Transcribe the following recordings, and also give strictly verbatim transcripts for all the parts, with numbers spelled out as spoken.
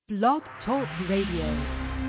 Blog Talk Radio.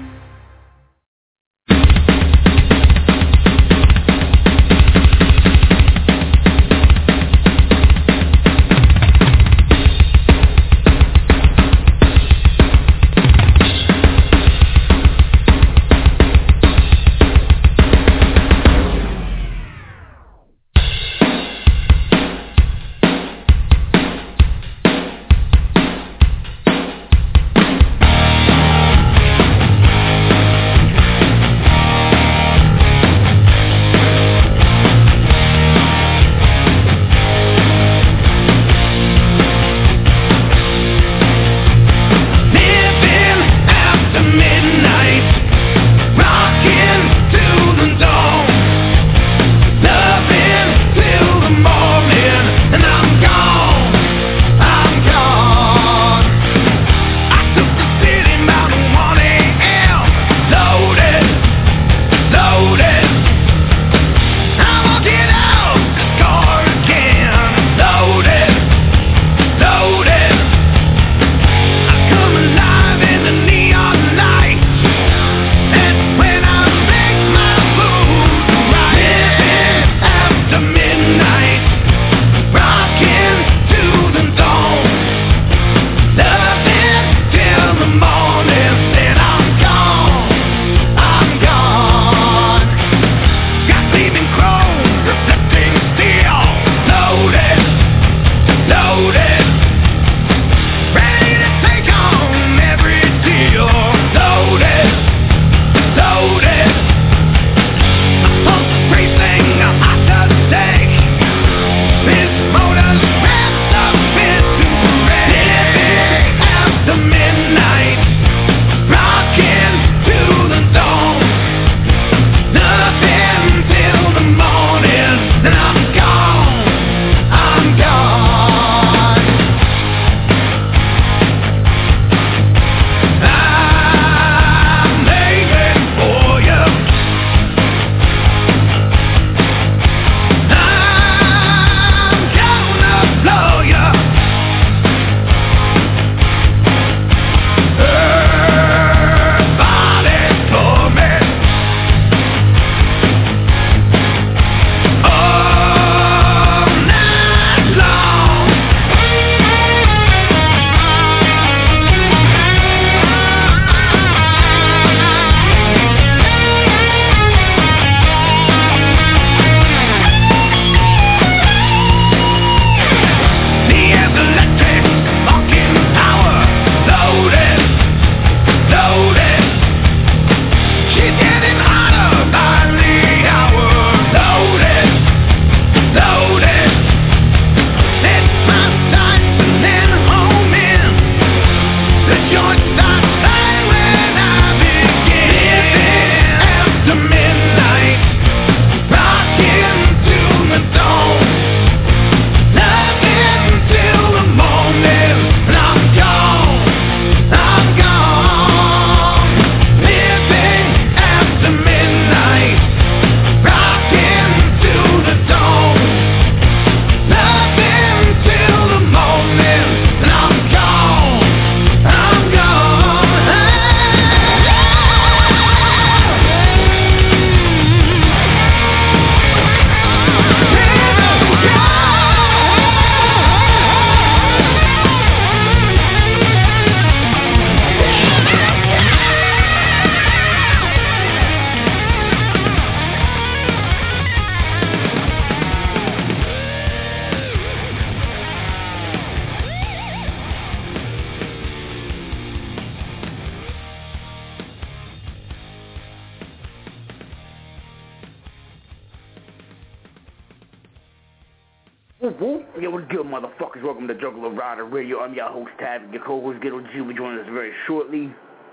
Yo, what's good, motherfuckers? Welcome to Juggler Rider Radio. I'm your host, Tab. Your co-host, Ghetto G, will join us very shortly.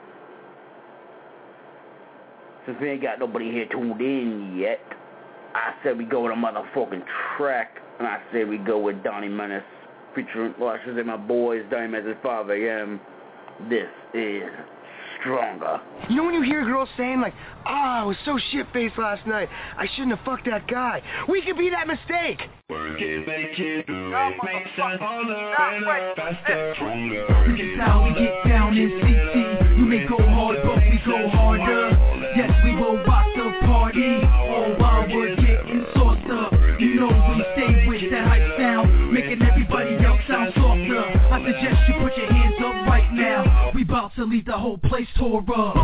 Since we ain't got nobody here tuned in yet, I said we go with a motherfucking track, and I said we go with Donnie Menace, featuring, well, I should say my boys, Donnie Menace, five a.m. This is Stronger. You know when you hear girls saying like, oh, I was so shit-faced last night, I shouldn't have fucked that guy. We could be that mistake. Work it, make it, do it, makes us harder, better, faster, stronger. This is how we get down in C C. You may go hard, but we go harder. Yes, we will rock the party, all while we're getting sauced up. You know we stay with that hype sound, making everybody else sound softer. I suggest you put your hands up right now. We about to leave the whole place tore up.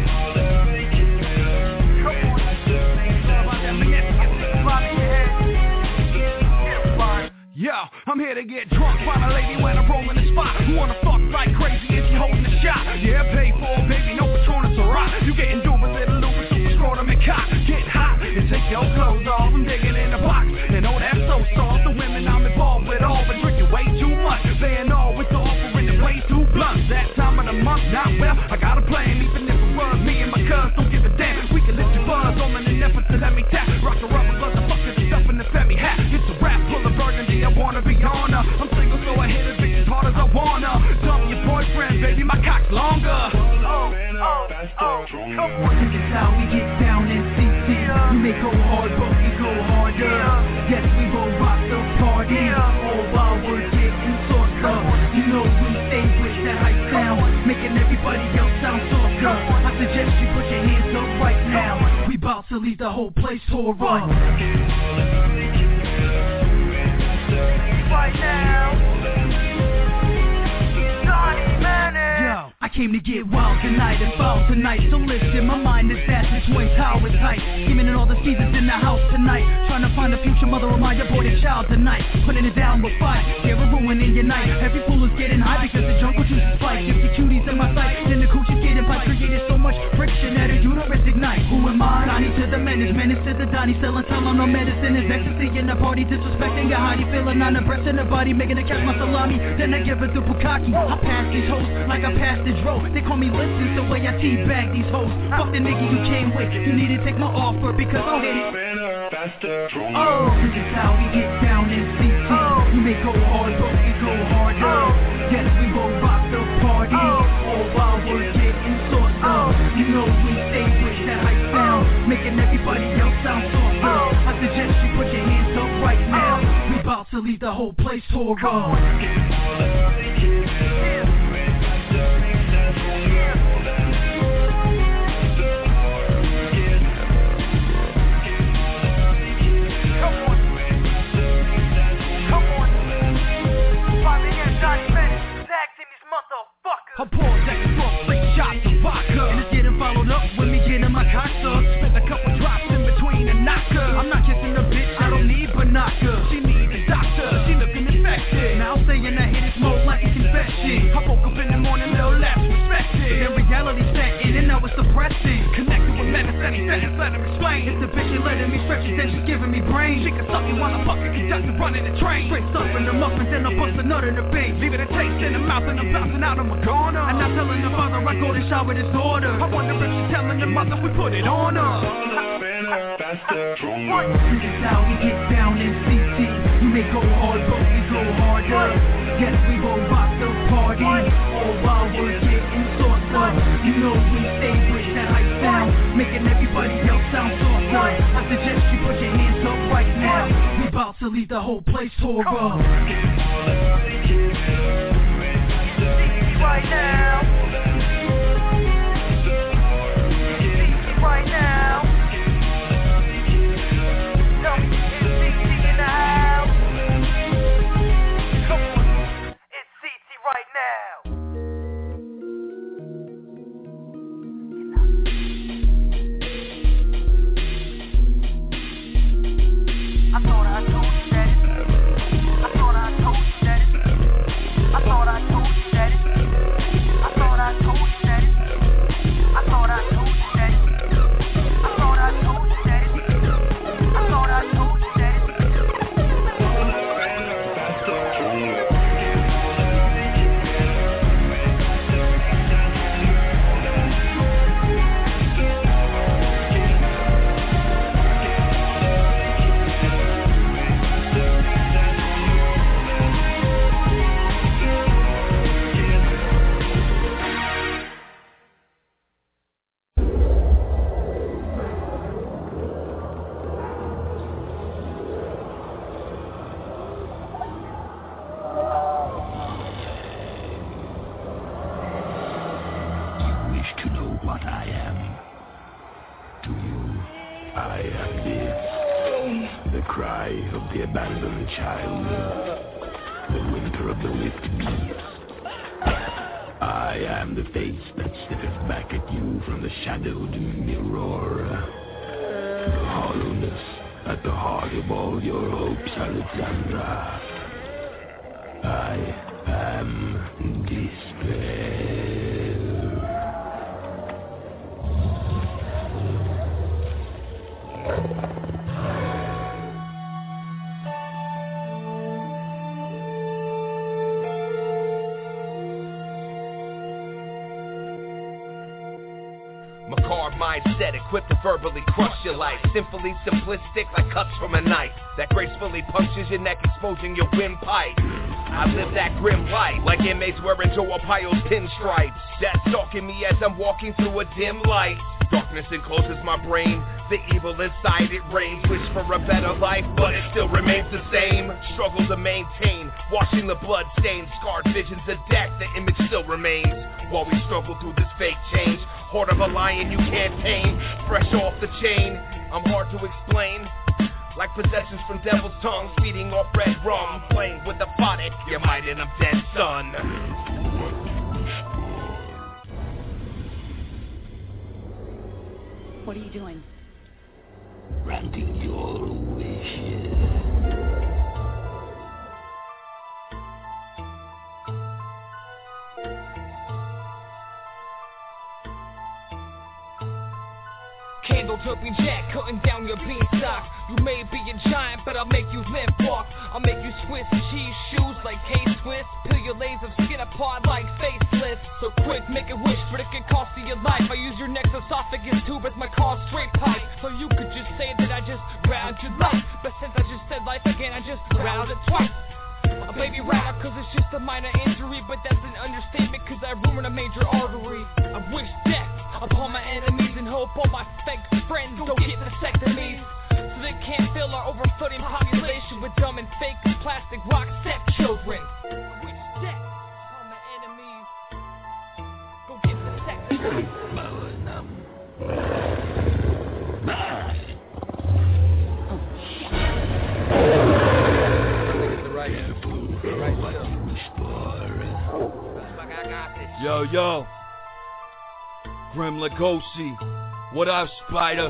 Yo, I'm here to get drunk, find a lady when I'm rolling the spot. Who wanna fuck like crazy and she holding the shot? Yeah, pay for it, baby, no Patronus or rock. You getting dober, little Uber, super scrotum and cock. Get hot and take your clothes off. I'm digging in the box, and oh, that's so soft. The women I'm involved with all been drinking way too much. Playing all with the offering and way too blunt. That time of the month, not well, I got a plan. Even if it was me and my cuz, don't give a damn. We can lift your buzz on in an effort to let me tap. Rock the rubber, motherfucker, the stuff in the Femi hat. It's a rap, pull a burgundy, I wanna be on her. I'm single, so I hit a bitch as hard as I wanna. Dump your boyfriend, baby, my cock's longer. Oh, oh, oh, come on. This is how we get down in C C. You may go hard, but we go harder. Yes, we will rock the party, all while we're getting sauced up. You know we stay with that hype sound, making everybody else sound softer. I suggest you put your hands up right now. We about to leave the whole place tore up. Right now, yo, I came to get wild tonight and foul tonight. So listen, my mind is fast and swing towers tight. Scheming in all the seasons in the house tonight. Trying to find a future mother of my aborted child tonight. Putting it down with fight, yeah, we're ruining your night. Every fool is getting high because the jungle juice is spiked. If the cuties in my sight, then the coochie's getting piped. Created so much friction that a uterus ignite. Who am I? Donnie to the menace, menace to the Donnie. Selling time on no medicine is ecstasy in the party. Disrespecting your hottie, feeling on the breast in the body. Making her catch my salami, then I give her the bukkake. I pass these hoes like I passed the dro. They call me listen, the way I teabag these hoes. Fuck the nigga you came with, you need to take my offer because I'll hit it. Oh, this is how we get down in C C. You may go hard, but we go harder. Yes, we will rock the party, all while we're getting sauced up. You know we stay with that hype sound, making everybody else sound softer. I suggest you put your hands up right now. We about to leave the whole place tore up. I poured that smoke, three shots of vodka, and it's getting followed up when me getting my cock up. Spent a couple drops in between a knocker. I'm not kissing a bitch, I don't need Banaka. She needs a doctor, she looking infected. Now saying I hit it smoke like a confession. I woke up in the morning, little less respected. Then reality set in and now it's depressing. Connected with menace, any sentence, let him explain. It's the bitch letting me stretch it, then she's giving me brain. She can suck me while I'm fucking conducting, running the train. Straight stuffing the muffins, then I bust a nut in the vein. Leaving a taste in the mouth and I'm bouncing out of my corner. And I'm telling the mother I go to shower his daughter. I wonder if she's telling the mother we put it on her. This is how we get down in C C. You may go hard, but we go harder. Yes, we will rock the party, all while we're getting sauced up. You know we stay with that hype sound, making everybody else sound softer. I suggest you put your hands up right now. We about to leave the whole place tore up. Right now, right now, no, it's C T in the house. Come on, it's C T right now. I thought I told you that. I thought I told you that. wish to know what I am? To you, I am this, the cry of the abandoned child, the whimper of the whipped beast. I am the face that stares back at you from the shadowed mirror, the hollowness at the heart of all your hopes, Alexandra. I am despair. Macabre mindset equipped to verbally crush your life. Sinfully simplistic like cuts from a knife that gracefully punctures your neck, exposing your windpipe. I live that grim life like inmates wearing Joe Arpaio's pinstripes. That's stalking me as I'm walking through a dim light. Darkness encloses my brain, the evil inside it reigns. Wish for a better life, but it still remains the same. Struggle to maintain, washing the blood stains. Scarred visions of death, the image still remains. While we struggle through this fake change, heart of a lion you can't tame. Fresh off the chain, I'm hard to explain. Like possessions from devil's tongues, feeding off red rum. Playing with the phonic, you might end up dead, son. What are you doing? Granting your wishes. Candle jumping jack, cutting down your beanstalk. You may be a giant, but I'll make you limp walk. I'll make you Swiss cheese shoes like K-Swiss. Peel your layers of skin apart like faceless. So quick, make a wish, but it could cost you your life. I use your next esophagus tube as my car's straight pipe. So you could just say that I just round your life. But since I just said life again, I just round it twice. A baby rap, cause it's just a minor injury. But that's an understatement, cause I rumored a major artery. I wish death upon my enemies and hope all my fake friends don't get vasectomies. So they can't fill our overflooding population with dumb and fake plastic rock stepchildren. I wish death upon my enemies. Go get vasectomies. Yo, yo. Grim Lugosi. What up, Spider?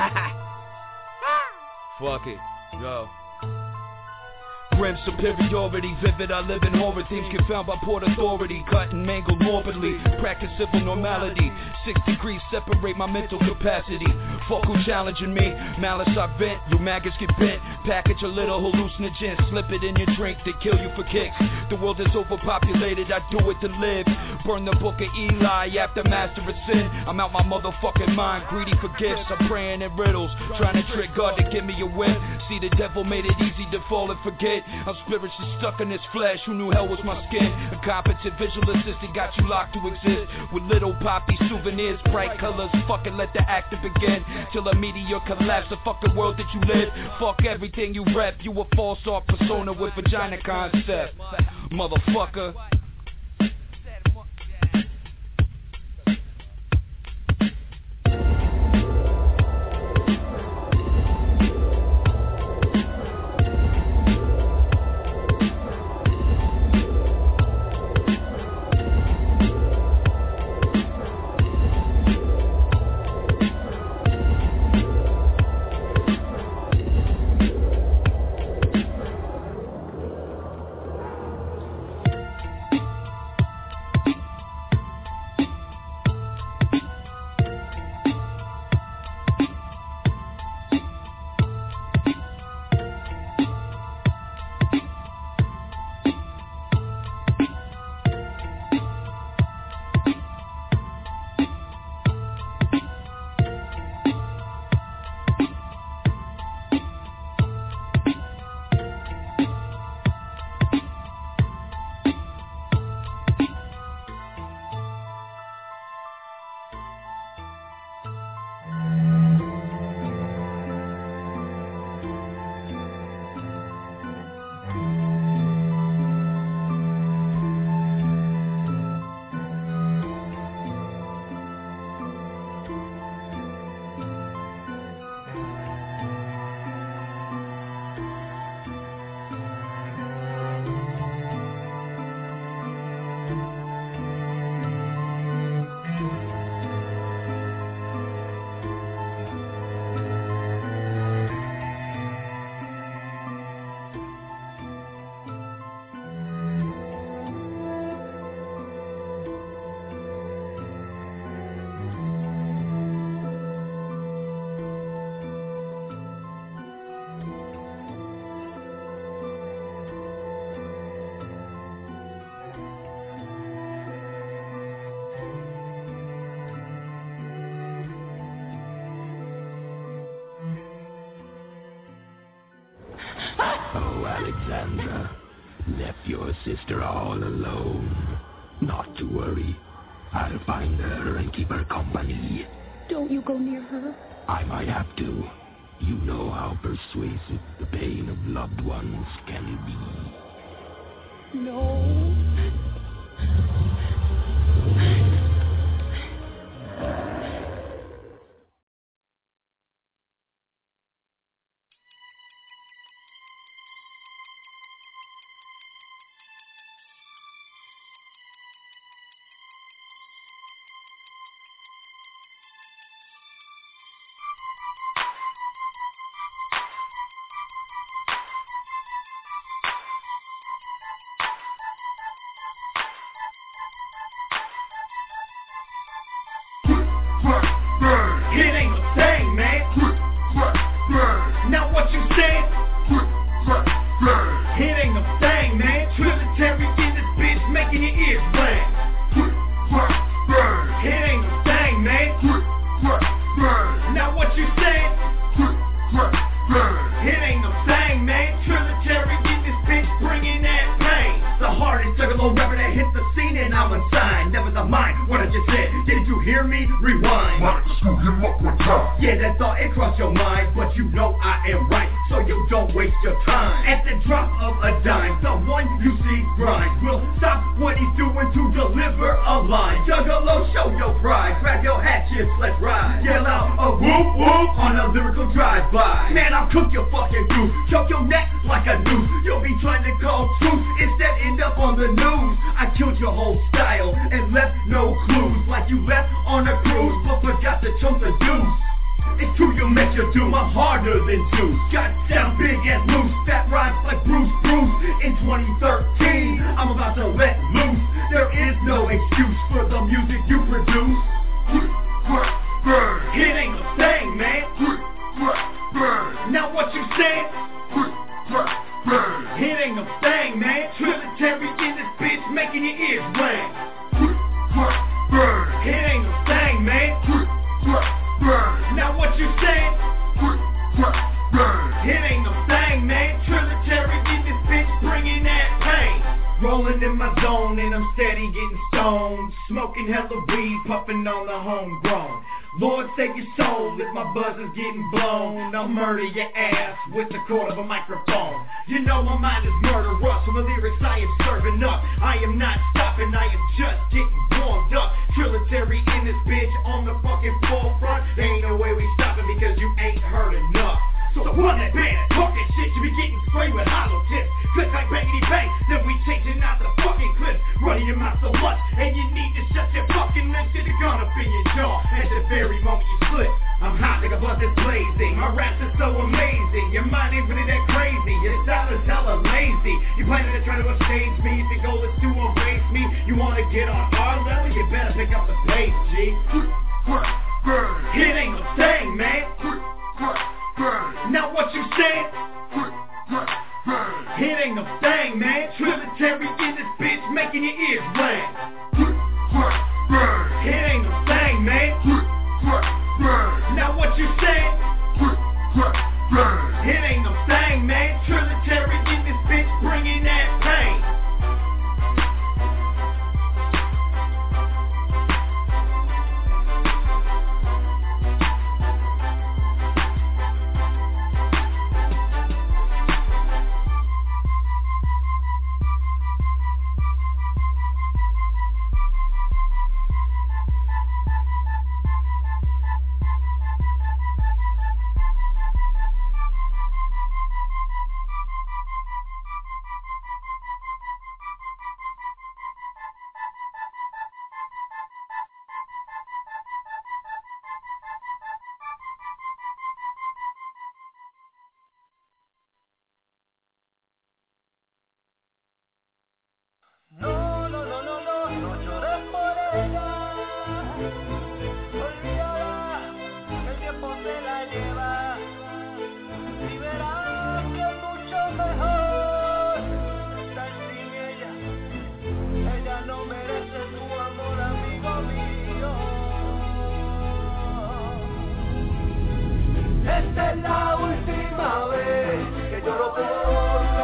Fuck it. Yo. Grim superiority, vivid, I live in horror. Things confound by port authority. Cut and mangled morbidly. Practice civil normality. Six degrees separate my mental capacity. Fuck who challenging me. Malice I vent, you maggots get bent. Package a little hallucinogen, slip it in your drink, they kill you for kicks. The world is overpopulated, I do it to live. Burn the book of Eli after master of sin. I'm out my motherfucking mind, greedy for gifts. I'm praying in riddles, trying to trick God to give me a win. See, the devil made it easy to fall and forget. I'm spiritually stuck in this flesh, who knew hell was my skin? A competent visual assistant got you locked to exist. With little poppy souvenirs, bright colors, fucking let the acting begin. Till a meteor collapse, the fucking world that you live. Fuck everything you rep, you a false art persona with vagina concept. Motherfucker. Oh, Alexandra, left your sister all alone. Not to worry. I'll find her and keep her company. Don't you go near her. I might have to. You know how persuasive the pain of loved ones can be. No. Esta es la última vez que lloro por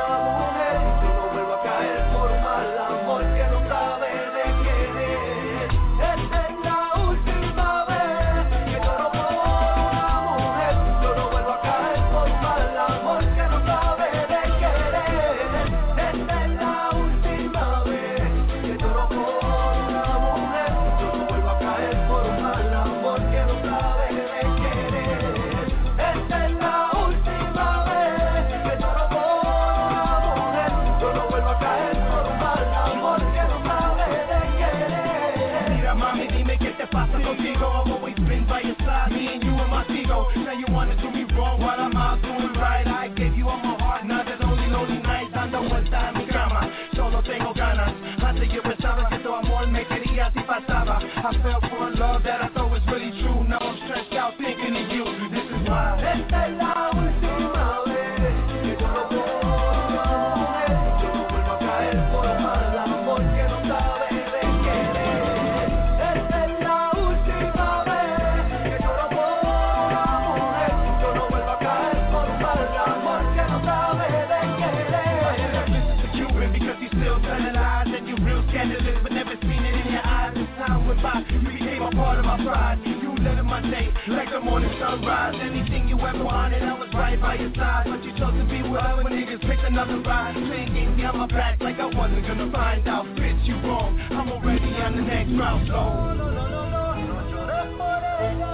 pasa contigo? I've always been by your side, me and you and my ego. Now you wanna do me wrong while I'm out doing right. I gave you all my heart, now there's only lonely nights. Dando vuelta en mi cama, solo tengo ganas. Antes yo pensaba que tu amor me quería si pasaba. I fell for a love that I thought was really true. Now I'm stressed out thinking of you. This is why. Esta es la última vez que yo lo puedo mujer. Yo no vuelvo a caer por mal amor que no sabe de querer. Esta es la última vez que yo lo puedo mujer. Yo no vuelvo a caer por mal amor que no sabe de querer. This is for Cuban because you still telling lies and you real scandalous but never seen it in your eyes. As time went by, you became a part of my pride. You lit up my day like the morning sunrise. Anything you ever wanted, I was right by your side. But you chose to be with other niggas, picked another ride. Playing games behind my back like I wasn't gonna find out. Bitch, you wrong, I'm already on the next round. So no, no, no, no, no, no llores por ella.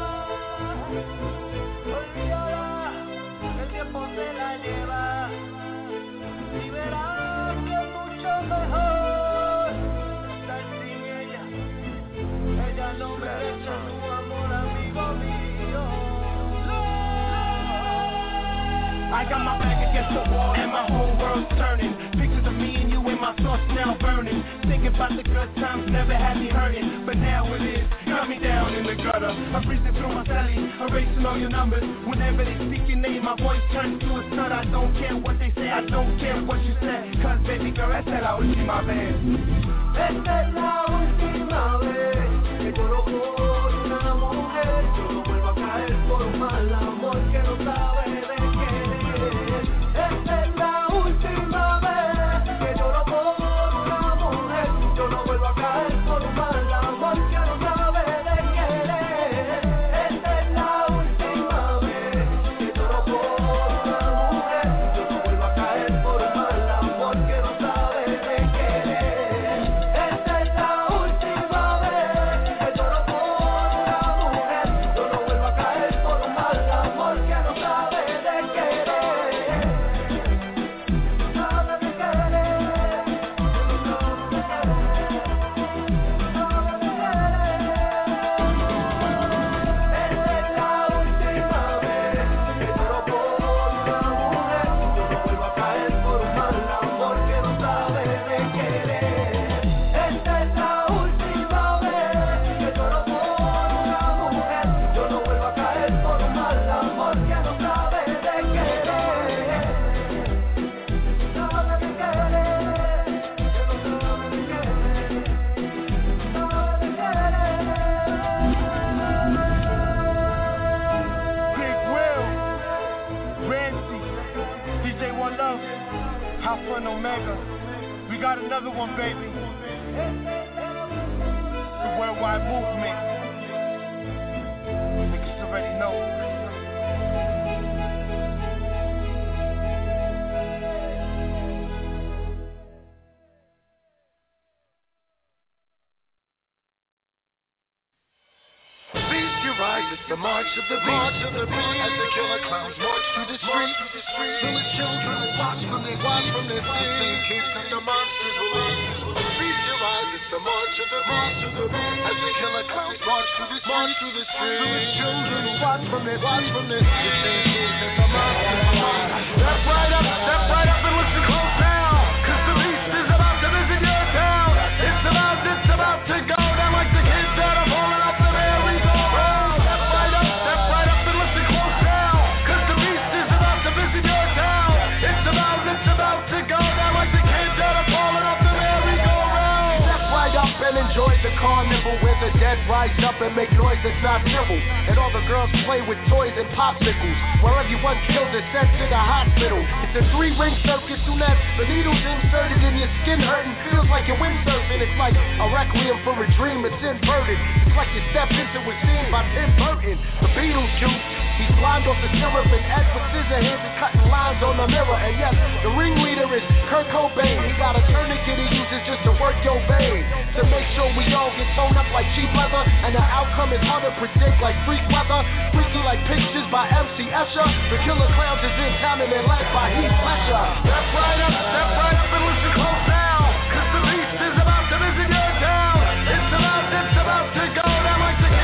Olvídala, el tiempo se la lleva. Y verás que es mucho mejor estar sin ella. Ella no merece tu amor, amigo mío. I got my back against the wall and my whole world's turning. Pictures of me and you in my thoughts now burning. Thinking about the good times never had me hurting, but now it is. Got me down in the gutter. I'm breezing through my celly, erasing all your numbers. Whenever they speak your name, my voice turns to a stud. I don't care what they say, I don't care what you said. Cause baby girl, esta es la última vez. Esta es la última vez que yo lo por una mujer. Yo no vuelvo a caer por un mal amor que no sabe de querer. Esta es la última vez que yo lo por una mujer. Yo no vuelvo a caer por un mal amor que no sabe de querer. Esta es la última vez que yo lo por una mujer. Yo no vuelvo a caer por un mal amor que no sabe de querer. Esta es la última vez que yo lo por una mujer. Yo no vuelvo a caer por un mal amor que no sabe de querer. Omega, we got another one, baby. The worldwide movement. Niggas already know. Beast, you rise, it's the march of the beast. March of the beast. As the killer clowns march through the streets. Village children will watch from their watch from their seats. Keeps them the monsters will beast, you rise, it's the march of the march of the beast. As the killer clowns march through the march through the streets. Village children will watch from their watch from their seats. Keeps them the monsters will Step right up, step right up and listen close now. Cause the beast is about to visit your town. It's about, it's about to go down like the kids that are falling off the merry-go-round. Step right up, step right up and listen close now. Cause the beast is about to visit your town. It's about, it's about to go down like the kids that are falling off the merry-go-round. Step right up and enjoy the carnival where the dead rise up and make noise that's not civil. And all the girls play with toys and popsicles. While everyone killed is sent to the hospital. It's a three-ring circus soon as the needle's inserted in your skin hurting. Feels like you're windsurfing. It's like a requiem for a dream. It's inverted. It's like you step into a scene by Tim Burton. The Beetlejuice. He's blind off the syrup and Ed with scissor hands and cutting lines on the mirror. And yes, the ringleader is Kurt Cobain. He got a tourniquet he uses just to work your vein. To make sure we all get toned up like cheap leather. And the outcome is hard to predict like freak weather. Freaky like pictures by M C Escher. The Killer Clowns is in town and they're led by Heath Ledger. Step right up, step right up and listen close now. Cause the beast is about to visit your town. It's about, it's about to go down like the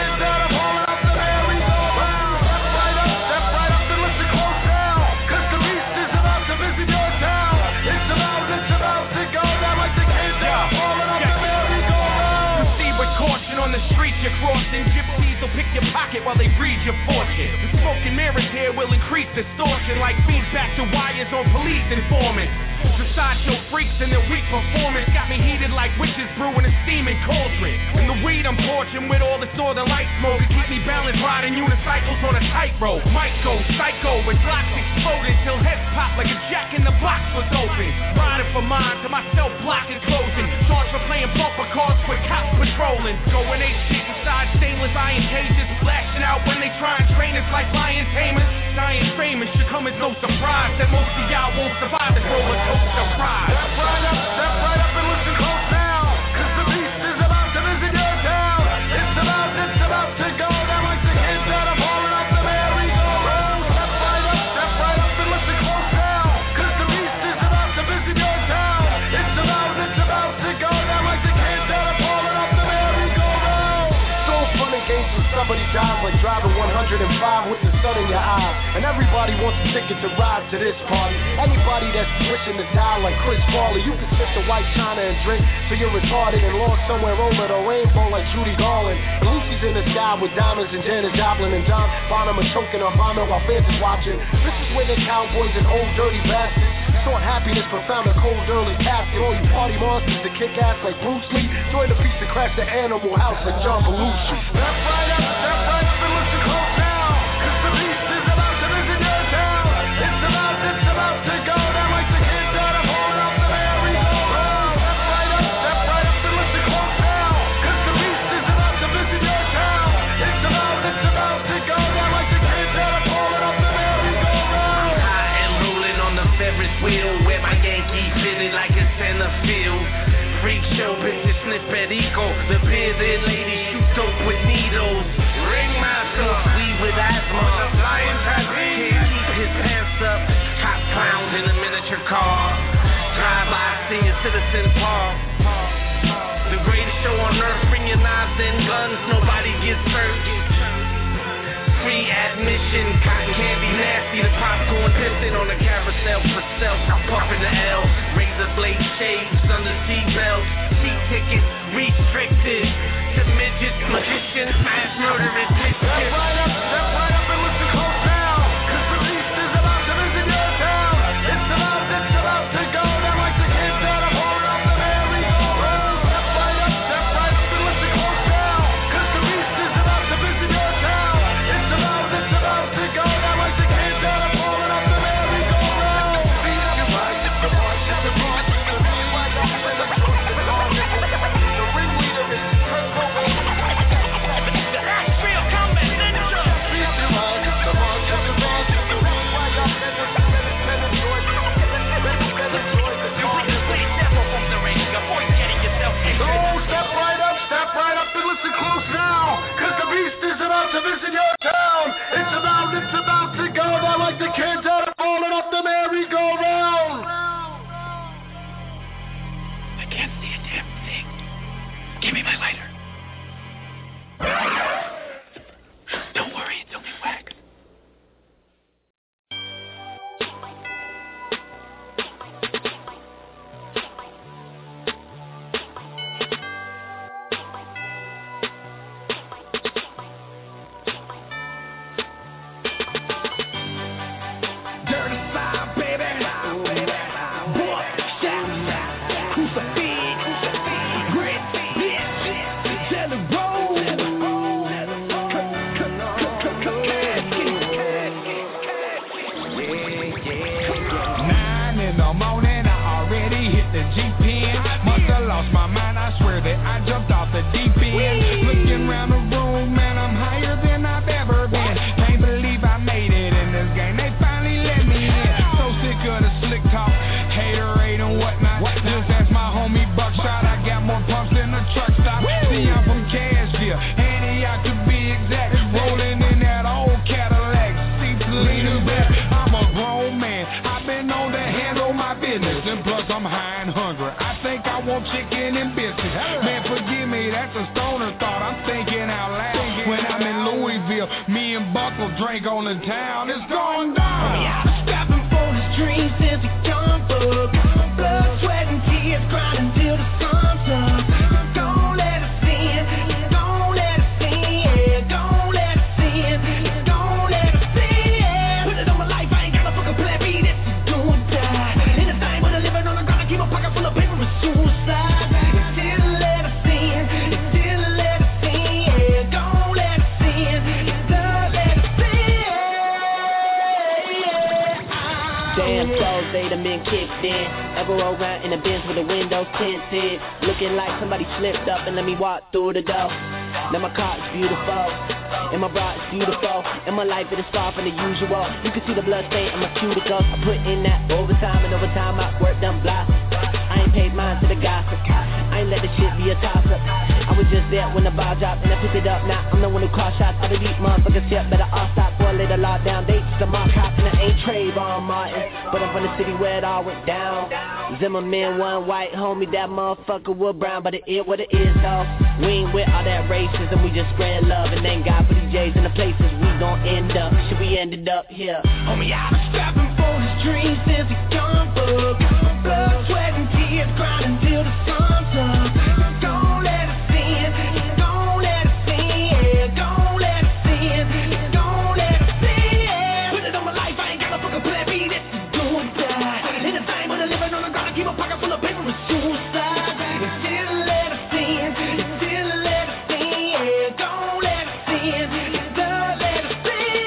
Seeds will pick your pocket while they read your fortune. The smoke and mirrors here will increase distortion like feedback to wires on police informants. The sideshow freaks and their weak performance got me heated like witches brewing a steaming cauldron. And the weed I'm torching with all this northern light smoke to keep me balanced riding unicycles on a tightrope. Might go psycho with blocks exploding till heads pop like a jack in the box was open. Riding for mine to myself blocking closing. Charged for playing bumper cars with cops patrolling. Going eight shit inside stainless iron cages. Flashing out when they try and train us like lion tamers. Dying famous should come as no surprise that most of y'all won't survive this roller coaster ride. Step right up, step right up and listen close now, cause the beast is about to visit your town. It's about, it's about to go down like the kids that are falling off the merry-go-round. Step right up, step right up and listen close now, cause the beast is about to visit your town. It's about, it's about to go down like the kids that are falling off the merry-go-round. So fun and games when somebody dies like driving one hundred five with the sun in your eyes. And everybody wants a ticket to ride to this party. Anybody that's switching the dial like Chris Farley, you can sip the white china and drink till you're retarded and lost somewhere over the rainbow like Judy Garland. And Lucy's in the sky with diamonds and Janis Joplin and John Bonham are choking on vomit while fans is watching. This is where the cowboys and old dirty bastards sought happiness but found a cold early casket. All you party monsters that kick ass like Bruce Lee, join the piece that cracks the Animal House like John Belushi. Step right up, step right up and listen close now, cause the beast is about to visit your town. It's about, it's about to go down like the kids that are falling off the merry-go-round. Step right up, step right up and listen close now, cause the beast is about to visit your town. It's about, it's about to go down like the kids that are falling off the merry-go-round. High and rolling on the Ferris wheel, where my Yankee fitted like a center field. Freak show, bitches sniff at Eco. The bearded lady shoot dope with needles. Ringmaster, sweet with asthma. Flying tragedy, can't keep his pants up. Cop clowns in a miniature car. Drive by senior citizen park. The greatest show on earth. Bring your knives and guns, nobody gets hurt. Free admission, cotton candy nasty. The popcorn piston on the carousel for self. I'm puffing the L. Razor blade shades under seatbelts. Seat tickets restricted to midgets, magicians, mass murderers, mischief. Step right up, step right up and listen close now, cause the beast is about to visit your town. It's about, it's about to go down like the kids that are falling off the merry-go-round. Step right up, step right up and listen close now, cause the beast is about to visit your town. It's about, it's about to go down like the kids that are falling off the merry-go-round. Beast, you ride, it's the march, it's the march, it's the beat, right up, it's the march, it's the march. The ringleader is Kurt Cobain. Real combat ninja. Beast, you ride, it's the march, it's the march, it's the beat, right up, it's the penetrate, penetrate, You bring the stage devil from the ring. Avoid getting yourself injured. So step right up, step right up and listen close now, cause the beast is about to visit your town. It's about, it's about to go down like the kids that are falling off the merry-go-round. I can't see a damn thing. Give me my lighter. Don't worry, it's only wax. Dirty side, baby. Boy, shout, crucifix, grit, bitch, jelly roll, Nine in the morning, I already hit the G-Pen. Must have lost my mind, I swear that I jumped off the deep end. Looking around the room, man, I'm higher than I've ever been. Can't believe I made it in this game, they finally let me in. So sick of the slick talk, haterade and whatnot. Just ask my homie Buckshot, I got more pumps than a truck stop. See, I'm from Cashville, Antioch to be exact. Rolling in that old Cadillac, seats leaning back. I'm a grown man, I've been known to handle my business. And plus I'm high and hungry, I think I want chicken and biscuits. Man, forgive me, that's a stoner thought, I'm thinking out loud. When I'm in Louisville, me and Buckle drink on the town, it's going down. Strapping for this dream since a young bug. Blood, sweat, and tears grinding till the sun's up. Don't let us in, don't let us in, yeah. say done been kicked in. Ever roll around in the Benz with the windows tinted, looking like somebody slipped up and let me walk through the door. Now my car is beautiful, and my bra is beautiful, and my life it is far from the usual. You can see the blood stain on my cuticles. I put in that overtime, and overtime I work done blossom. I ain't paid mine to the gossip. I ain't let the shit be a toss-up. I was just there when the ball dropped, and I picked it up. Now I'm the one who call shots. All of these motherfuckers here better all stop. Boy, lay the law down. They just a mock cop, and I ain't Trayvon Martin, but I'm from the city where it all went down. Zimmerman, one white homie, that motherfucker was brown, but it is what it is, though. We ain't with all that racism, we just spread love, and thank God for these J's and the places we gon' end up. Shit, we ended up here. Homie, I was strapping for his dreams since a young bug. Blood, sweat, and tears, grinding till the sun's up. Don't let us in, don't let us in, don't let us in, don't let us in. Put it on my life, I ain't got no fucking plan B, this is do or die. In the same with a living on the ground, I keep a pocket full of paper and suicide. And still let us in, still let us in, don't let us in, don't let us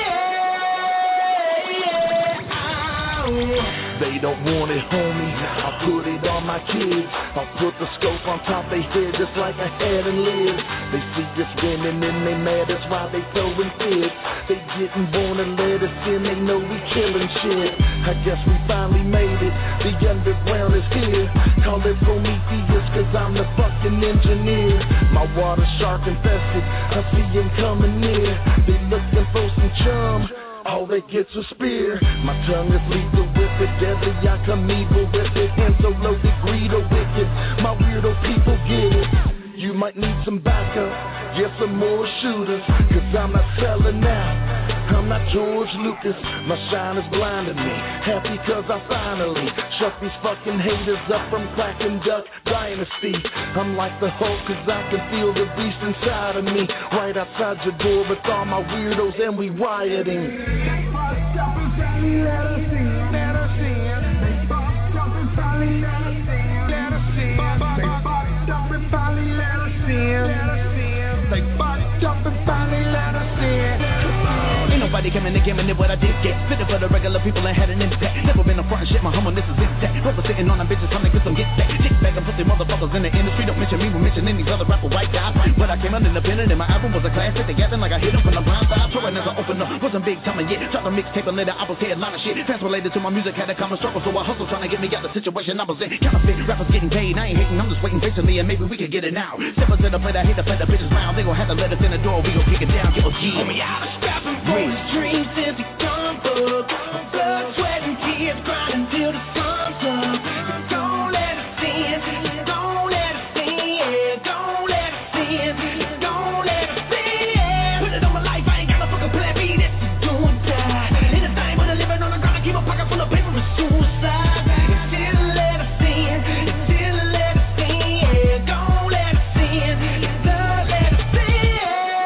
in. They don't want it, homie, I'll put it on my kids. I'll put the scope on top they head just like I had and lived. They see us winning and they mad, that's why they throwing fits. They didn't wanna let us in, they know we killing shit. I guess we finally made it, the underground is here. Call it Prometheus, cause I'm the fucking engineer. My water shark infested, I see him coming near. They looking for some chum, all they get's a spear. My tongue is lethal with it, deadly, I come evil with it. And so low degree to wicked, my weirdo people get it. You might need some backup, yeah, some more shooters, cause I'm not selling out. I'm not George Lucas, my shine is blinding me. Happy cause I finally shut these fucking haters up from Quack and Duck Dynasty. I'm like the Hulk cause I can feel the beast inside of me. Right outside your door with all my weirdos and we rioting. They fucked up and finally let us in, let us in. They fucked up and finally let us in, let us in. They fucked up and finally let us in, let us in. They fucked up and finally let us in. Ain't nobody coming to give me what I did get. Spitting for the regular people and had an impact. Never been a front shit, my humbleness is intact. Brother sitting on them bitches, trying to get some get back. Kick back and put them motherfuckers in the industry. Don't mention me, we're mentioning these other rapper white guys. But I came out independent and my album was a classic. Together like I hit them from the blind side. Touring as I opened up, wasn't big time yet. Dropped a mixtape and later I was headline of shit. Fans related to my music had a common struggle, so I hustle trying to get me out the situation I was in. Counterfeit rappers getting paid, I ain't hating, I'm just waiting patiently and maybe we can get it now. Step up to the plate, I hate to play the bitches round. They gon' have to let us in the door, we gon' kick it down, give us G. Homie, I was strapping for his dreams since a young bug. Blood, sweat, and tears, grinding till the sun's up. Don't let us in, don't let us in, don't let us in, don't let us in. Put it on my life, I ain't got no fucking plan B, this is do or die. In the same when I living on the ground, I keep a pocket full of paper and suicide. And still let us in, still let us in, don't let us in, don't let us in.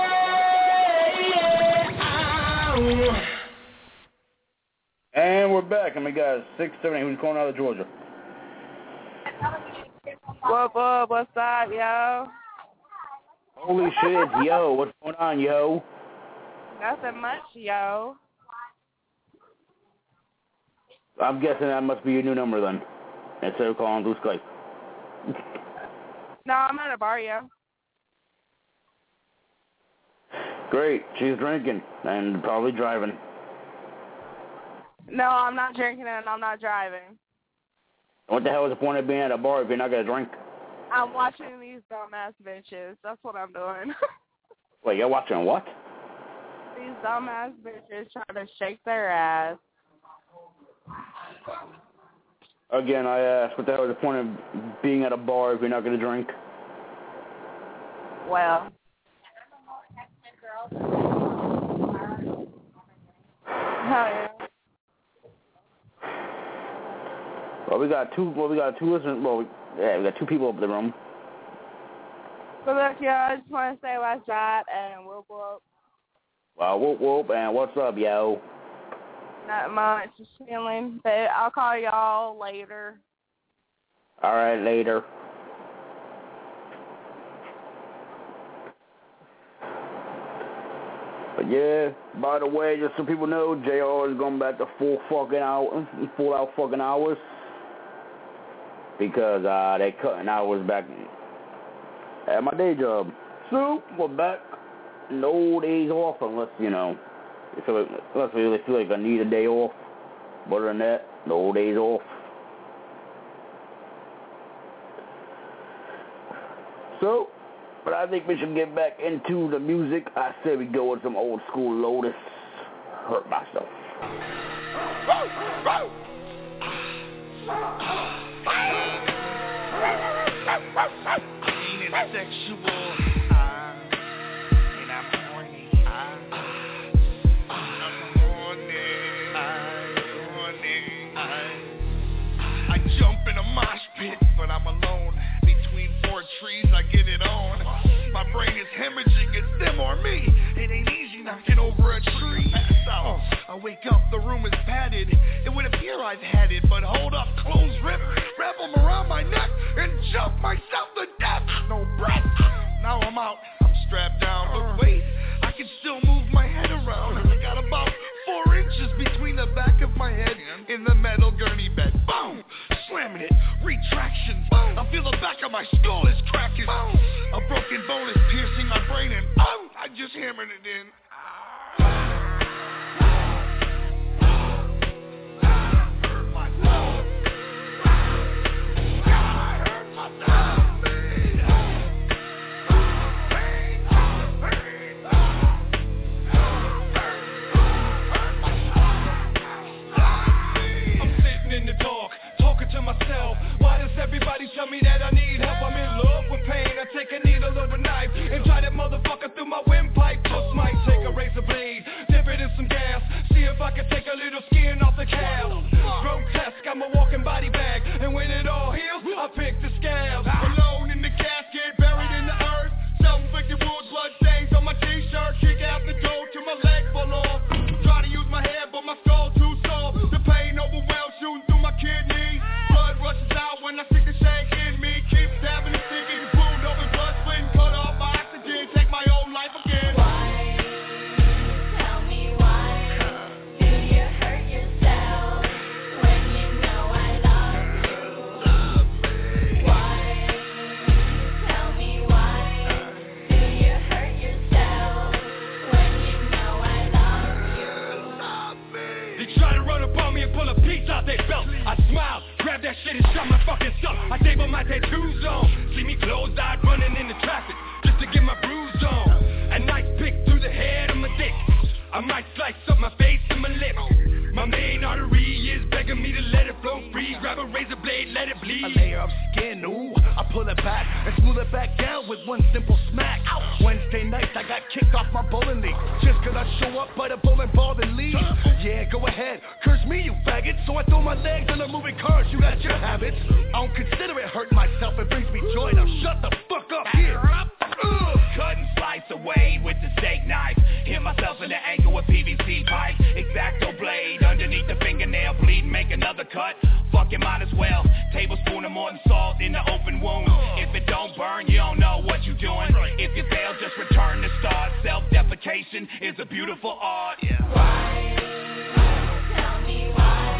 Ow. And we're back, and we got six seven eight. Who's calling out of Georgia? What up? What's up, yo? Holy shit, yo, what's going on, yo? Nothing much, yo. I'm guessing that must be your new number then, instead of calling through Skype. No, I'm at a bar, yo. Great, she's drinking and probably driving. No, I'm not drinking and I'm not driving. What the hell is the point of being at a bar if you're not going to drink? I'm watching these dumbass bitches. That's what I'm doing. Wait, you're watching what? These dumbass bitches trying to shake their ass. Again, I asked, what the hell is the point of being at a bar if you're not going to drink? Well. Hell yeah. Well, we got two. Well, we got two listeners. Well, we, yeah, we got two people up in the room. But look, yo, I just want to say what's up and whoop whoop. Well, whoop whoop and what's up, yo? Not much, just feeling. But I'll call y'all later. All right, later. But yeah, by the way, just so people know, J R is going back to full fucking hours, full out fucking hours. Because uh, they cutting hours back at my day job. So, we're back. No days off unless, you know, unless we really feel like I need a day off. But other than that, no days off. So, but I think we should get back into the music. I say we go with some old school Lotus. Hurt myself. Ain't it sexual? Uh, and I'm horny. Uh, I'm horny. I'm horny. Uh, I jump in a mosh pit, but I'm alone. Between four trees, I get it on. My brain is hemorrhaging, it's them or me. It ain't easy knocking over a tree. Uh, I wake up, the room is padded. It would appear I've had it, but hold up, clothes rip, wrap them around my neck, and jump myself to death. No breath. Now I'm out, I'm strapped down, but wait, I can still move my head around. I got about four inches between the back of my head and the metal gurney bed. Boom! Slamming it, retractions. I feel the back of my skull is cracking. A broken bone is piercing my brain, and oh, I just hammered it in. Hurt myself. God, hurt myself. To myself, why does everybody tell me that I need help? I'm in love with pain. I take a needle or a knife and try that motherfucker through my windpipe. Just might take a razor blade, dip it in some gas, see if I can take a little skin off the calf. Grotesque, I'm a walking body bag, and when it all heals, I pick the scabs. Alone in the casket, buried in the earth, self-inflicted wounds, blood stains on my t-shirt. Kick out the door till my leg fall off. Try to use my head, but my skull too soft. The pain overwhelms, shooting through my kidneys. Rushes out when I stick the shank in me. Keep stabbing and sticking, wound over blood, splitting, cut off my oxygen, take my own life again. Why? Tell me why do you hurt yourself when you know I love you? Love me. Why? Tell me why do you hurt yourself when you know I love you? Love me. They try to run up on me and pull a piece out their belt. I smile. Grab that shit and shut my fucking self. I tape on my tattoos on. See me closed-eyed running in the traffic just to get my bruise on. A nice pick through the head of my dick. I might slice up my face and my lips. My main artery is begging me to let it flow free. Grab a razor blade, let it bleed. A layer of skin, ooh, I pull it back and smooth it back down with one simple smack. Ow. Wednesday night, I got kicked off my bowling league just cause I show up by the bowling ball and leave. Yeah, go ahead, curse me, you faggot. So I throw my legs on a moving car. You got your habits. I don't consider it hurting myself. It brings me joy. Now shut the fuck up here. Ugh. Cut and slice away with the steak knife. Hit myself in the ankle with P V C pipe. X-Acto blade underneath the fingernail. Bleed, make another cut. Fuck it, might as well. Tablespoon of more than salt in the open wound. If it don't burn, you don't know what you're doing. If you fail, just return the start. Self-defecation is a beautiful art. Yeah. Why? Tell me why.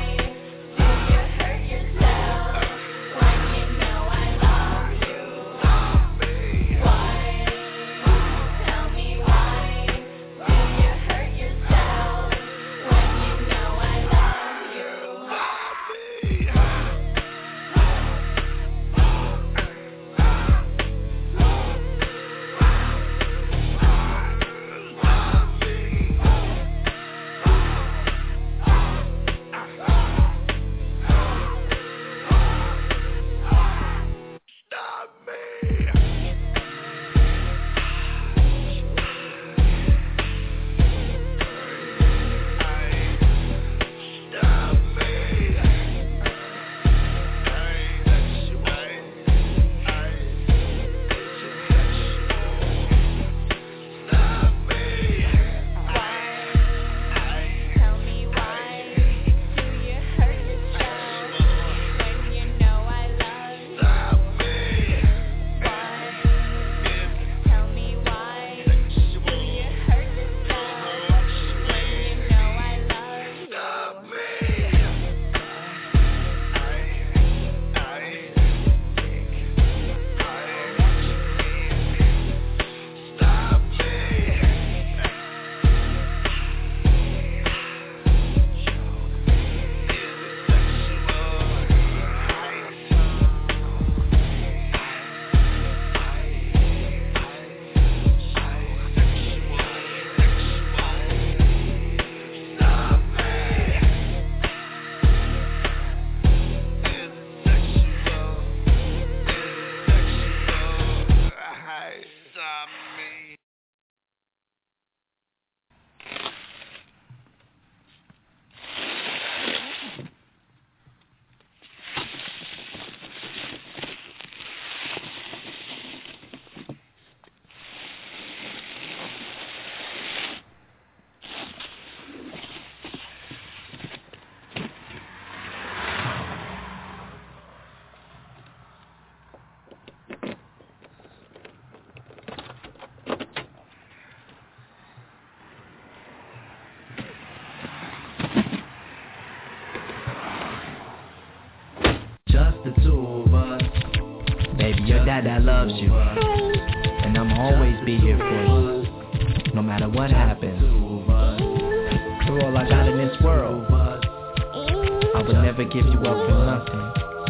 dad that loves you. And I'ma always be here for you, no matter what happens. You're all I got in this world. I would never give you up for nothing.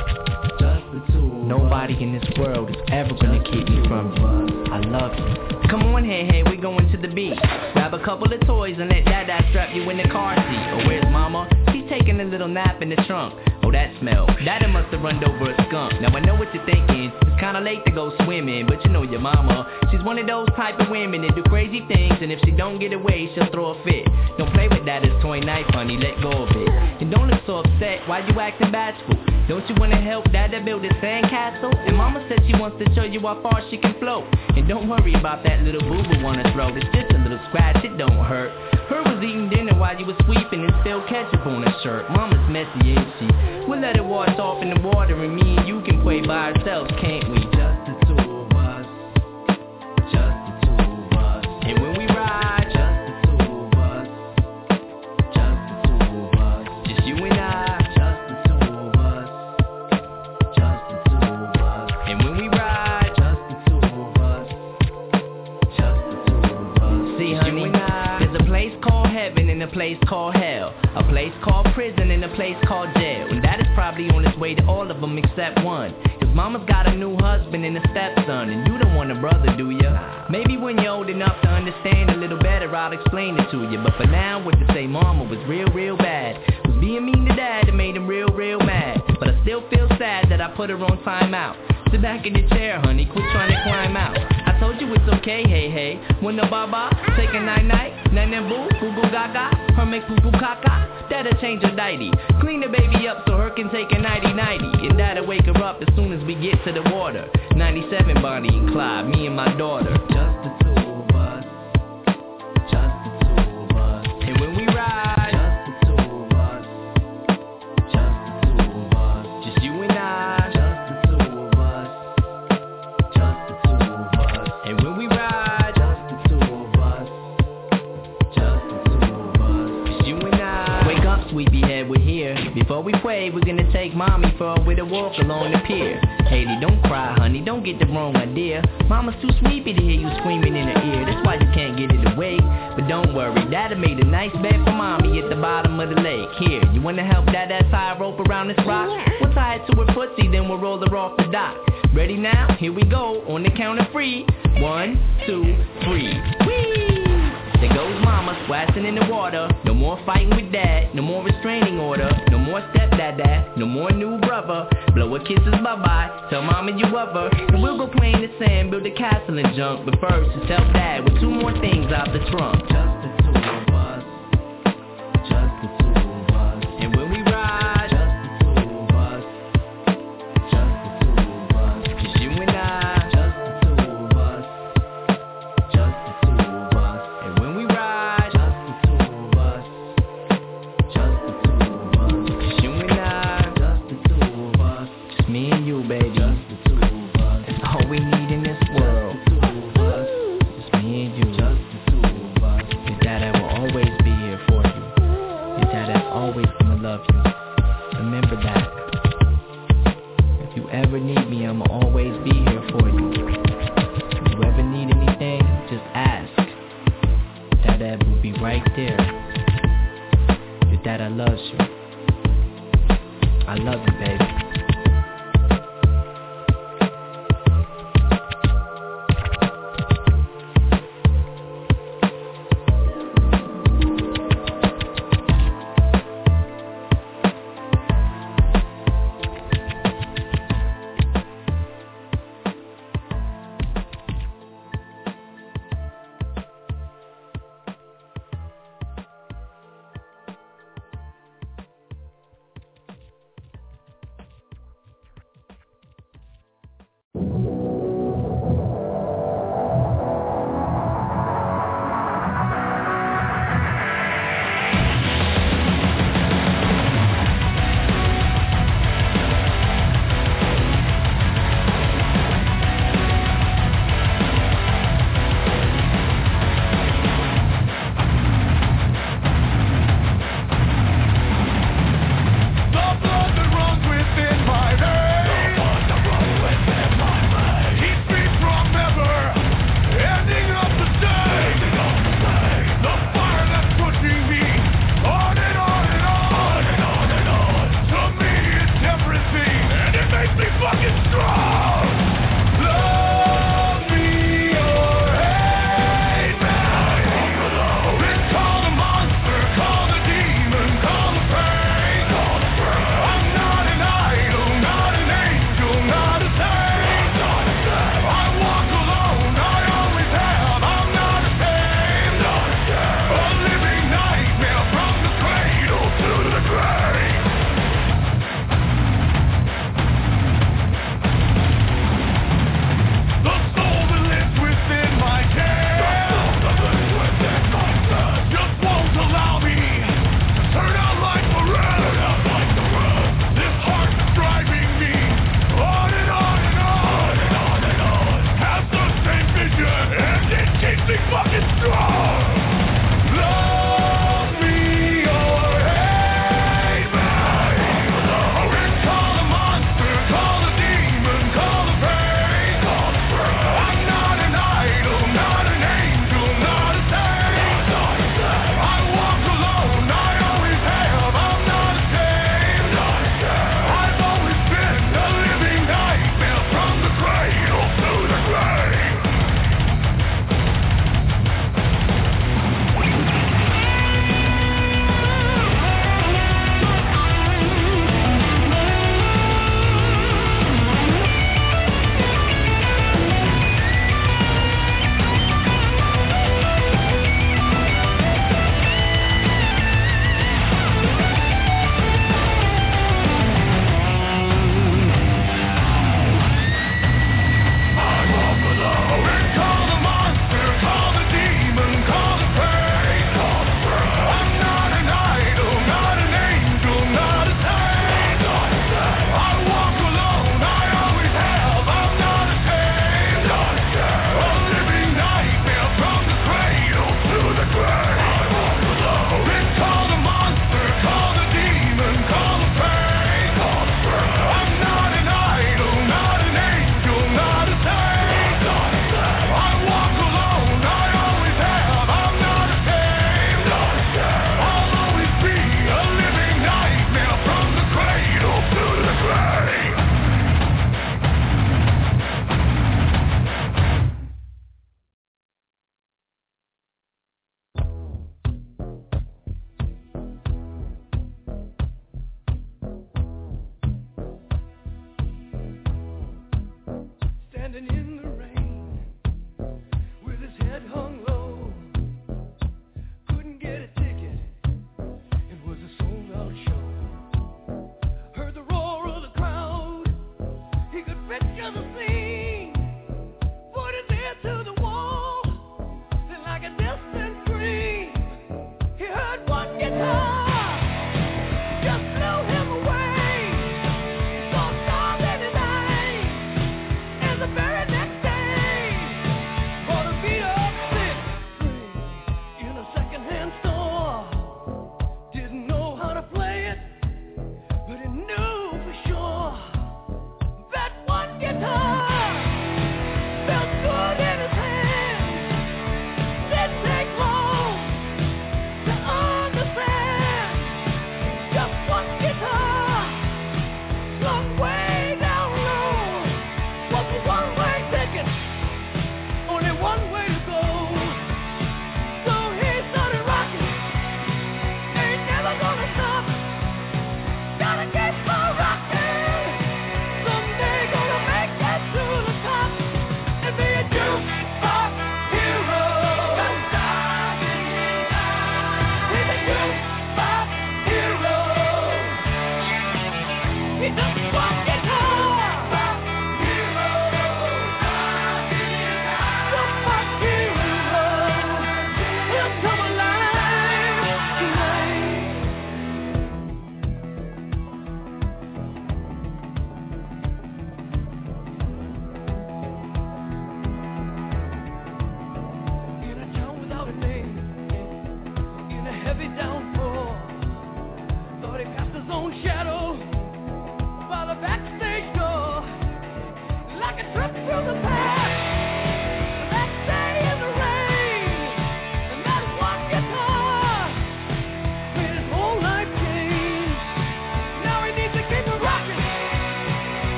Nobody in this world is ever gonna keep me from you. I love you. Come on, hey, hey, we going to the beach. Grab a couple of toys and let dad strap you in the car seat. Oh, where's mama? She's taking a little nap in the trunk. Oh, that smell. Daddy must have run over a skunk. Now I know what you're thinking. It's kinda late to go swimming, but you know your mama. She's one of those type of women that do crazy things, and if she don't get away, she'll throw a fit. Don't play with daddy's toy knife, honey, let go of it. And don't look so upset, why you acting bashful? Don't you wanna help dada build a sandcastle? And mama said she wants to show you how far she can float. And don't worry about that little boo-boo on her throat. It's just a little scratch, it don't hurt. Her was eating dinner while you was sweeping and still ketchup on her shirt. Mama's messy, ain't she? We'll let it wash off in the water and me and you can play by ourselves, can't we? Just the two of us. Just the two of us. And when we ride, just the two of us. Just the two of us. Just you and I. Just the two of us. Just the two of us. And when we ride, just the two of us. Just the two of us. See, honey, there's a place called heaven and a place called hell. A place called prison and a place called jail. And that is probably on its way to all of them except one. Cause mama's got a new husband and a stepson, and you don't want a brother, do ya? Maybe when you're old enough to understand a little better, I'll explain it to you. But for now, what to say, mama was real, real bad. Was being mean to dad that made him real, real mad. But I still feel sad that I put her on timeout. Sit back in your chair, honey, quit trying to climb out. I told you it's okay, hey, hey. When the baba, take a night-night, nana-boo, boo-boo gaga, her make poo-poo caca. That'll change her nighty. Clean the baby up so her can take a nighty-nighty. And that'll wake her up as soon as we get to the water. ninety-seven Bonnie and Clyde, me and my daughter. Just the two of us. Just the two of us. And when we ride, just the two of us. Just the two of us. Just you and I. Just the two of us. Just the two of us. And when we ride, just the two of us. Just the two of us. Just you and I. Wake up, sleepyhead, we're here. Before we pray, we're gonna take mommy for a with a walk along the pier. Haley, don't cry, honey, don't get the wrong idea. Mama's too sleepy to hear you screaming in her ear. That's why you can't get it away. But don't worry, Dada made a nice bed for mommy at the bottom of the lake. Here, you wanna help Dada tie a rope around this rock? We'll tie it to her pussy, then we'll roll her off the dock. Ready now? Here we go, on the count of three. One, two, three. Whee! There goes mama, splashing in the water. No more fighting with dad, no more restraining order. No more stepdad, no more new brother. Blow her kisses bye-bye, tell mama you love her. And we'll go play in the sand, build a castle and junk. But first, just help dad with two more things out the trunk. Just the two of us. Just the two of us. And when we ride, just the two of us. Just the two of us. Just you and I. Just the two of us. Just the two of us. And when we ride, just the two of us. Just the two of us. Just you and I. Just the two of us. Just me and you, baby. Just the two of us. That's all we need in this world. Just the two of us. Just me and you. Just the two of us. Your dad will always be here for you. Your dad's always gonna love you. Remember that. If you ever need me, I'ma always be here for you. If you ever need anything, just ask. Dada will be right there. Your dada loves you. I love you, baby.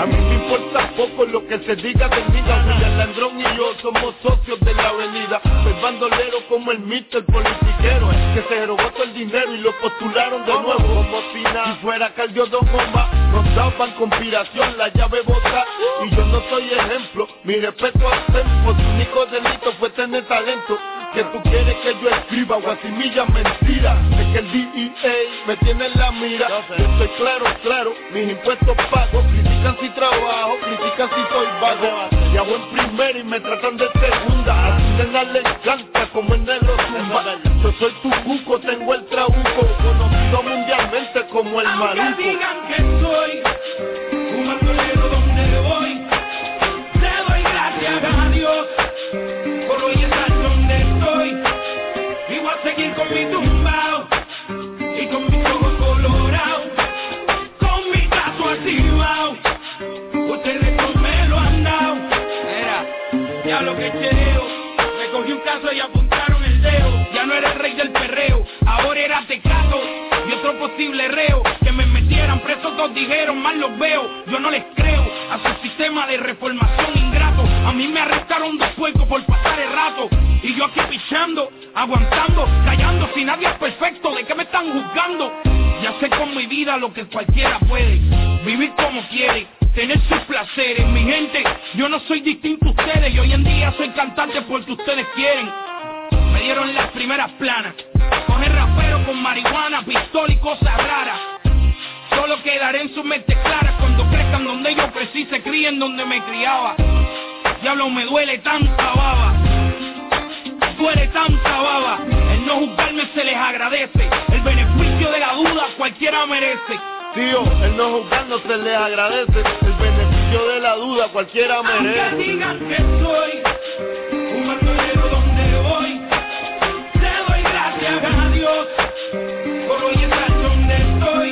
A mí me importa poco lo que se diga de mí. William Landrón y yo somos socios de la avenida. El bandolero como el mister politiquero que se robó todo el dinero y lo postularon de nuevo. Como si nada, si fuera Cardio Dos Bombas, nos daban conspiración, la llave bota. Y yo no soy ejemplo, mi respeto al tempo. Su único delito fue tener talento. Que tú quieres que yo escriba guasimilla mentira. Es que el D E A me tiene en la mira. Yo estoy claro, claro, mis impuestos pago. Critican si trabajo, critican si soy vago. Y hago en primera y me tratan de segunda. A tu nena le encanta como en el Zumba. Yo soy tu cuco, tengo el trabuco. Conocido mundialmente como el maluco. Aunque digan que soy un bandolero donde voy, le doy gracias a Dios por hoy estar donde estoy. Y voy a seguir con mi tumbao y con mis ojos colorados, con mi brazo activado. Ustedes no me lo han dado. Era, ya lo que chereo. Me cogí un caso y apuntaron el dedo. Ya no era el rey del perreo, ahora era tecato y otro posible reo. Que me metieran preso, todos dijeron, mal los veo. Yo no les creo a su sistema de reformación ingrato. A mí me arrestaron dos puercos por pasar el rato. Y yo aquí pichando, aguantando, callando. Si nadie es perfecto, ¿de qué me están juzgando? Ya sé con mi vida lo que cualquiera puede. Vivir como quiere, tener sus placeres. Mi gente, yo no soy distinto a ustedes. Y hoy en día soy cantante porque ustedes quieren. Me dieron las primeras planas. Coger rapero con marihuana, pistola y cosas raras. Solo quedaré en su mente clara cuando crezcan donde yo crecí, se críen donde me criaba. Diablo, me duele tanta baba, duele tanta baba. El no juzgarme se les agradece. El beneficio de la duda cualquiera merece. Tío, el no juzgarnos se les agradece. El beneficio de la duda cualquiera merece. Aunque digan que soy un bandolero donde voy, le doy gracias a Dios por hoy estar donde estoy.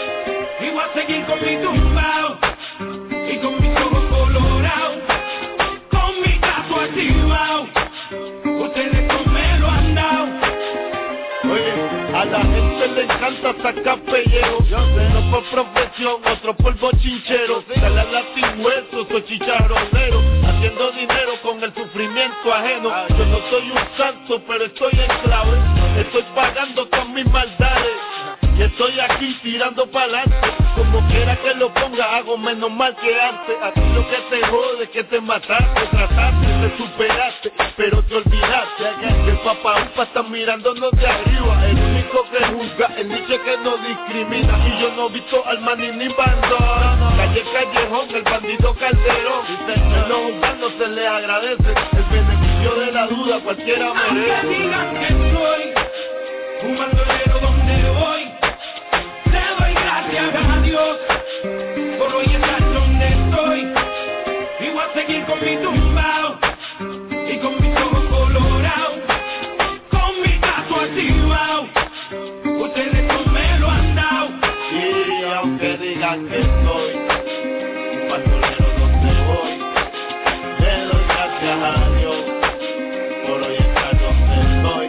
Y voy a seguir con mi tumbao y con mis ojos colorados, con mi brazo activado. Ustedes no me lo han dado. Oye, a la gente le encanta sacar pellejo. Uno por profesión, otro por bochinchero. Dale al latigüeso, soy chicharronero. Haciendo dinero con el sufrimiento ajeno. Yo no soy un santo, pero estoy en clave. Estoy pagando con mis maldades. Y estoy aquí tirando pa'lante. Como quiera que lo ponga, hago menos mal que antes. Aquí lo que te jode es que te mataste, trataste, te superaste, pero te olvidaste. Que el papá upa está mirándonos de arriba. El único que juzga, el niche que no discrimina. Y yo no he visto al maní ni bandón. Calle Callejón, el bandido Calderón. El no juzgando se le agradece. El beneficio de la duda cualquiera merece. Aunque digan que soy un bandolero donde voy, le doy gracias a Dios por hoy estar donde estoy. Y voy a seguir con mi tumbao y con mis ojos colorados, con mi brazo activado. Ustedes no me lo han dado. Y aunque digan que soy un bandolero donde voy, le doy gracias a Dios por hoy estar donde estoy.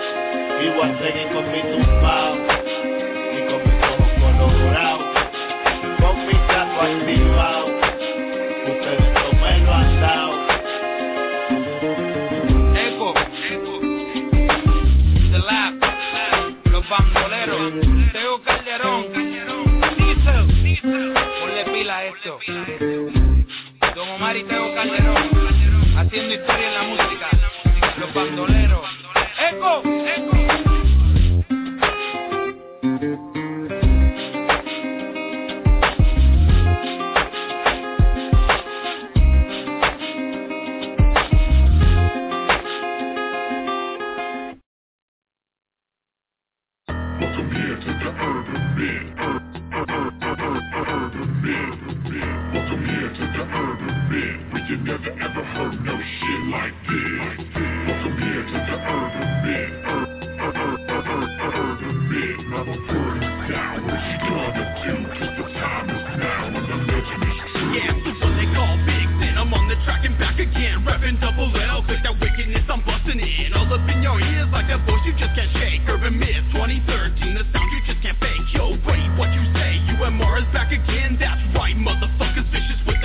Y voy a seguir con mi tumbao y con mis ojos colorados, con mi brazo activado. Ustedes no me lo han dado. Eco, The Lab, Los Bandoleros, Teo Calderón, Diesel, ponle pila a esto. Don Omar y Teo Calderón, haciendo historia en la música. Los Bandoleros. Eco, eco. Welcome here to the Urban Mid. Urban Mid. Welcome here to the Urban Mid, where you never ever heard no shit like this. Welcome here to the Urban Mid. Urban Mid. Now the word is down. What you gonna do? 'Cause the time is now and the legend is true. Yeah, I'm the one they call Big Sin. I'm on the track and back again, repping double L. With that wickedness, I'm busting in all up in your ears like a bush you just can't shake. Urban Mid twenty thirteen, the sound you just can't fake. Yo, wait, what you say? U M R is back again. That's right, motherfuckers vicious with the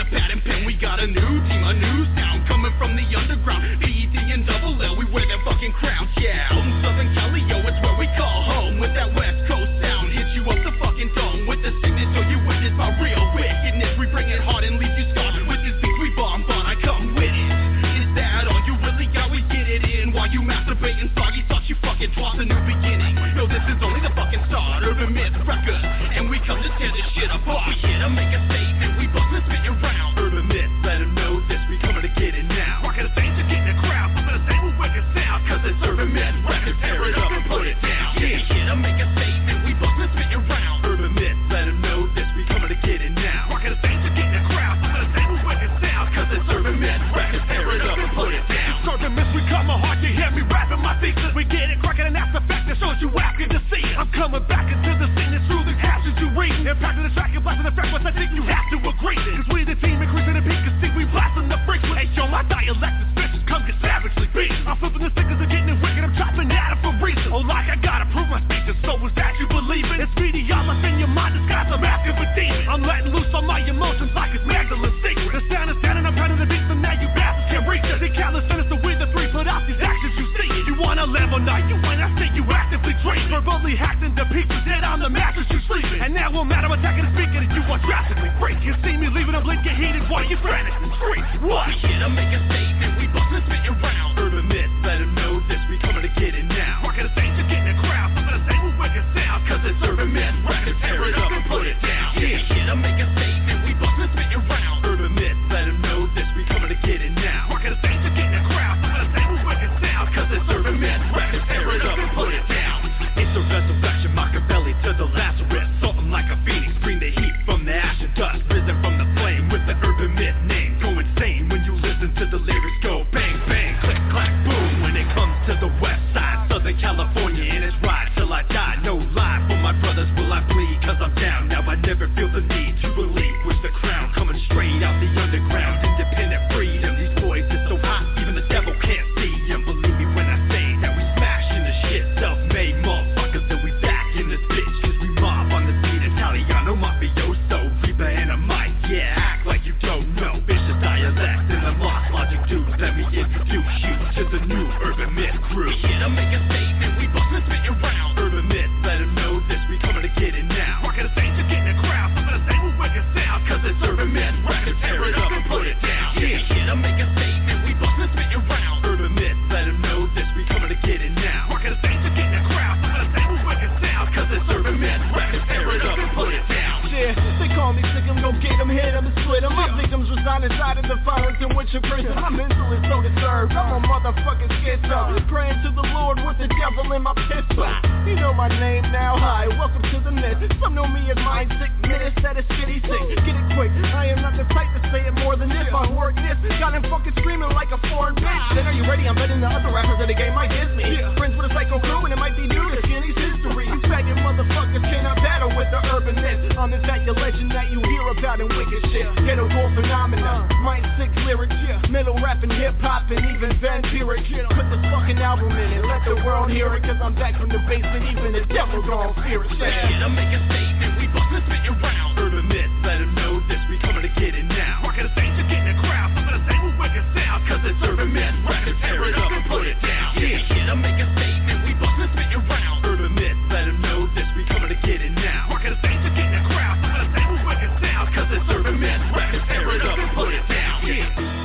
Impacting the track and blasting the frequency, I think you have to agree. Cause we the team increasing the peak, cause see we blasting the frequency. Hey yo, my dialect is vicious, come get savagely beat. I'm flipping the stickers and getting it wicked, I'm chopping at it for reason. Oh, like I gotta prove my speeches, so is that you believe it? It's meteorologist in your mind, it's got some asking for demons. I'm letting loose on my emotions like it's Magdalene's secret. The sound is standing, I'm turning the beats, and now you bastards can't reach it. The countless sinister with the three, put out these actions you see. You wanna live or not, you when I see you actively dream. Verbally hacked into pieces, dead on the mattress you sleeping. And now it won't matter, I'm attacking and speaking, and you are drastically freak. You see me leaving, I'm blinking heated while you frantically scream. What? We here to make a statement, we bustin' spittin' round. Urban myths, let them know this, we coming to get it now. Rockin' the stage, you're getting a crowd, I'm gonna say we wicked sound. Cause it's urban myths, records, tear it up and put it down. Yeah, we here to make a statement, we bustin' spittin' round. Urban myths, let them know this, we coming to get it now. Rockin' the stage, you're getting a crowd, I'm gonna say we wicked sound. Cause it's urban myths, records, tear it up and put it down. It's a resurrection, Machiavelli to the Lazarus. Something like a phoenix, bring the heat from the ash and dust. Risen from the flame with the urban myth name. Go insane when you listen to the lyrics go bang, bang, click, clack, boom. When it comes to the west side, Southern California, and it's ride till I die. No lie, for my brothers will I bleed, cause I'm down. Now I never feel the need to relinquish the crown. Coming straight out the underground, independent freedom. These boys is so hot, even the devil can't see. And believe me when I say that we smashing the shit. Self-made motherfuckers, and we back in this bitch. Cause we mob on the beat, Italiano, mafioso, Reba and a mic. Yeah, act like you don't know. Vicious dialect and the lost logic dudes. Let me introduce you to the new urban myth crew. We here to make a statement, we bustin' spittin' round. Urban myths, let them know this, we coming to get it now. Rockin' the stage, you're getting a crowd, I'm gonna say we wicked sound. Cause it's urban myths, records, tear it up and put it down. Yeah, we here to make a statement, we bustin' spittin' round. Urban myths, let them know this, we coming to get it now. Rockin' the stage, you're getting a crowd, I'm gonna say we wicked sound. Cause it's urban myths, records, tear it up and put it down. Yeah, they call me sick, I'm gon' get them, hit them, and split them. My victims reside inside of the violence in which in prison. My mental is so disturbed, I'm a motherfucking schizo. Praying to the Lord with the devil in my pistol. You know my name now, hi, welcome to the myth. Some know me as mind sick, minutes that is shitty sick. Get it quick, I am not the type to say it more than this. I work this, got him fucking screaming like a foreign bitch. Then are you ready? I'm betting the other rappers of the game might diss me. Friends with a psycho crew and it might be new to Skinny's history. You faggot motherfuckers cannot battle with the urban myth. I'm in fact the legend that you hear about in wicked shit. Ghetto gold phenomena, mind sick lyrics, yeah. Metal rap and hip hop and even vampiric. Put this fucking album in and let the world hear it. Cause I'm back from the basement, even the devil gon' fear it. We here to make a statement, we bustin' spittin' round. Urban myths, let them know this, we coming to get it now. Rockin' the stage, you're getting a crowd, I'm gonna say we wicked sound. Cause it's urban myths, records, tear it up and put it down. Yeah, we here to make a statement, we bustin' spittin' round. Urban myths, let them know this, we coming to get it now. Rockin' the stage, you're getting a crowd, I'm gonna say we wicked sound. Cause it's urban myths, records, tear it up and put it down. Yeah,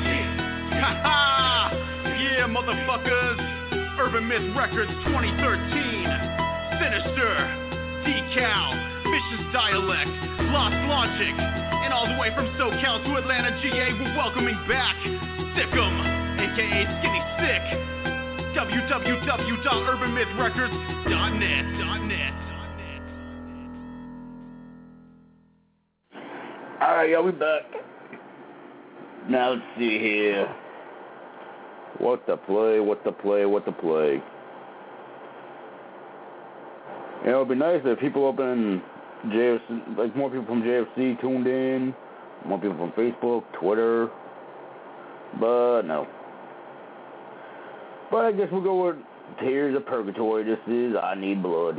yeah, ha ha, yeah, motherfuckers. Urban Myth Records twenty thirteen, Sinister, Decal, Vicious Dialect, Lost Logic, and all the way from SoCal to Atlanta, G A, we're welcoming back Sick'em, aka Skinny Sick, w w w dot urban myth records dot net. Alright, y'all, we back. Now let's see here. What to play, what to play, what to play. You know, it'd be nice if people up in J F C, like more people from J F C tuned in, more people from Facebook, Twitter, but no. But I guess we'll go with Tears of Purgatory. This is I Need Blood.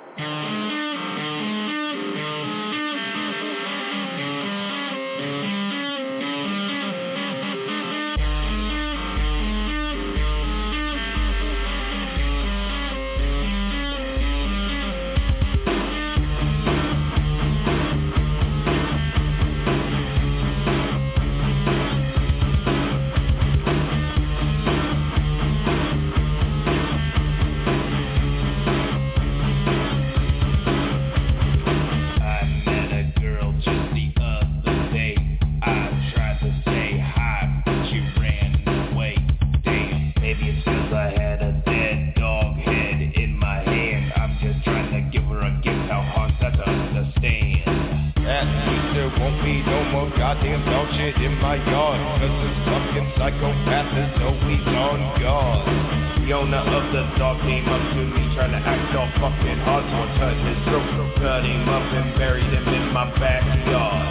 Goddamn dog shit in my yard. Cause this fucking psychopath is always on guard. The owner of the dog came up to me trying to act all fucking hard. So I cut his throat, cut him up and buried him in in my backyard.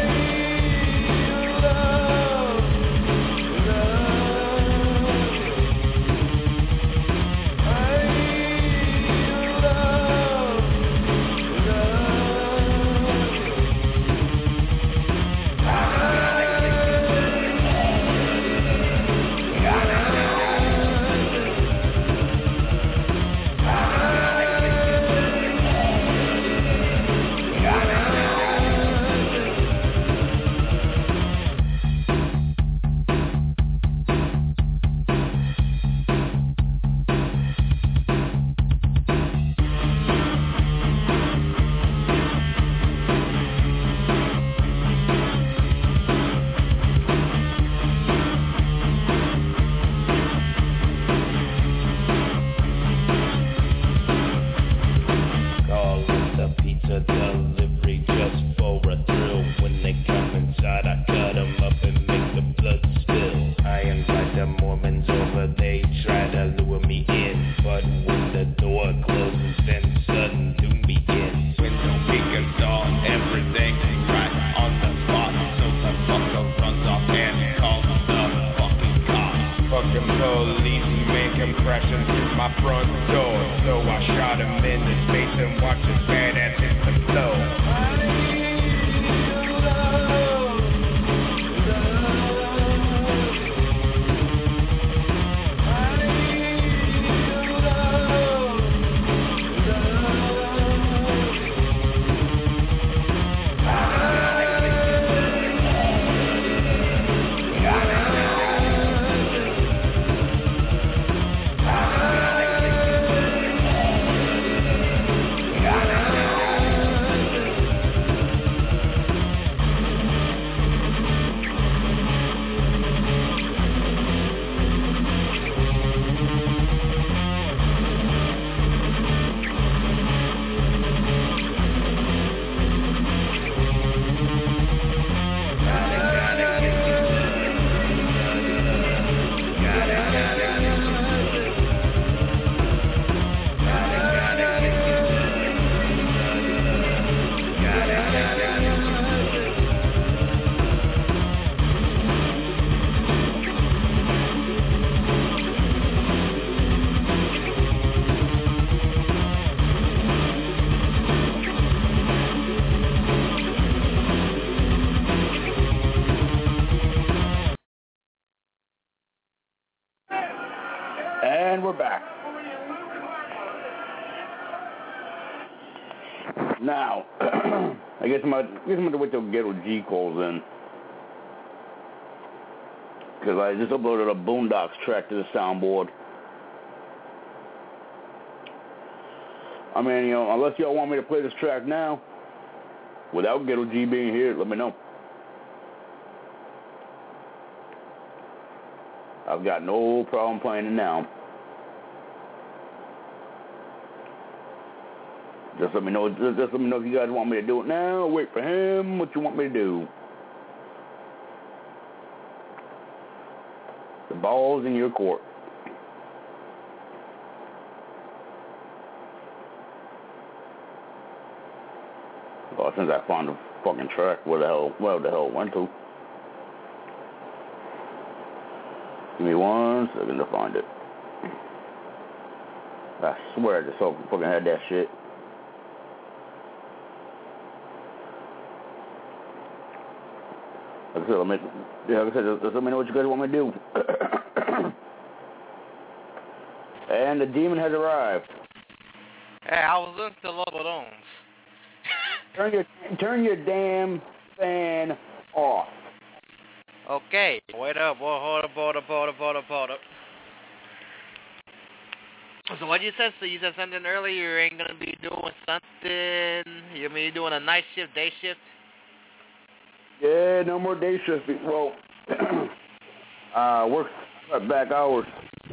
And we're back. Now, I guess I'm, I guess I'm going to wait till Ghetto G calls in. Because I just uploaded a Boondocks track to the soundboard. I mean, you know, unless y'all want me to play this track now, without Ghetto G being here, let me know. I've got no problem playing it now. Just let me know. Just, just let me know if you guys want me to do it now. Wait for him. What you want me to do? The ball's in your court. Well, since I found the fucking track, where the hell, where the hell it went to? Give me one second to find it. I swear I just fucking had that shit. Like I said, let me, yeah, like I said, just, just let me know what you guys want me to do. And the demon has arrived. Hey, I was listening to Lobodones. Turn your turn your damn fan off. Okay, wait up, boy, hold up, hold up, hold up, hold up, hold up. So what you said? So you said something earlier. You ain't gonna be doing something. You mean you doing a night shift, day shift? Yeah, no more day shift. Well, uh, work back hours.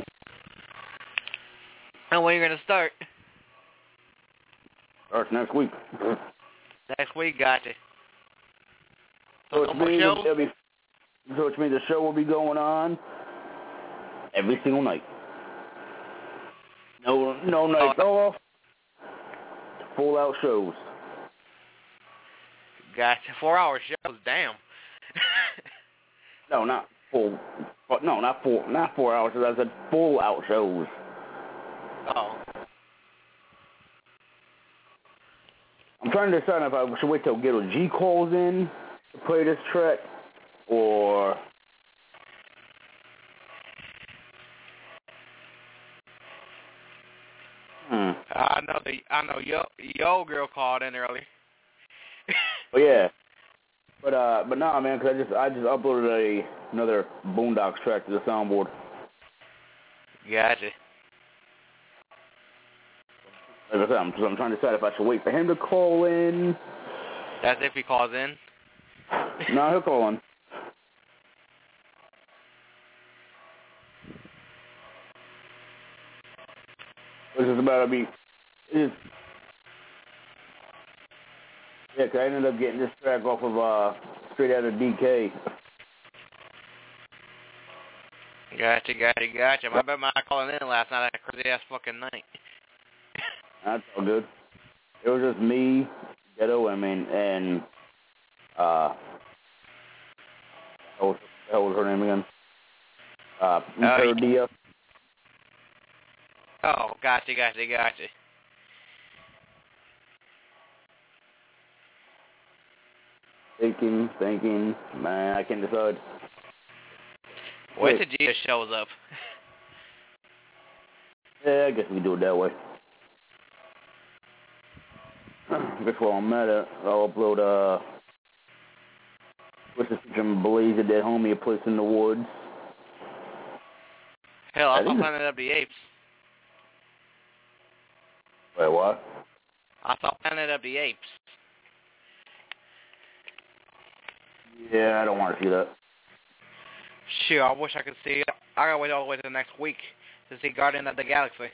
And when you're gonna start? Starts next week. Next week, gotcha. So, So it no more means shows? it'll be, so which means the show will be going on every single night. No, no nights oh. off. Full out shows. Gotcha. Four-hour shows, damn. No, not full. No, not four. Not four hours. I said full-out shows. Oh. I'm trying to decide if I should wait till Ghetto G calls in to play this track, or hmm. I know the I know yo yo girl called in early. Oh yeah, but uh, but nah, man, because I just I just uploaded a another Boondocks track to the soundboard. Gotcha. Like I said, I'm, I'm trying to decide if I should wait for him to call in. That's if he calls in. No, he'll call in. It's just about to be. It's, yeah, 'cause I ended up getting this track off of uh, straight out of D K. Gotcha, gotcha, gotcha. My bad, my calling in last night. I had a crazy ass fucking night. That's all good. It was just me, Ghetto, I mean, and uh, what the hell was her name again? Uh, Oh, Dia. Oh, gotcha, gotcha, gotcha. Thinking, thinking, man, I can't decide. Wait till Gia shows up. Yeah, I guess we can do it that way. I guess while I'm at it, I'll upload, uh, what's this freaking Blaze of Dead Homie, A Place in the Woods. Hell, I I saw think- Planet of the Apes. Wait, what? I saw Planet of the Apes. Yeah, I don't want to see that. Sure, I wish I could see it. I gotta wait all the way to the next week to see Guardian of the Galaxy.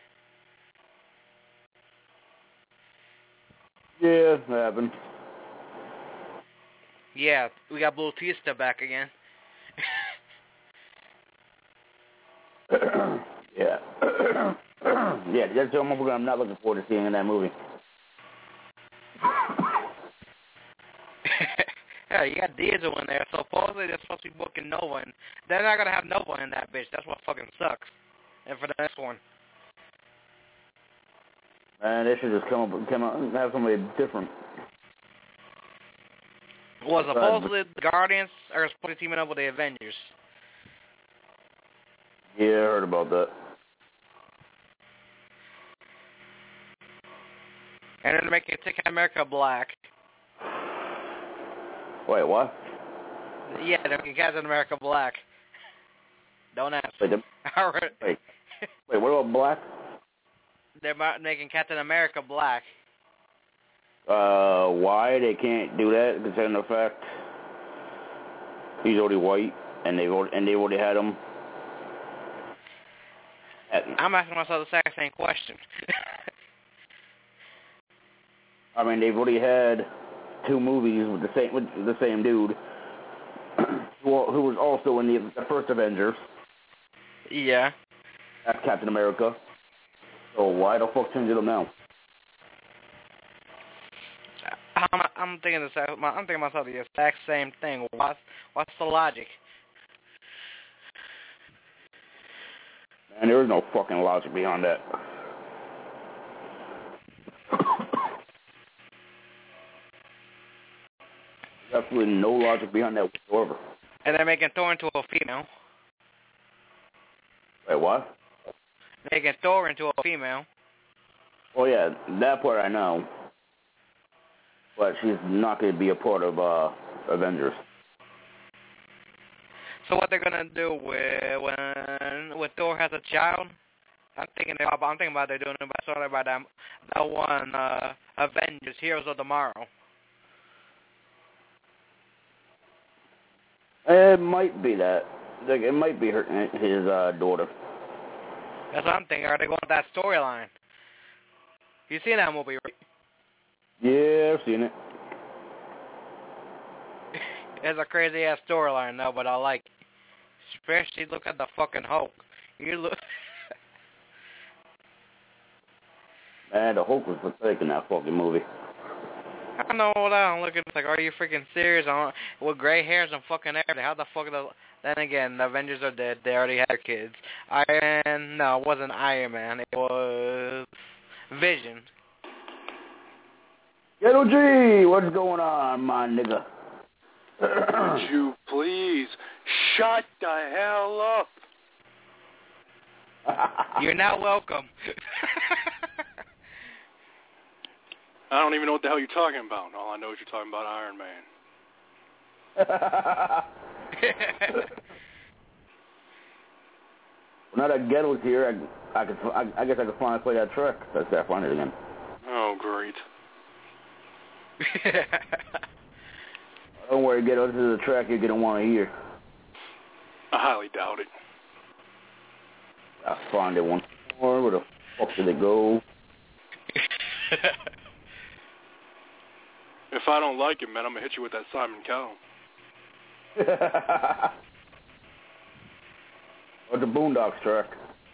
Yeah, that happened. Yeah, we got Bautista back again. Yeah. Yeah, that's the one I'm not looking forward to seeing in that movie. Yeah, you got Diesel in there, so supposedly they're supposed to be booking Nova, and they're not gonna have Nova in that bitch. That's what fucking sucks. And for the next one, Man, they should just come up, come out and have somebody different. well, supposedly the Guardians are supposed to be teaming up with the Avengers. Yeah, I heard about that. And they're making Captain America black. Wait, what? Yeah, they're making Captain America black. Don't ask. Wait, the, All right. wait, wait, what about Black? They're ma- making Captain America black. Uh, why they can't do that? Considering the fact he's already white, and they've already, and they already had him. At, I'm asking myself the exact same question. I mean, they've already had two movies with the same with the same dude, who, who was also in the, the first Avengers. Yeah. That's Captain America. So why the fuck change it now? I'm, I'm thinking the same. I'm thinking myself the exact same thing. What's what's the logic? And there is no fucking logic behind that. There's absolutely no logic behind that whatsoever. And they're making Thor into a female. Wait, what? Making Thor into a female. Oh yeah, that part I know. But she's not going to be a part of uh, Avengers. So what they're gonna do with when when Thor has a child? I'm thinking about I'm thinking about they're doing it by sort of by that that one uh, Avengers Heroes of Tomorrow. It might be that. Like, it might be her his uh, daughter. That's what I'm thinking. Are they going with that storyline? You seen that movie, right? Yeah, I've seen it. It's a crazy ass storyline though, but I like it. Especially look at the fucking Hulk. You look. Man, the Hulk was pathetic in that fucking movie. I know that. I'm looking like, are you freaking serious? I'm, with gray hairs and fucking everything. How the fuck? The, then again, the Avengers are dead. They already had their kids. Iron Man, no, it wasn't Iron Man. It was Vision. Ghetto G, what's going on, my nigga? Would you please shut the hell up? You're not welcome. I don't even know what the hell you're talking about. All I know is you're talking about Iron Man. Well, now that Ghetto's here, I, I, could, I, I guess I could finally play that track. Let's see if I find it again. Oh, great. Don't worry, Ghetto. This is a track you're going to want to hear. I highly doubt it. I'll find it once more. Where the fuck did it go? If I don't like it, man, I'm going to hit you with that Simon Cowell. Or the Boondocks track.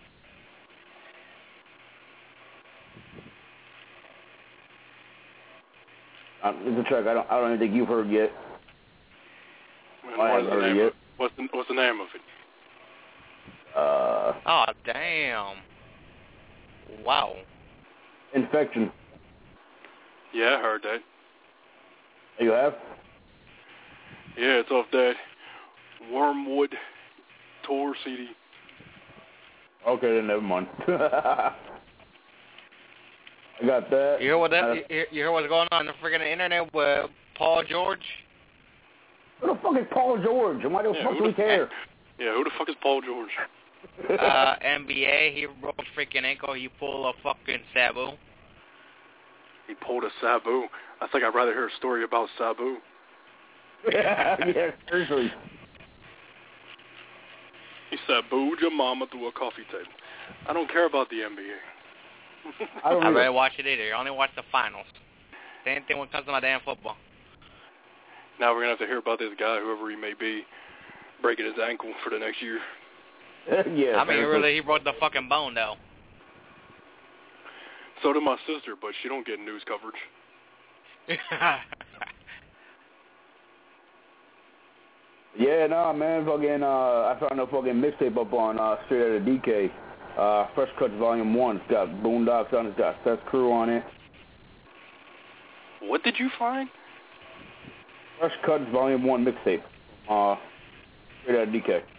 Um, it's a track I don't I don't even think you've heard yet. Man, I haven't heard it yet. What's the, what's the name of it? Uh, oh, damn. Wow. Infection. Yeah, I heard that. You have? Yeah, it's off that Wormwood tour C D. Okay, then never mind. I got that. You hear what that? Uh, You hear, you hear what's going on in the freaking internet with Paul George? Who the fuck is Paul George? And why the yeah, fuck do we care? Yeah, who the fuck is Paul George? uh, N B A. He broke his freaking ankle. He pulled a fucking Sabu. He pulled a Sabu. I think I'd rather hear a story about Sabu. yeah, yeah, seriously. He Sabu'd your mama through a coffee table. I don't care about the N B A. I don't I really watch it either. I only watch the finals. Same thing when it comes to my damn football. Now we're going to have to hear about this guy, whoever he may be, breaking his ankle for the next year. yeah. I mean, really, he broke the fucking bone, though. So did my sister, but she don't get news coverage. yeah, nah, man. Fucking, uh, I found a fucking mixtape up on uh, Straight Outta D K. Uh, Fresh Cuts Volume One. It's got Boondocks on it. It's got Seth's Crew on it. What did you find? Fresh Cuts Volume One mixtape. Uh, Straight Outta D K.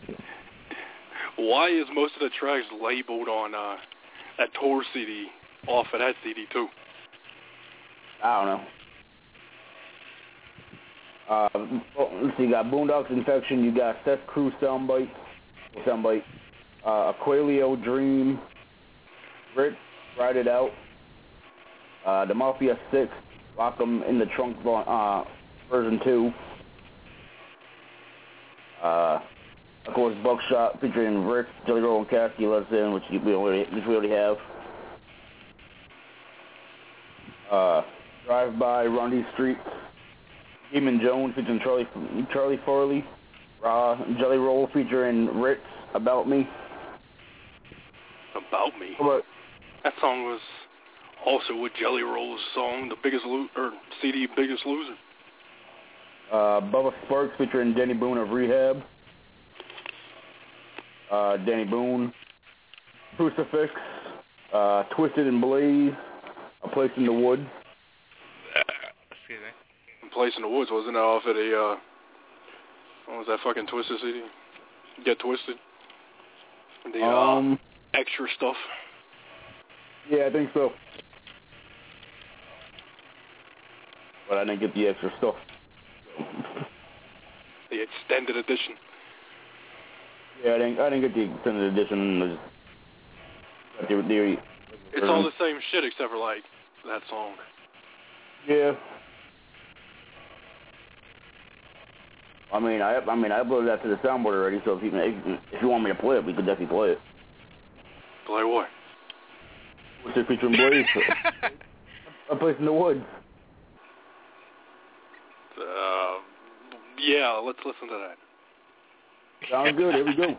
Why is most of the tracks labeled on uh, that tour C D off of that C D too? I don't know. Uh, let's see, you got Boondocks Infection, you got Seth's Crew Soundbite, Soundbite, uh, Aquilio Dream, Rick, Ride It Out, uh, The Mafia six, Lock 'em in the Trunk, uh, version two, uh, of course, Buckshot featuring Rick, Jelly Roll, and Caskey, Let's In, which we already, which we already have. Uh, Drive By, Run These Streets, Demon Jones featuring Charlie Charlie Farley, Raw, Jelly Roll featuring Ritz, About Me. About Me? What? That song was also with Jelly Roll's song, The Biggest Lo- or C D Biggest Loser. Uh, Bubba Sparks featuring Danny Boone of Rehab. Uh, Danny Boone, Crucifix, uh, Twisted and Blaze, A Place in the Woods. Excuse me. A Place in the Woods, wasn't that off of the, uh, what was that fucking Twisted C D? Get Twisted? The, um, uh, extra stuff? Yeah, I think so. But I didn't get the extra stuff. The extended edition. Yeah, I didn't, I didn't get the extended edition. The, the, the, it's all the same shit except for, like, that song. Yeah. I mean, I I mean, I uploaded that to the soundboard already. So if you can, if you want me to play it, we could definitely play it. Play what? What's it featuring Blaze? A Place in the Woods. Uh, yeah, let's listen to that. Sounds good. Here we go.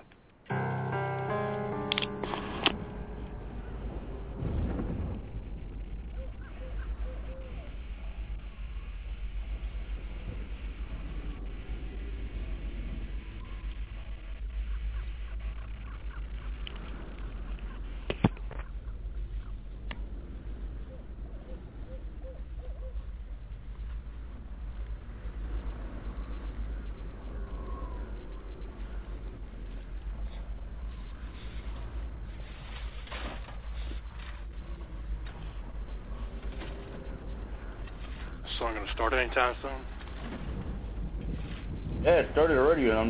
song gonna start anytime soon? Yeah, it started already, and I'm...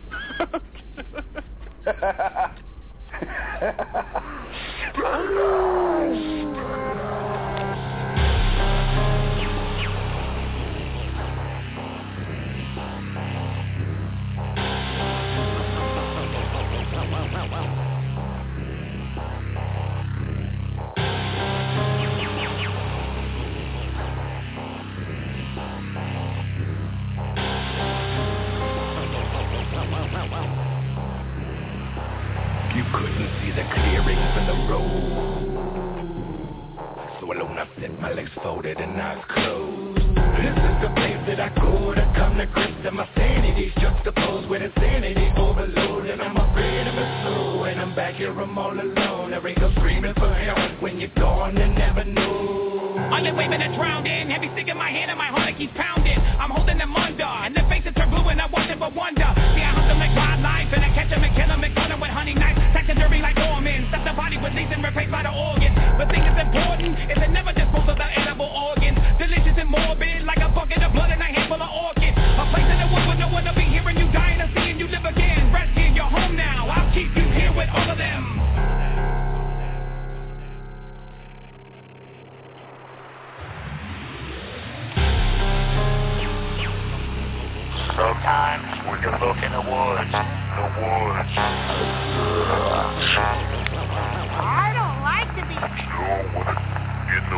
You couldn't see the clearings in the road, so alone I set my legs folded and eyes closed. This is the place that I go to come to grips with my sanity, juxtaposed with insanity overload. And I'm afraid of it so when I'm back here I'm all alone. There ain't no screaming for help when you're gone and never know. I've been waving and drowned in, heavy stick in my hand and my heart keeps pounding. I'm holding them under, and their faces turn blue and I watch it but wonder. See, I hunt them like wildlife, and I catch them and kill them and cut them with hunting knives. Taxidermy like Norman, stuff the body with leaves and replaced by the organs. The thing is important is it never dispose of the edible organs. Delicious and morbid, like a bucket of blood and a handful of orchids. A place in the woods where no one will be hearing you dying and seeing you live again. Rest here, you're home now, I'll keep you here with all of them. Sometimes when you look in the woods, the woods. I don't like to be. You want to get the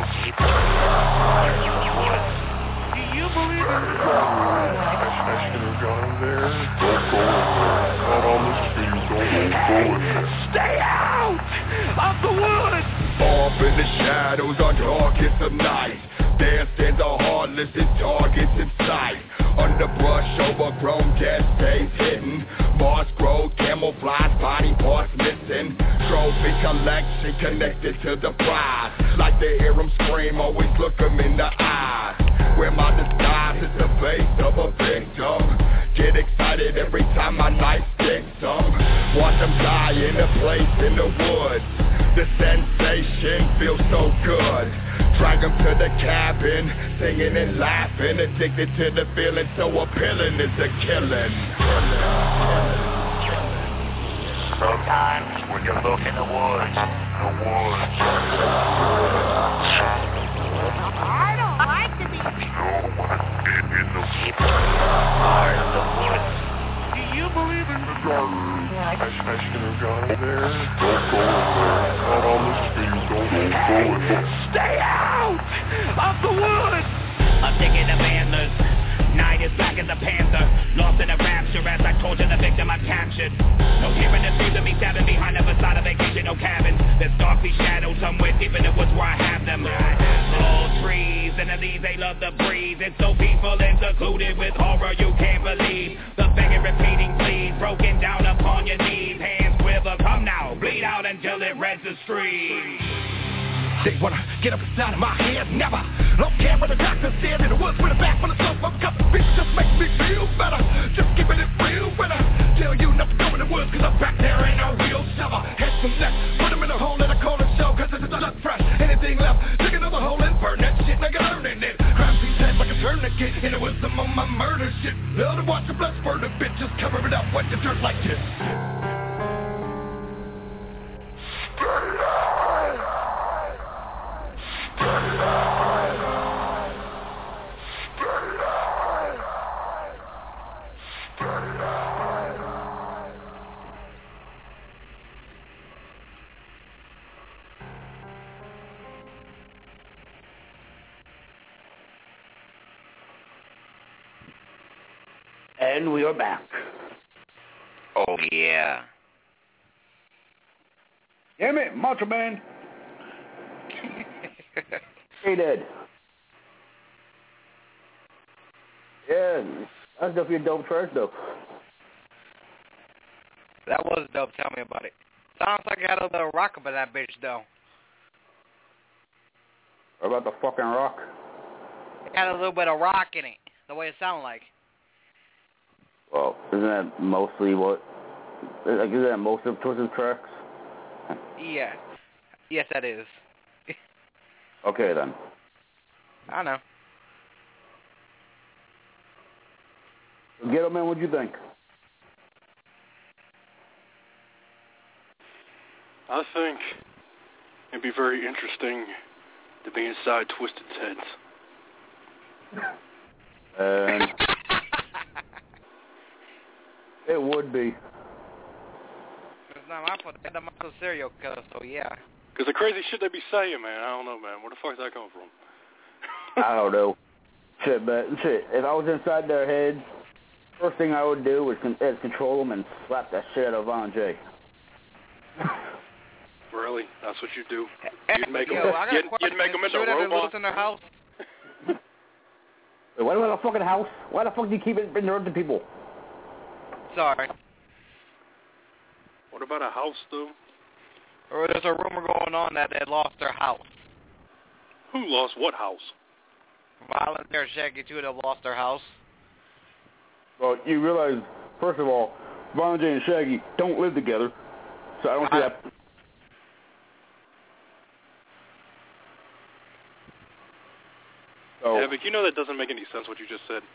woods. Do you believe in Especially down there. Don't go in there. Not on the street. Don't go in there. Stay out of the woods. Off in the shadows on darkest of night, there stands a heartless and targets in sight. Underbrush, overgrown, dead space hidden. Moss grow, camouflage, body parts missing. Trophy collection connected to the prize. Like to hear them scream, always look them in the eyes. Where my disguise is the face of a victim. Get excited every time my knife sticks them. Watch them die in a place in the woods. The sensation feels so good. Drag them to the cabin, singing and laughing. Addicted to the feeling, so appealing is a killing. Sometimes when you look in the woods, the woods. I don't like to be. You want to get in the heart of the woods. Do you believe in the dark? Especially down there. Don't go in there. Not on the street. Don't go in there. Stay out of the woods. I'm thinking of antlers. Night is black as a panther. Lost in a rapture as I torture the victim I captured. No hearing the screams of me stabbing behind the facade of vacational cabins. There's darkly shadows somewhere deep in the woods where I have them. Tall trees and the leaves they love to breathe. It's so peaceful and secluded with horror you can't believe. The begging repeating pleas broken down upon your knees. Hands quiver, come now, bleed out until it reds the street. They wanna get up inside of my head, never. Don't care what the doctor said. In the woods with a back full of stuff, I'm cupping bitch, just makes me feel better. Just keeping it real when I tell you not to go in the woods, cause I'm back there, ain't no real summer. Head some neck, put them in a hole and I call it show, cause it's not fresh. Anything left, dig another hole and burn that shit, nigga, learning it. Crime scene head like a tourniquet, in the woods I'm on my murder shit. Love to watch the blood spurt a bit, just cover it up with the dirt like this. And we are back. Oh, yeah. Damn it, Macho Man. Hey, Dad. Yeah, that's definitely a dope track, though. That was dope. Tell me about it. Sounds like it had a little rock up in that bitch, though. What about the fucking rock? It had a little bit of rock in it, the way it sounded like. Well, isn't that mostly what... Like, isn't that most of Twisted tracks? Yeah. Yes, that is. Okay, then. I know. Ghetto Man, what'd you think? I think it'd be very interesting to be inside Twisted's heads. And it would be. It's not my fault. They're the serial killer, so yeah. Because the crazy shit they be saying, man, I don't know, man. Where the fuck is that coming from? I don't know. Shit, but shit, if I was inside their heads, first thing I would do is, con- is control them and slap that shit out of Von J. Really? That's what you do? You'd make Yo, them, I got you'd, a question. you'd make them into Sure robots? in their house? Wait, why do we have a fucking house? Why the fuck do you keep interrupting people? Sorry. What about a house, though? Or there's a rumor going on that they lost their house. Who lost what house? Volunteer Shaggy two that lost their house. Well, you realize, first of all, Von J and Shaggy don't live together, so I don't see I, that. So, yeah, but you know that doesn't make any sense what you just said.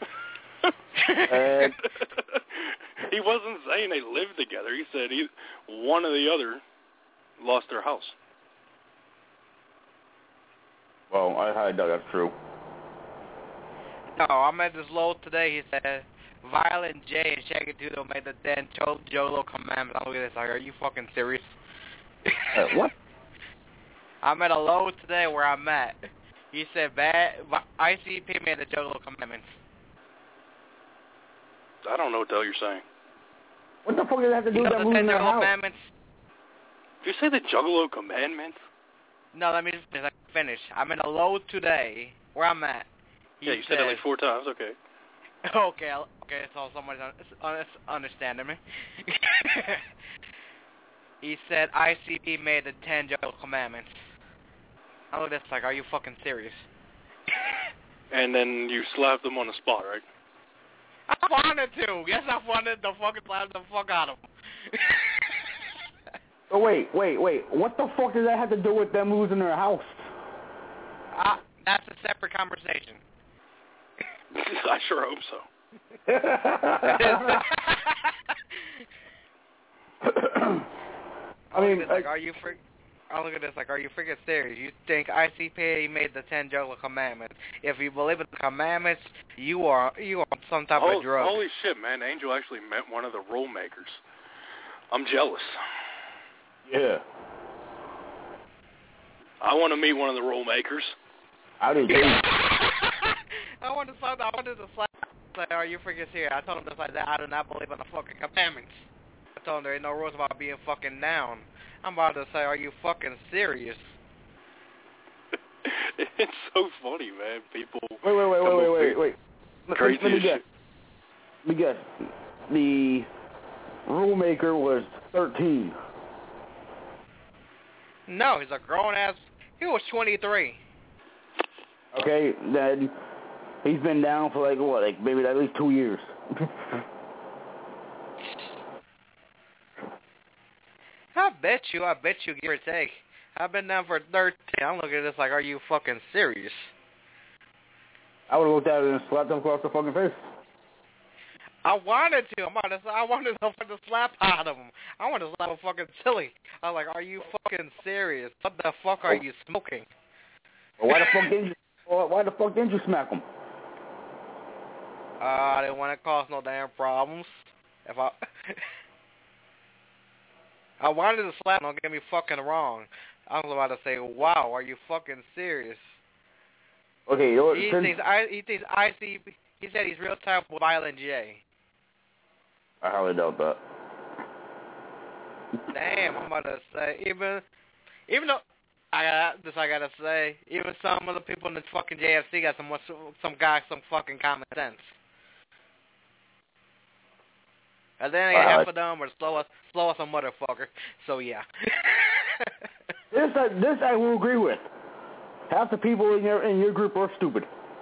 uh, he wasn't saying they lived together. He said he, one or the other lost their house. Well, I highly doubt that's true. No, I met this load today. He said Violent J and Shaggy Doodle made the Dan Cho Jolo commandments. I'm looking at this like, are you fucking serious? Uh, what? I met a load today where I'm at. He said bad I C P made the Jolo commandments. I don't know what the hell you're saying. What the fuck does that have to do You with know that the moving ten their Jolo house? commandments? Did you say the Juggalo commandments? No, let me just finish. finish. I'm in a load today where I'm at. He yeah, you said, said it like four times. Okay. Okay, okay, so somebody's un- understanding me. He said I C P made the ten Jolo commandments. I look at this like, are you fucking serious? And then you slapped them on the spot, right? I wanted to. Yes, I wanted to fucking slap the fuck out of him. Oh, wait, wait, wait. What the fuck does that have to do with them losing their house? Uh, that's a separate conversation. I sure hope so. I mean, like, are you freak? I look at this like, are you freaking serious? You think I C P made the ten Jolo commandments? If you believe in the commandments, you are you are on some type Holy, of drug. holy shit, man! Angel actually met one of the rule makers. I'm jealous. Yeah. I want to meet one of the rule makers. I do too. I wanted to slap. I wanted to slap. Like, are you freaking serious? I told him just like that. I do not believe in the fucking commandments. I told him there ain't no rules about being fucking down. I'm about to say, are you fucking serious? It's so funny, man. People. Wait, wait, wait, wait, wait, wait, wait. Let, Crazy let me as guess. shit. Let me guess. The rule maker was thirteen. No, he's a grown ass. He was twenty-three. Okay, then he's been down for like what, like maybe at least two years. I bet you, I bet you, give or take. I've been down for thirteen. I'm looking at this like, are you fucking serious? I would have looked at it and slapped him across the fucking face. I wanted to. I'm about to say, I wanted to fucking slap out of him. I wanted to slap him fucking silly. I was like, are you fucking serious? What the fuck are you smoking? Well, why the fuck didn't you? Why the fuck didn't you smack him? Uh, I didn't want to cause no damn problems. If I, I wanted to slap him. Don't get me fucking wrong. I was about to say, wow, are you fucking serious? Okay, you know what, he since, thinks I. He thinks I see. He said he's real tough with Violent J. I highly doubt that. Damn, I'm about to say, even, even though, I got this, I gotta say, even some of the people in the fucking J F C got some, some guys, some fucking common sense. And then uh, half of them are slow as, slow as a motherfucker. So yeah. this, I, this I will agree with. Half the people in your in your group are stupid.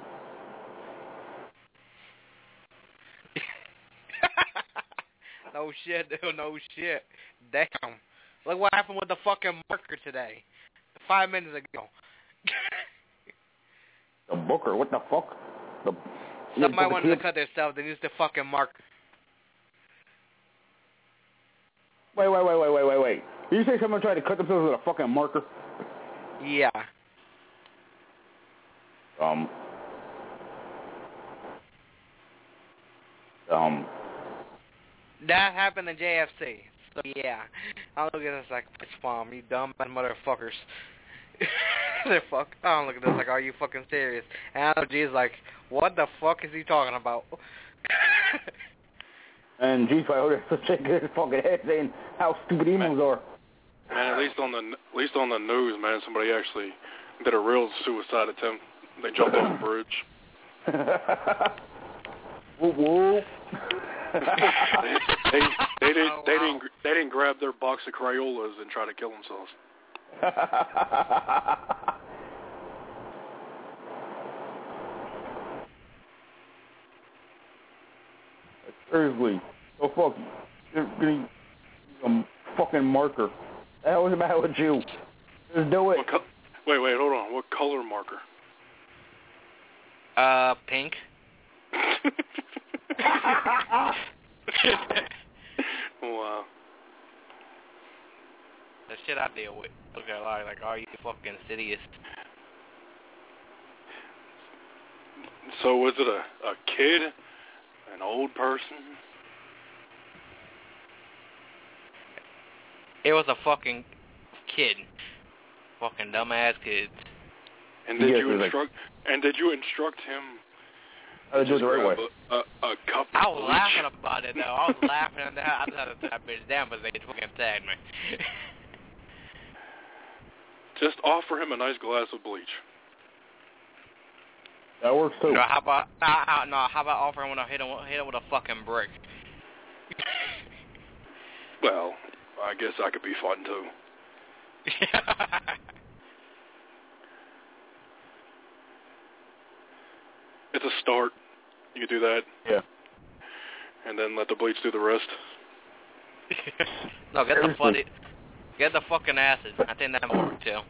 No shit, dude, no shit. Damn. Look what happened with the fucking marker today. Five minutes ago. The Booker, what the fuck? The... somebody wanted to cut themselves, they used the fucking marker. Wait, wait, wait, wait, wait, wait, wait. Did you say someone tried to cut themselves with a fucking marker? Yeah. Um. Um. That happened in J F C. So yeah, I look at this like, bitch bomb, you dumb motherfuckers. They're fuck. I don't look at this like, are you fucking serious? And I know G's like, what the fuck is he talking about? And G's probably shaking his fucking head saying how stupid emos are. Man, at least on the at least on the news, man, somebody actually did a real suicide attempt. They jumped off a bridge. Whoop whoop. they, they, they didn't oh, wow. they didn't they didn't grab their box of Crayolas and try to kill themselves. Seriously, so fuck you. You're getting a fucking marker. The hell is the matter with you? Just do it. Co- wait, wait, hold on. What color marker? Uh, pink. Wow. The shit I deal with. Look at like, like, are you fucking serious? So was it a, a kid? An old person? It was a fucking kid. Fucking dumbass kids. And did you instruct? And did you instruct him? I was doing the right way. A, a, a cup I of was bleach? laughing about it though. I was laughing at that. I thought that bitch down, but they fucking tagged me. Just offer him a nice glass of bleach. That works too. No, how about uh, no? How about offering when I hit him, hit him with a fucking brick? Well, I guess that could be fun too. It's a start. You could do that. Yeah. And then let the bleach do the rest. No, get the funny, get the fucking acid. I think that might work too.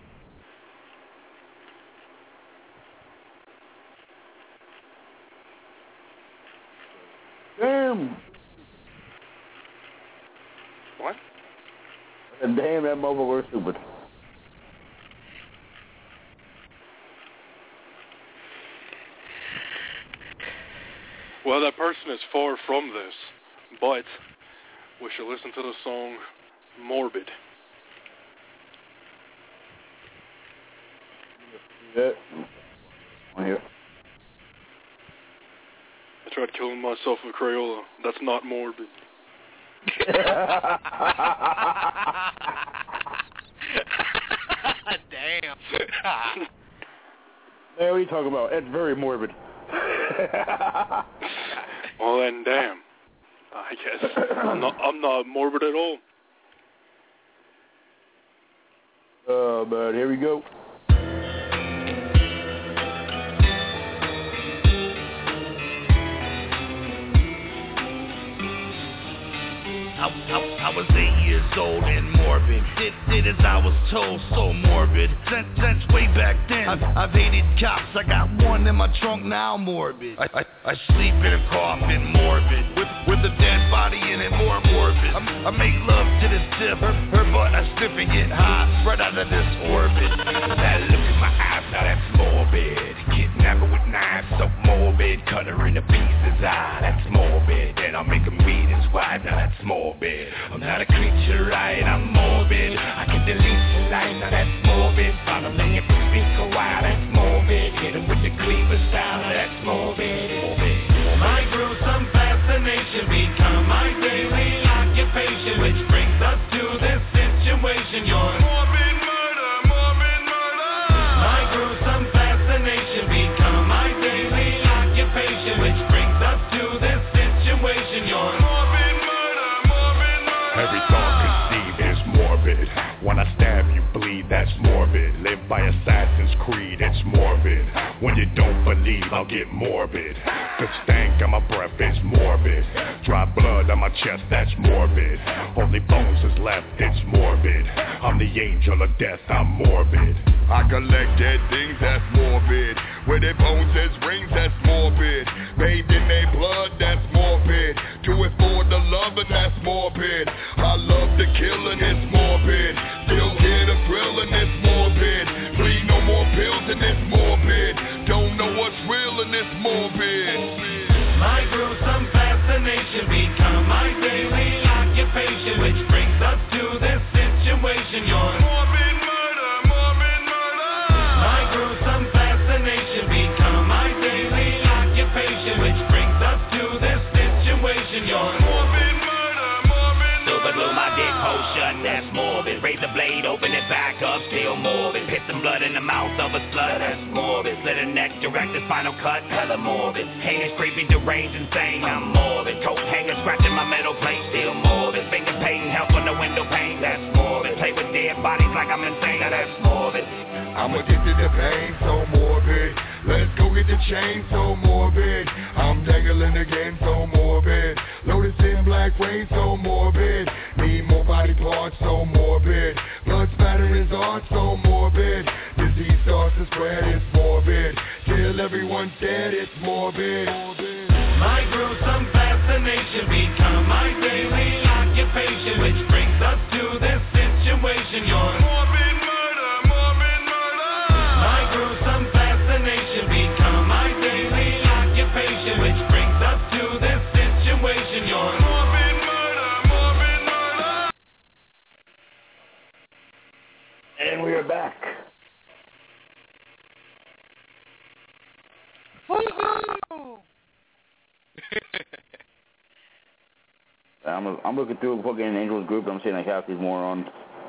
Damn. What? And damn, that motherfucker was stupid. Well, that person is far from this, but we should listen to the song Morbid. Yeah. Here. I tried killing myself with Crayola. That's not morbid. Damn. Hey, what are you talking about? It's very morbid. Well then, damn. I guess I'm not. I'm not morbid at all. Oh, uh, man, here we go. I, I, I was eight years old and morbid. Did, did as I was told, so morbid. Since, since way back then, I've, I've hated cops. I got one in my trunk now, morbid. I, I, I sleep in a coffin, morbid. With, with a dead body in it, more morbid. I, I make love to this tip. Her, her butt, I strip and get high, right out of this orbit. Now look in my eyes, now that's morbid. Kidnapper with knives, so morbid. Cut her into pieces, ah, that's morbid. Then I'll make him read his wife, now that's morbid. I'm not a creature, right? I'm morbid. I can delete the line, now that's morbid. Bottom laying to speak a while, that's morbid. Hit him with the cleaver style, now that's morbid. morbid. My gruesome fascination become my daily occupation, which brings us to this situation. You're morbid murder, morbid murder. My gruesome fascination become my daily occupation, which brings us to this situation. You're morbid murder, morbid murder. Every thought conceived is morbid. When I stab you, bleed, that's morbid. Live by Assassin's Creed, it's morbid. When you don't believe, I'll get morbid. The stank on my breath is morbid. Dry blood on my chest, that's morbid. Only bones is left, it's morbid. I'm the angel of death, I'm morbid. I collect dead things, that's morbid. Where their bones as rings, that's morbid. Bathed in their blood, that's morbid. Do it for the love and that's morbid. I love the killing, it's morbid. Still get a thrill and it's morbid. Please no more pills and it's morbid. Don't know what's real and it's morbid. My gruesome fascination become my daily occupation, which brings us to this situation. Your morbid murder, morbid murder. My gruesome fascination become my daily occupation, which brings us to this situation. Your morbid murder, morbid murder. Super glue my dick hole shut, that's morbid. Raise the blade, open it back up, still morbid. Piss some blood in the mouth of a slut, that's morbid. Slit a neck, direct the spinal cut, hella morbid. Heinous, creepy, deranged, insane, I'm morbid. Coat hanger, scratching my metal plate, still morbid. Finger pain, help on the window pane, that's morbid. Play with dead bodies like I'm insane, now that's morbid. I'm addicted to pain, so morbid. Let's go get the chain, so morbid. I'm dangling again, so morbid. Lotus in black rain, so morbid. Need more body parts, so morbid. Blood spattering art, so morbid. Disease starts to spread, it's morbid. Till everyone's dead, it's morbid. My gruesome fascination become my daily occupation, which brings us to this situation. Your morbid murder, morbid murder. My gruesome fascination become my daily occupation, which brings us to this situation. Your morbid murder, morbid murder. And we are back. Woohoo! I'm, I'm looking through fucking Angels group. I'm seeing like half these morons.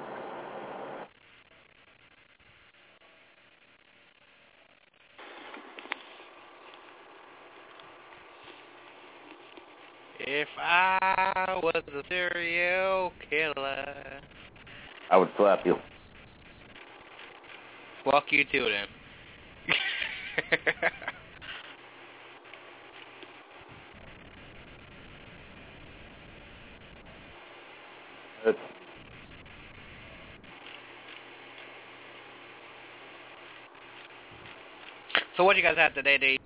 If I was a serial killer, I would slap you. Fuck you too, then. It's So what you guys have today to eat?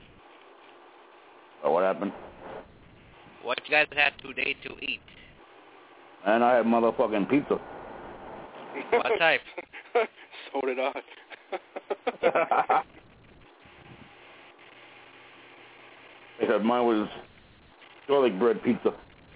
Oh, what happened? What you guys had today to eat? And I had motherfucking pizza. What type? So did I. Except mine was garlic bread pizza.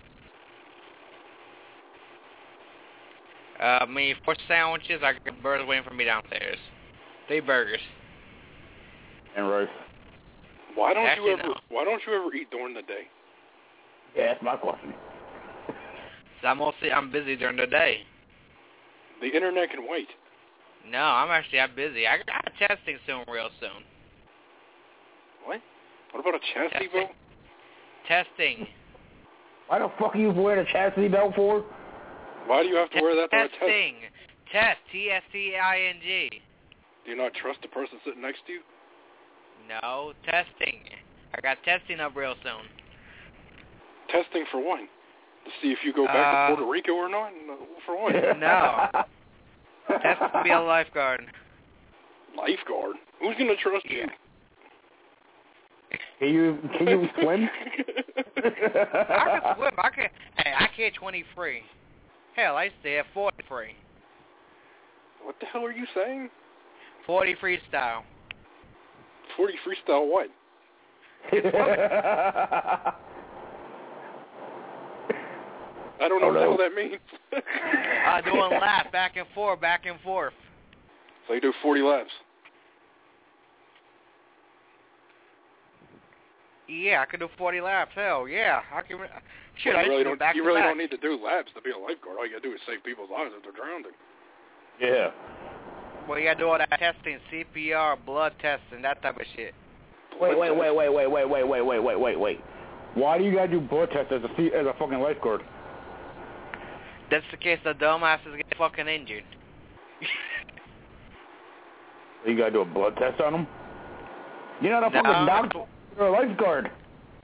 Uh, me four sandwiches. I got birds waiting for me downstairs. Three burgers. And rice. Why don't Actually, you ever? no. Why don't you ever eat during the day? Yeah, that's my question. So I'm mostly I'm busy during the day. The internet can wait. No, I'm actually I'm busy. I got testing soon, real soon. What? What about a chastity Testing. belt? Testing. Why the fuck are you wearing a chastity belt for? Why do you have to wear that for a test? Testing. Test. T S T I N G. Do you not trust the person sitting next to you? No, testing. I got testing up real soon. Testing for what? To see if you go back Uh, to Puerto Rico or not? No, for what? No. Test to be a lifeguard. Lifeguard? Who's gonna trust you? Can you can you swim? I can swim. I can. Hey, I catch twenty free. Hell, I stay at forty free. What the hell are you saying? Forty freestyle. forty freestyle what? I don't know Oh, what the no. hell that means. uh, doing laps back and forth, back and forth. So you do forty laps. Yeah, I can do forty laps. Hell, yeah, I can. Shit, Well, I you really just do don't. back You to really back. don't need to do laps to be a lifeguard. All you gotta do is save people's lives if they're drowning. Yeah. Well, you gotta do all that testing, C P R, blood testing, that type of shit. Wait, wait, wait, wait, wait, wait, wait, wait, wait, wait, wait, wait. Why do you gotta do blood tests as a fe- as a fucking lifeguard? That's the case the dumbasses get fucking injured. You gotta do a blood test on them? You're not a No. fucking doctor. You're a lifeguard.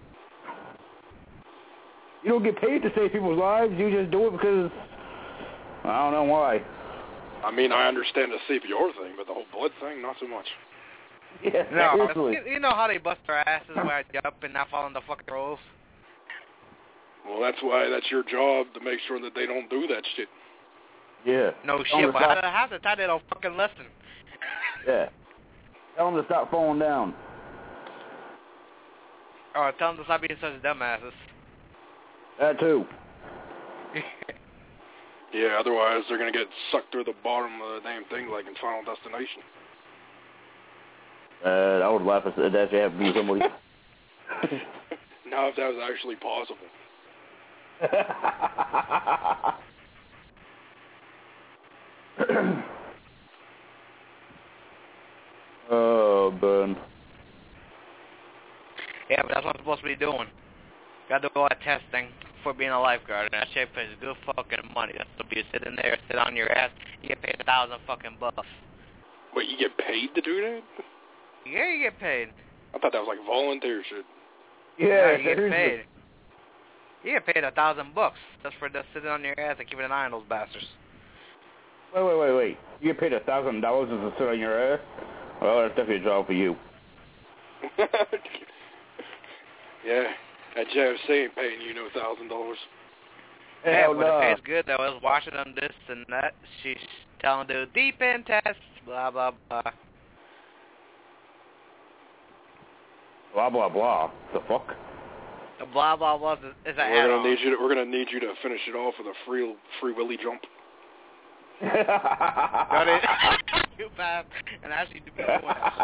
You don't get paid to save people's lives. You just do it because I don't know why. I mean, I understand the C P R thing, but the whole blood thing, not so much. Yeah, No, seriously. you, you know how they bust their asses when I jump and not follow the fucking rules? Well, that's why that's your job, to make sure that they don't do that shit. Yeah. No Tell them shit, to but stop- half the time they don't fucking listen. Yeah. Tell them to stop falling down. Or tell them to stop being such dumbasses. That too. Yeah, otherwise they're gonna get sucked through the bottom of the damn thing like in Final Destination. Uh, I would laugh if that actually happened to somebody. Now if that was actually possible. Oh, Ben. Yeah, but that's what I'm supposed to be doing. Got to do all that testing for being a lifeguard, and that shit pays good fucking money. That's to be sitting there, sit on your ass, you get paid a thousand fucking bucks. Wait, you get paid to do that? Yeah, you get paid. I thought that was like volunteer shit. Yeah, you get paid. You get paid a thousand bucks just for just sitting on your ass and keeping an eye on those bastards. Wait, wait, wait, wait. You get paid a thousand dollars just to sit on your ass? Well, that's definitely a job for you. Yeah, that J F C ain't paying you no thousand dollars. Yeah, Hell but no. it pays good though. I was watching them this and that. She's telling them to do deep end tests, blah blah blah. Blah blah blah. The fuck? The blah blah blah is an We're add-on. gonna need you. To, we're gonna need you to finish it off with a free free willy jump. Got it. You bad. And actually do that.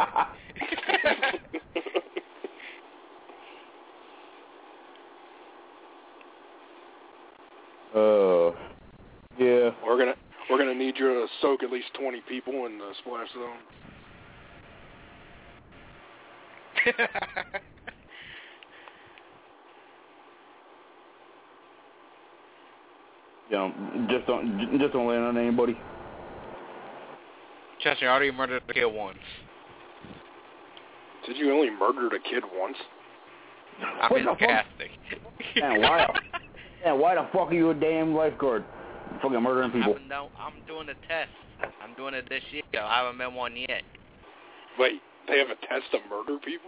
Uh, yeah. We're gonna we're gonna need you to soak at least twenty people in the splash zone. Yeah, just don't just don't land on anybody. Chester, I already murdered a kid once. Did you only murder a kid once? I'm What in the fuck? casting. Man, why? Yeah, why the fuck are you a damn lifeguard? Fucking murdering people. I'm, no, I'm doing the test. I'm doing it this year. I haven't been one yet. Wait, they have a test to murder people?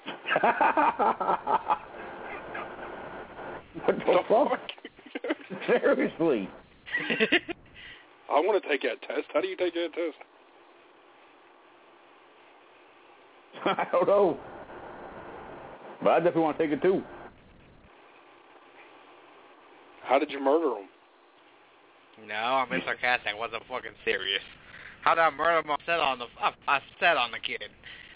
What the fuck? Seriously. I want to take that test. How do you take that test? I don't know. But I definitely want to take it too. How did you murder them? No, I'm being sarcastic. I wasn't fucking serious. How did I murder him? I sat on the. I, I sat on the kid.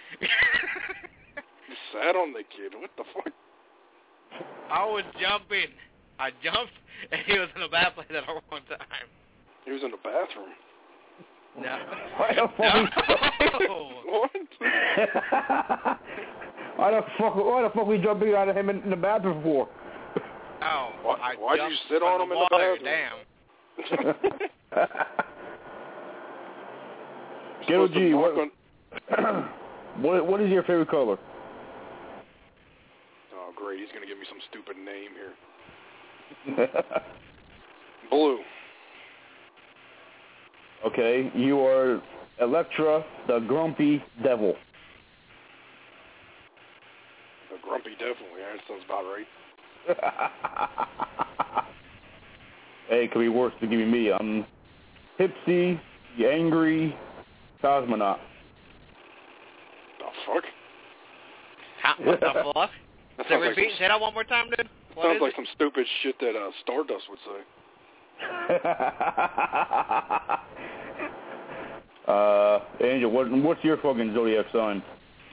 You sat on the kid. What the fuck? I was jumping. I jumped, and he was in a bad place at the wrong time. He was in the bathroom. No. Why the fuck? No. What? Why the fuck? Why the fuck we jumping out of him in, in the bathroom for? Oh, Why, I why'd you jumped sit from on him in the water. bathroom? Damn. Ghetto G, what, on... what what is your favorite color? Oh, great. He's going to give me some stupid name here. Blue. Okay, you are Electra, the Grumpy Devil. The Grumpy Devil. Yeah, that sounds about right. Hey, it could be worse to give me me. I'm Tipsy, the Angry Cosmonaut. The fuck? How, what the fuck? That Say, sounds like repeat, some, say that one more time, dude. What sounds is like it? some stupid shit that uh, Stardust would say. uh, Angel, what, what's your fucking zodiac sign?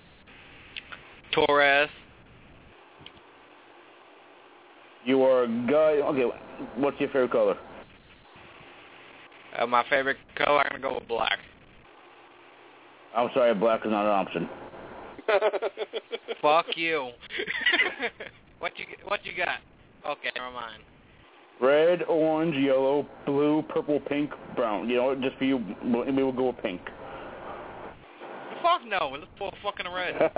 Taurus. You are a guy. Okay, what's your favorite color? Uh, my favorite color, I'm gonna go with black. I'm sorry, black is not an option. Fuck you. What you what you got? Okay, never mind. Red, orange, yellow, blue, purple, pink, brown. You know, just for you, we will go with pink. Fuck no, let's pull fucking red.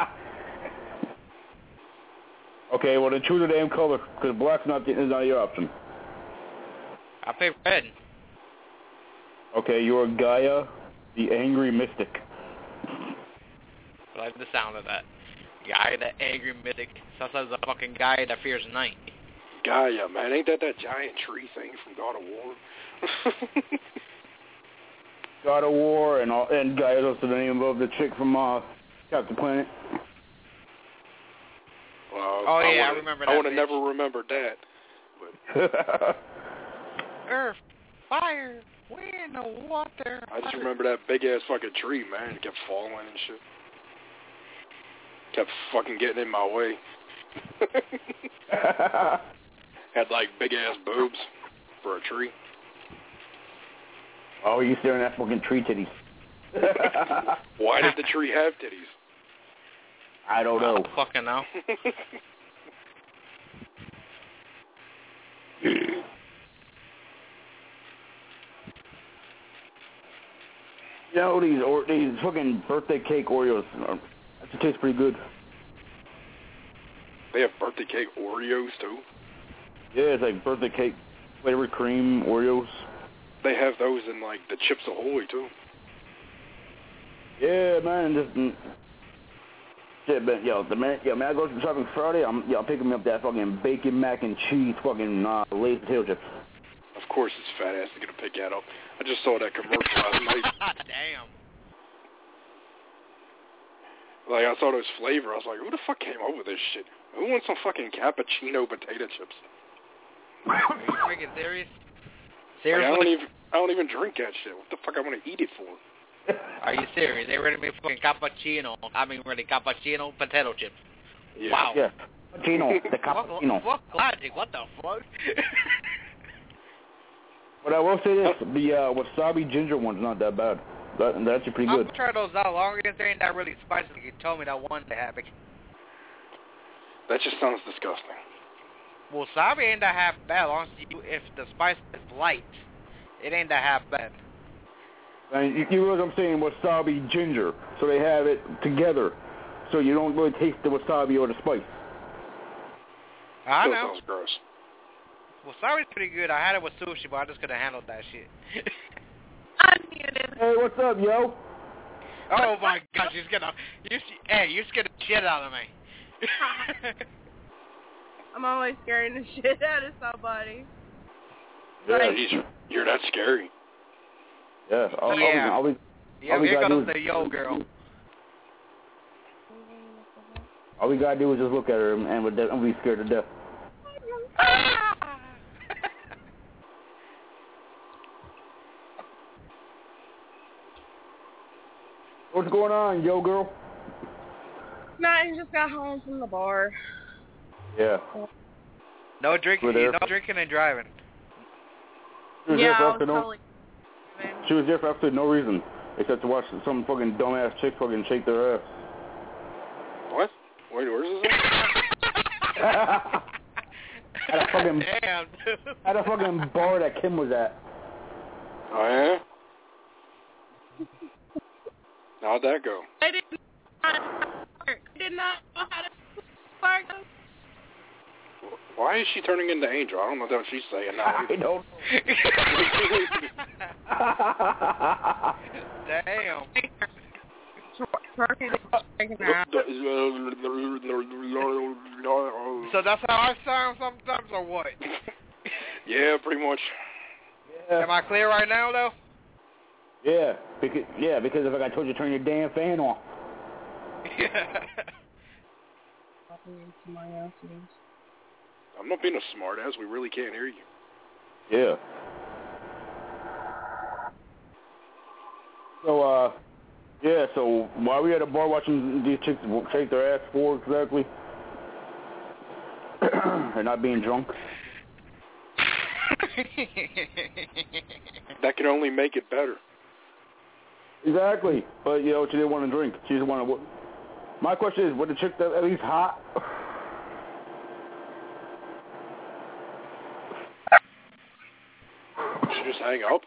Okay, well then choose a damn color, because black's not is not your option. I pay red. Okay, you are Gaia, the Angry Mystic. like the sound of that. Guy, that angry mythic. Sounds like a fucking guy that fears night. Gaia, man, ain't that that giant tree thing from God of War? God of War and all, and Gaia's also the name of the chick from uh, Captain Planet. Well, oh I yeah, I wanna, remember that. I would have bitch. never remembered that. But Earth, fire, wind, water. I just remember that big ass fucking tree, man. It kept falling and shit. Kept fucking getting in my way. Had like big ass boobs for a tree. Oh, you staring at fucking tree titties. Why did the tree have titties? I don't know. I don't fucking know. You know, these or these fucking birthday cake Oreos, uh, that taste pretty good. They have birthday cake Oreos too? Yeah, it's like birthday cake flavored cream Oreos. They have those in like the Chips Ahoy too. Yeah, man, just mm, shit, but yo, the man, yo, man, I go to shopping Friday. I'm, yo, I'm picking me up that fucking bacon mac and cheese fucking uh, Lay's potato chips. Of course, this fat ass is gonna pick that up. I just saw that commercial last night. Damn. Like I saw those flavor, I was like, who the fuck came up with this shit? Who wants some fucking cappuccino potato chips? Are you freaking serious? Like, Seriously? I don't even, I don't even drink that shit. What the fuck I want to eat it for? Are you serious? They ready to make fucking cappuccino. I mean, really cappuccino potato chips. Yeah. Wow. Yeah, cappuccino, the cappuccino. Fuck, fuck logic. What the fuck? But I will say this: the uh, wasabi ginger one's not that bad. That, that's actually pretty good. I'll try those out. Long as they ain't that really spicy. You told me that one they have it. That just sounds disgusting. Wasabi ain't that half bad. Long as you, if the spice is light, it ain't that half bad. And you, you know what I'm saying? Wasabi ginger, so they have it together, so you don't really taste the wasabi or the spice. I Still know. sounds gross. Wasabi's pretty good. I had it with sushi, but I just couldn't handle that shit. Hey, what's up, yo? Oh my gosh, you're gonna, you, hey, you're scared the shit out of me. I'm always scaring the shit out of somebody. Yeah, Like, he's, you're that scary. Yeah, all, Yeah. all we, all we, Yeah, all we here gotta do goes is, the yo girl. all we gotta do is just look at her and, and we're, de- and we're scared to death. What's going on, yo girl? nothing, just got home from the bar. Yeah. No drinking, We're there. no drinking and driving. She was, Yeah, there for I was absolute no, totally she was there for absolutely no reason, except to watch some fucking dumbass chick fucking shake their ass. What? Wait, where's this at a fucking, Damn, dude. at a fucking bar that Kim was at. Oh, yeah? How'd that go? I did not, I did not know how to work. Why is she turning into Angel? I don't know what she's saying now. I don't Damn. So that's how I sound sometimes, or what? Yeah, pretty much. Yeah. Am I clear right now, though? Yeah, because yeah, because if like I told you to turn your damn fan off. I'm not being a smart ass. We really can't hear you. Yeah. So, uh, yeah, so while we at a bar watching these chicks shake their ass for exactly, they're not being drunk. That can only make it better. Exactly, but you know she didn't want to drink. She just wanted. My question is, was the chick at least hot? She just hang up.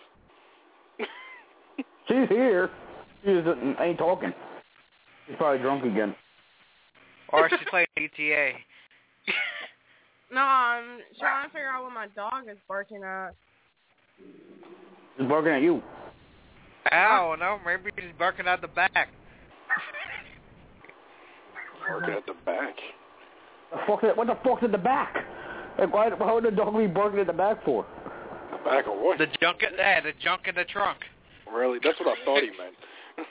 She's here. She just ain't talking. She's probably drunk again. Or she's playing G T A. No, I'm trying to figure out what my dog is barking at. She's barking at you. I don't know. Maybe she's barking out the back. Barking at the back. The fuck is, what the fuck's at the back? Like, why, why would the dog be barking at the back for? The back of what? The junk, yeah, the junk in the trunk. Really? That's what I thought he meant.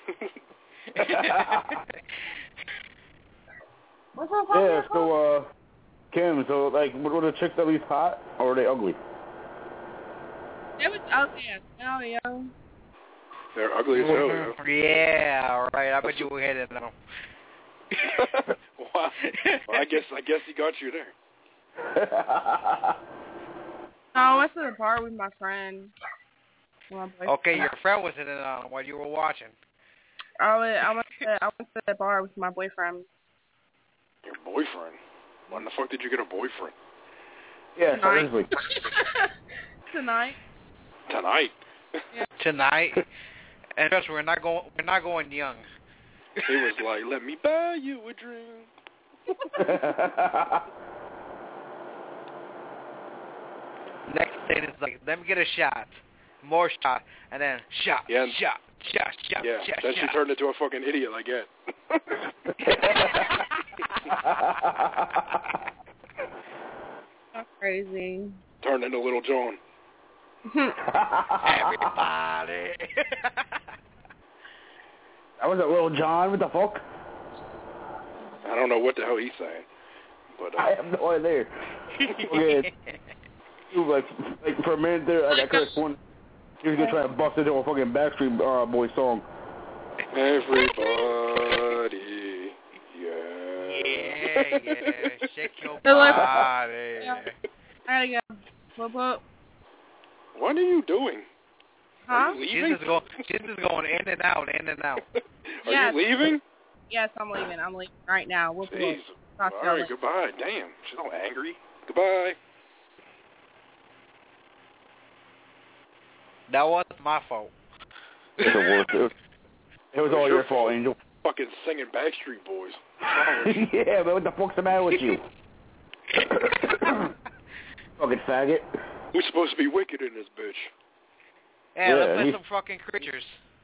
What's up, Yeah, so, uh, Kim, so, like, were the chicks at least hot, or were they ugly? It was ugly as hell, yo. They're ugly as hell, yo. Yeah, right. I bet you will hit it now. Wow. Well, I guess I guess he got you there. No, I went to the bar with my friend. My Okay, your friend was in it on while you were watching. I went, I went to I went to the bar with my boyfriend. Your boyfriend? When the fuck did you get a boyfriend? Yeah, Tonight. seriously. Tonight. Tonight. Yeah. Tonight. And trust me, we're not going. We're not going young. He was like, "Let me buy you a drink." Next thing is like, let me get a shot, more shot, and then shot, Yeah. shot, shot, shot, Yeah. shot. Then shot. she turned into a fucking idiot like that. That's crazy. Turned into Little John. Everybody. That was a Little John. What the fuck? I don't know what the hell he's saying, but uh, I have no idea. Okay. Dude, like, like for a minute there, like, I could have sworn he was gonna try to bust into a fucking Backstreet uh, Boy song. everybody, yeah. Yeah, yeah. Shake your They're like- body. Yeah. I gotta go. Whoop whoop. What are you doing? Huh? Are you She's leaving? just, go, she's just going in and out, in and out. Are Yes. you leaving? Yes, I'm leaving. I'm leaving right now. Whoop whoop. Jeez. Talk to All y'all right, later. goodbye. Damn, she's all angry. Goodbye. That wasn't my fault. It's the worst. It was, it was all your fault, Angel. Fucking singing Backstreet Boys. Yeah, but what the fuck's the matter with you? Fucking faggot. We're supposed to be wicked in this bitch. Yeah, Yeah, let's play he- some fucking creatures.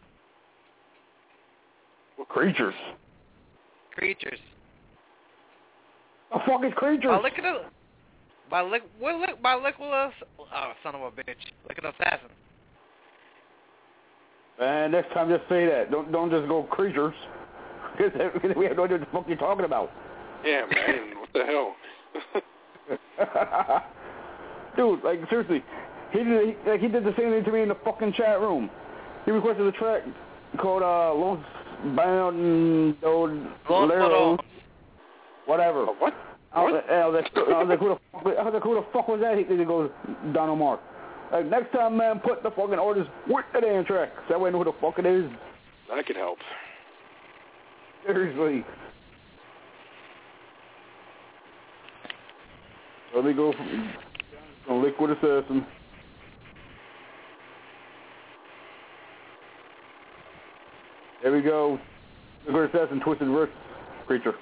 What creatures? Creatures. The fuck is creatures? By lick the, by lick, what lick, by liquid, oh son of a bitch, liquid assassin. Man, next time just say that. Don't don't just go creatures. Because we have no idea what the fuck you're talking about. Yeah, man. What the hell? Dude, like seriously, he did he, like he did the same thing to me in the fucking chat room. He requested a track called uh Lost Bound Doleros, whatever. What? I was, I was like, I was like, who the fuck? I was like, who the fuck was that? He, he goes, Donald Mark. Like next time, man, put the fucking orders with the damn track. So that way I know who the fuck it is. That could help. Seriously. Let me go from, from Liquid Assassin. There we go. Liquid Assassin, Twisted Verse, Creature.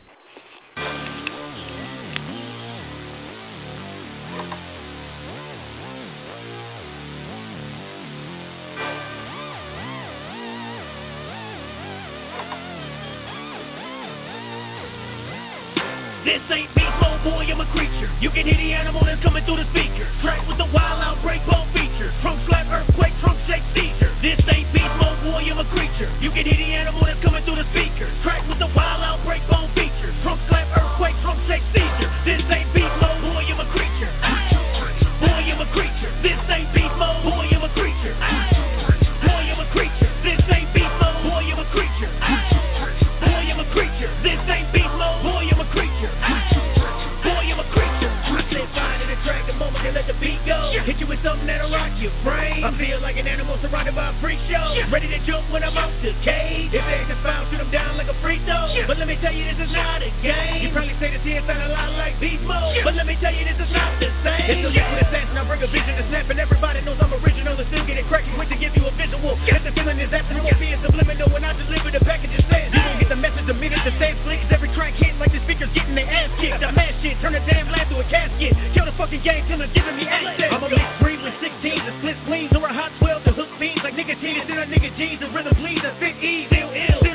This ain't beast mode, boy, I'm a creature. You can hear the animal that's coming through the speaker. Track with the wild outbreak bone feature. Trunk slap, earthquake, trunk shake, seizure. This ain't beast mode, boy, I'm a creature. You can hear the animal that's coming through the speaker. Track with the wild outbreak bone feature. Trunk slap, earthquake, trunk shake, seizure. This ain't beast mode, boy, I'm a creature. Boy, I'm a creature. This ain't beast mode, boy, I'm a creature. Boy, I'm a creature. This ain't beast mode, boy, I'm a creature. Boy, I'm a creature. This ain't beast mode, boy, I'm a creature. Boy, I'm a creature. I say fine in the track the moment they let the beat go. Hit you with something that'll rock your brain. I feel like an animal surrounded by a freak show. Ready to jump when I'm out the cage. If they can foul, shoot them down like a free throw. But let me tell you, this is not a game. You probably say this here sound a lot like beast mode. But let me tell you, this is not the same. It's the liquid assassin. I bring a vision to snap, and everybody knows I'm original and still get it cracking. Quick to give you a visual. Get the feeling is absent. It won't be a subliminal when I deliver the package it says. You don't get the message the minute the stage clicks. Every track hit like the speakers getting their ass kicked. I mad shit, turn the damn lab to a casket. Kill the fucking game till it's giving me access. I'm a mixed breed with sixteens and split spleens, or a hot twelve to hook beans like nicotine. It's in a nigga jeans, the rhythm bleeds, I fit ease. Still ill, still red, cause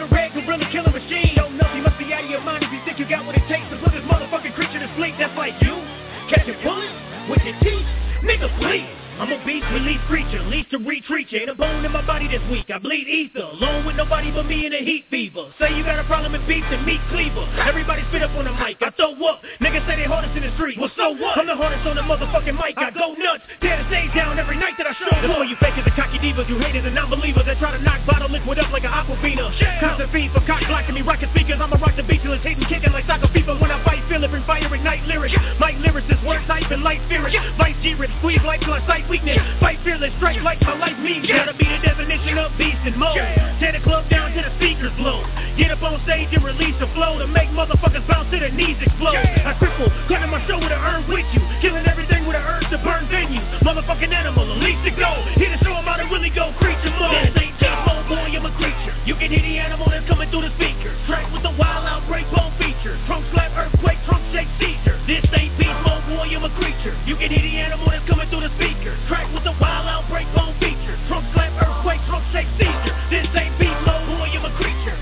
gorilla killing machine. Don't know, you must be out of your mind if you think you got what it takes to put this motherfucking creature to sleep. That's like you, catching bullets with your teeth. Nigga, please. I'm a beast release creature, least to retreat you. Ain't a bone in my body this week, I bleed ether. Alone with nobody but me in a heat fever. Say you got a problem with beef and meat cleaver. Everybody spit up on the mic, I throw up. Niggas say they hardest in the street, well so what? I'm the hardest on the motherfucking mic, I go nuts. Tear the stage down every night that I show up. The more you fakers and cocky divas, you haters and non-believers that try to knock bottle liquid up like an aquafina. Constant feed for cock blocking me, rocking speakers. I'ma rock the beat till it's hitting, kicking like soccer FIFA. When I fight, feel it, bring fire, ignite lyrics. Mike lyricist, word type and light spirit. Vice G-Rip, squeeze life till I sight weakness. Fight fearless, straight like my life means. Gotta be the definition of beast and mode. Tear the club down to the speakers blow. Get up on stage and release the flow to make motherfuckers bounce to their knees explode. I cripple, cutting my show with an urn with you. Killing everything with an urge to burn venues. Motherfucking animal, a leash to go. Here to show 'em how to really go creature mode. This ain't just mode, boy, I'm a creature. You can hear the animal that's coming through the speakers. Track with the wild outbreak bone features. Trunk slap, earthquake, trunk shake, seizure. This ain't beast mode, boy, I'm a creature. You can hear the animal that's coming through the speakers. Track with the wild outbreak bone features. Trunk slap, earthquake, trunk shake, seizure. This ain't beast mode, boy, I'm a creature.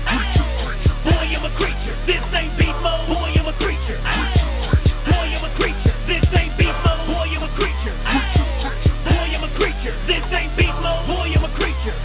Boy, I'm a creature. This ain't beast mode, boy, I'm a creature. Boy, I'm a creature. This ain't beast mode, boy, I'm a creature. Boy, I'm a creature. This ain't beast mode, boy, I'm a creature.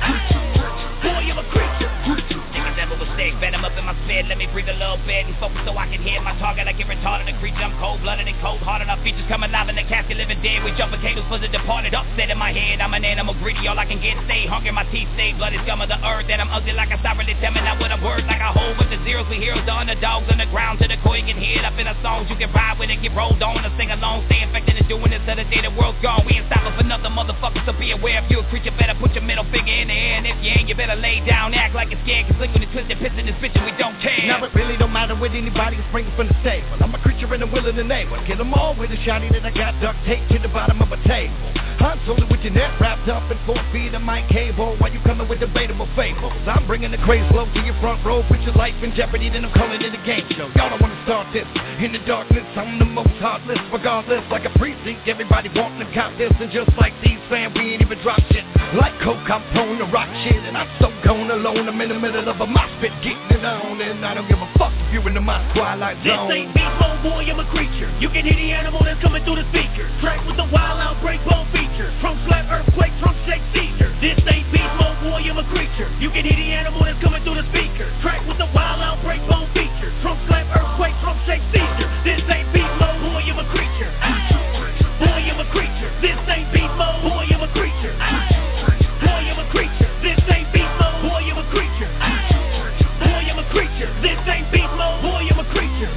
Boy, I'm a creature. Niggas never was sick, venom up in my spit. Let me breathe a little bit and focus so I can hit my target. I get retarded, a creature. I'm cold-blooded and cold-hearted. Our features come alive in the casket, living dead. We jumping cables for the departed. Upset in my head, I'm an animal greedy. All I can get is stay hungry. My teeth stay bloody scum of the earth. And I'm ugly like a star. Really tell me not with a word like a whole with the zeros. We heroes, the underdogs on the ground. To the core, you can hear it up in our songs. You can ride with it, get rolled on or sing along. Stay infected and doing this till the day the world's gone. We ain't stopping for nothing, motherfuckers. So be aware if you a creature, better put your middle finger in the air. And if you ain't, you better lay down, act like you're scared. Cause look when you twist and piss in this bitch and we don't care. Now it really don't matter what anybody is bringing from the table. I'm a creature in the will of the neighbor. Get them all with a shotty that I got duct taped to the bottom of a table. I'm solely with your neck wrapped up in four feet of my cable. While you coming with debatable fables, I'm bringing the craze flow to your front row. Put your life in jeopardy, then I'm calling it a game show. Y'all don't want to start this in the darkness. I'm the most heartless, regardless. Like a precinct, everybody wanting to cop this. And just like these fam, we ain't even drop shit. Like coke, I'm prone to rock shit. And I'm so gone alone, I'm in the middle of a mosh pit getting it on. And I don't give a fuck if you're in the my twilight zone. This ain't beast mode, boy, I'm a creature. You can hear the animal that's coming through the speakers. Track with the wild outbreak bone features. Trunk slap, earthquake, trunk shake, seizure. This ain't beast mode, boy, I'm a creature. You can hear the animal that's coming through the speakers. Track with the wild outbreak bone features. Trunk slap, earthquake, trunk shake, seizure. This ain't beast mode, boy, I'm a creature. Boy, I'm a creature. This ain't beast mode, boy, I'm a creature. Boy, I'm a creature. This ain't beast mode, boy, I'm a creature. Boy, I'm a creature. This ain't beast mode, boy, I'm a creature.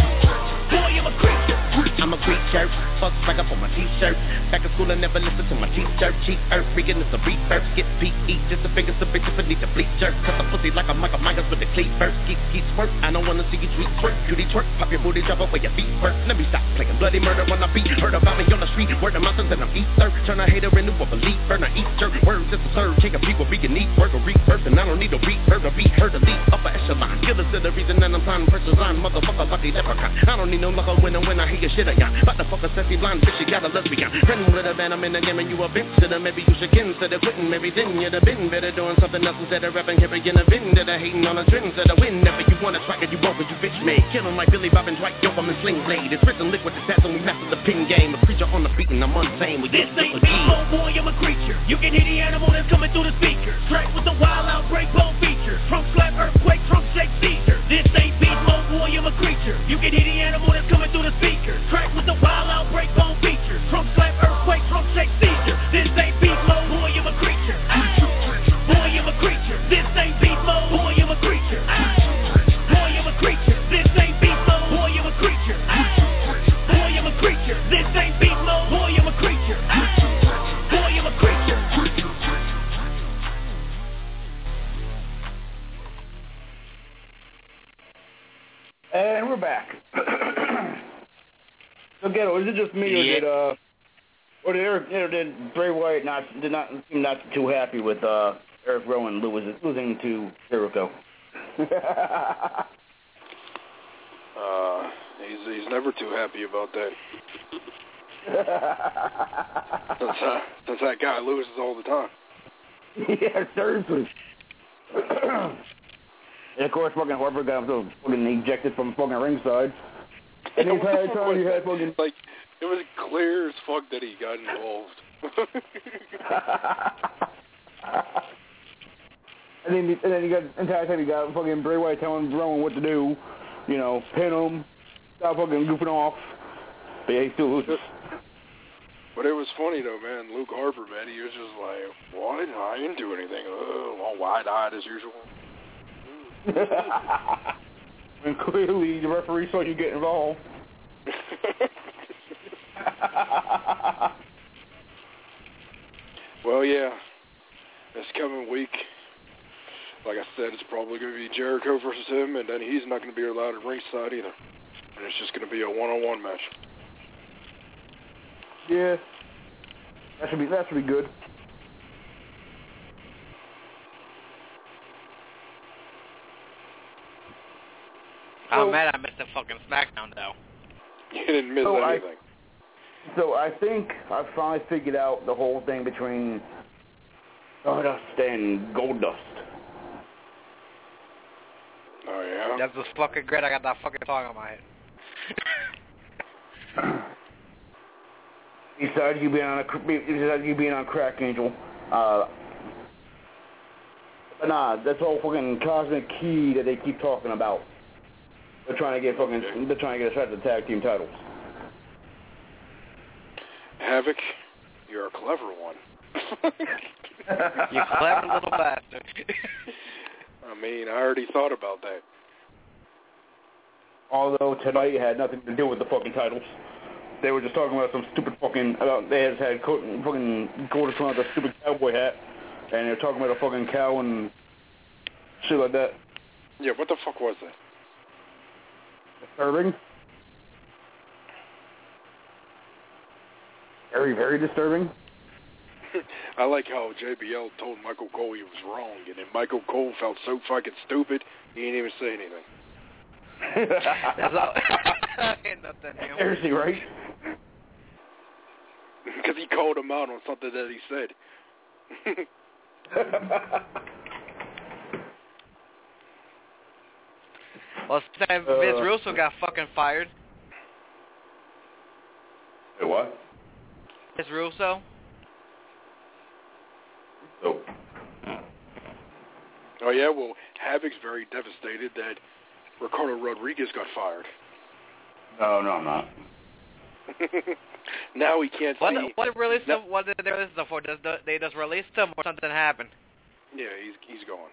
Boy, I'm a creature. I'm a creature, fuck back up on my t-shirt. Back in school I never listened to my teacher. Cheap earth, vegan is a rebirth. Get P E, just a fingers a bitch if I need to bleacher. Cut the pussy like a Michael Myers with the cleavers. Geek, geeks work, I don't wanna see you tweet twerk. Cutie twerk, pop your booty, drop away your feet first. Let me stop playing bloody murder on the beat. Heard about me on the street, word of mountains and I'm Easter. Turn a hater into a believer, not Easter. Words just a serve, king of people, vegan need work or rebirth. And I don't need a rebirth or be heard to leave upper echelon. Killers are the reason that I'm signing pressures on. Motherfucker, lucky leprechaun. I don't need no luck when I when I hear your shit again. But the fucker says he blind, bitch, you got a lesbian. Friend with a venom in the game and you a bitch to them. Maybe you should consider quitting. Maybe then you'd have been better doing something else instead of rapping, carrying a bin. That I hating on the trends that I win. Never you wanna track it, you won't, cause you bitch made. Killing like Billy Bob and Dwight, yo, I'm in sling blade. It's prison liquid, it's that, and we master the pin game. A creature on the beat and I'm unsane. We this ain't beast mode, boy, I'm a creature. You can hear the animal that's coming through the speakers. Track with the wild outbreak bone features. Trunk slap, earthquake, trunk shake, seizure. This ain't beast mode, boy, I'm a creature. You can hear the animal that's coming through the speakers. Track with the wild outbreak bone features. Trunk slap, earthquake, trunk shake, seizure. This ain't beast mode, boy, I'm a creature. Boy, I'm a creature. This ain't beast mode, boy, I'm a creature. Boy, I'm a creature. This ain't beast mode, boy, I'm a creature. Boy, I'm a creature. This ain't beast mode, boy, I'm a creature. Boy, I'm a creature. And we're back. So, Ghetto, is it just me, or yeah. did uh, or did Eric, or did Bray Wyatt not did not seem not too happy with uh Eric Rowan losing losing to Jericho? uh, he's he's never too happy about that. That's uh, that's that guy loses all the time. Yeah, seriously. And of course, fucking Harper got himself fucking ejected from fucking ringside. And the entire time you had fucking... Like, it was clear as fuck that he got involved. and then, and then you got the entire time you got fucking Bray Wyatt telling Roman what to do. You know, pin him, stop fucking goofing off. But yeah, he still loses. But it was funny though, man. Luke Harper, man, he was just like, "What? I didn't do anything." Ugh, all wide-eyed as usual. And clearly, the referee saw you get involved. Well, yeah, this coming week, like I said, it's probably going to be Jericho versus him, and then he's not going to be allowed at ringside either. And it's just going to be a one-on-one match. Yeah, that should be that should be good. I'm mad I missed the fucking SmackDown though. You didn't miss so anything. I, so I think I finally figured out the whole thing between Stardust and Goldust. Oh yeah. That was fucking great. I got that fucking song on my head. Besides you being on a besides you being on Crack Angel, uh, but nah, that's all fucking cosmic key that they keep talking about. They're trying to get fucking they're trying to get us out of the tag team titles. Havoc, you're a clever one. You clever little bastard. I mean, I already thought about that. Although tonight had nothing to do with the fucking titles. They were just talking about some stupid fucking, about, they just had co- fucking Goldust on with a stupid cowboy hat, and they're talking about a fucking cow and shit like that. Yeah, what the fuck was that? Disturbing. Very, very disturbing. I like how J B L told Michael Cole he was wrong, and then Michael Cole felt so fucking stupid, he didn't even say anything. That's all. Seriously, right? Because he called him out on something that he said. Well, Vince uh, Russo got fucking fired. Hey, what? Vince Russo. Oh. Oh yeah, well, Havoc's very devastated that Ricardo Rodriguez got fired. No, no, I'm not. Now he can't what, see. What release? No. Them, what did they release them for? Does the, they just released them or something happened? Yeah, he's he's gone.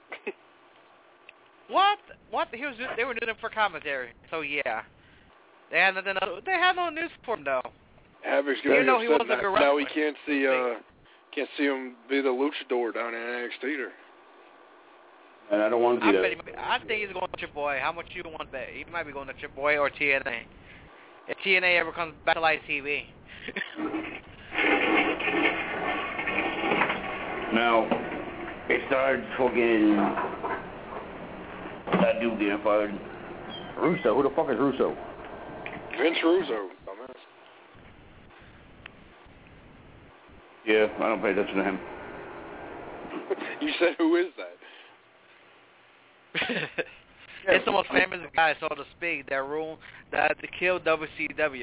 What? What? He was. They were doing it for commentary. So yeah, they had nothing. They had no news for him though. Havoc's you getting know, he upset wasn't now. Now he can't see. Uh, can't see him be the luchador down in N X T either. And I don't want to do I that. Bet he, I think he's going to Chip Boy. How much you want to bet? He might be going to Chip Boy or T N A. If T N A ever comes back to live T V. Now, it started fucking that dude getting fired. Russo. Who the fuck is Russo? Vince Russo, dumbass. Yeah, I don't pay attention to him. You said who is that? It's the most famous guy, so to speak, that rule that to kill W C W.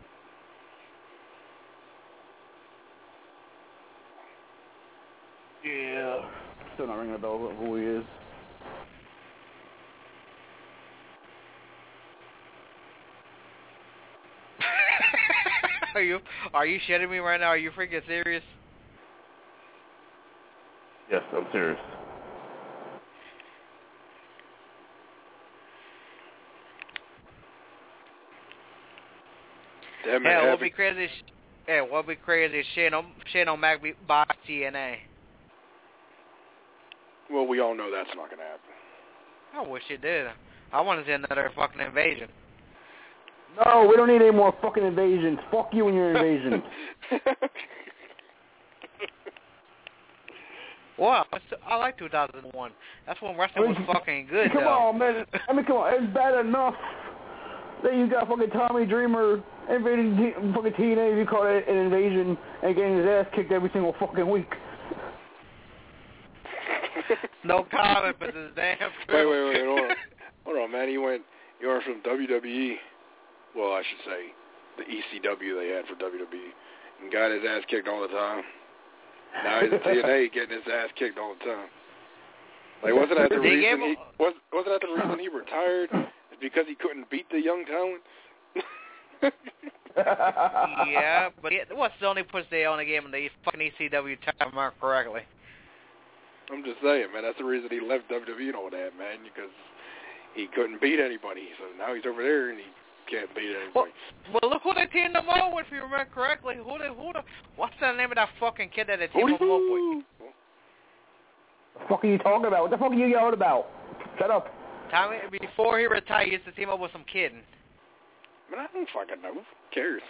Yeah. Still not ringing a bell of who he is. Are you are you shitting me right now? Are you freaking serious? Yes, I'm serious. Damn yeah, it, what would be crazy? Is, yeah, what would be crazy? Is Shane O Shane O'Mac be by T N A. Well, we all know that's not gonna happen. I wish it did. I want to see another fucking invasion. No, we don't need any more fucking invasions. Fuck you and your invasion. Wow, I like two thousand one. That's when wrestling was fucking good, Come though. on, man. I mean, come on. It's bad enough that you got fucking Tommy Dreamer invading T- fucking T N A, you call it an invasion, and getting his ass kicked every single fucking week. No comment, but this damn Wait, wait, wait, hold on. Hold on, man. He went, you went from W W E, well, I should say, the E C W they had for W W E, and got his ass kicked all the time. Now he's in T N A getting his ass kicked all the time. Like, wasn't that the reason he, was, wasn't that the reason he retired? It's because he couldn't beat the young talent? Yeah, but he, what's the only push they only gave him the fucking E C W time mark correctly? I'm just saying, man, that's the reason he left W W E and all that, man, because he couldn't beat anybody. So now he's over there and he can't beat anybody. Well, well look who they teamed him up with, if you remember correctly. Who the, who the, what's the name of that fucking kid that they teamed him up with? What the fuck are you talking about? What the fuck are you yelling about? Shut up. Tommy, before he retired, he used to team up with some kid. Man, I don't fucking know. Who cares?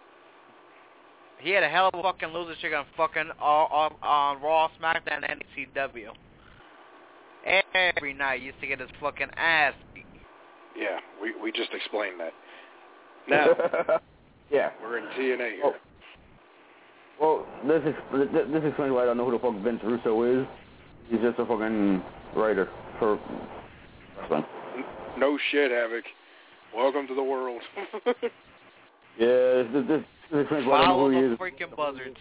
He had a hell of a fucking loser streak on fucking on, on Raw, SmackDown, and E C W. Every night, he used to get his fucking ass beat. Yeah, we we just explained that. Now, yeah, we're in T N A here. Oh. Well, this is this explains why I don't know who the fuck Vince Russo is. He's just a fucking writer for wrestling. No shit, Havoc. Welcome to the world. Yeah, this, this, this explains why I don't know who he is. Freaking buzzards.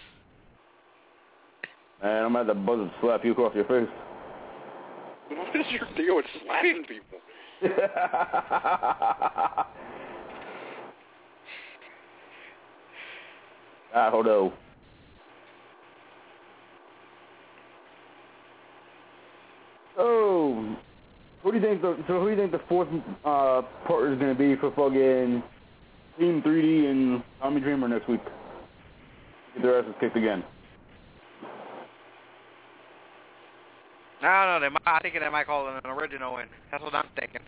Man, I'm at the buzzard slap you across your face. What is your deal with slapping people? I don't know. Oh, who do you think the so who do you think the fourth uh, partner is going to be for fucking Team three D and Tommy Dreamer next week? Get their asses kicked again. I don't know. They might, I think they might call it an original win. That's what I'm thinking.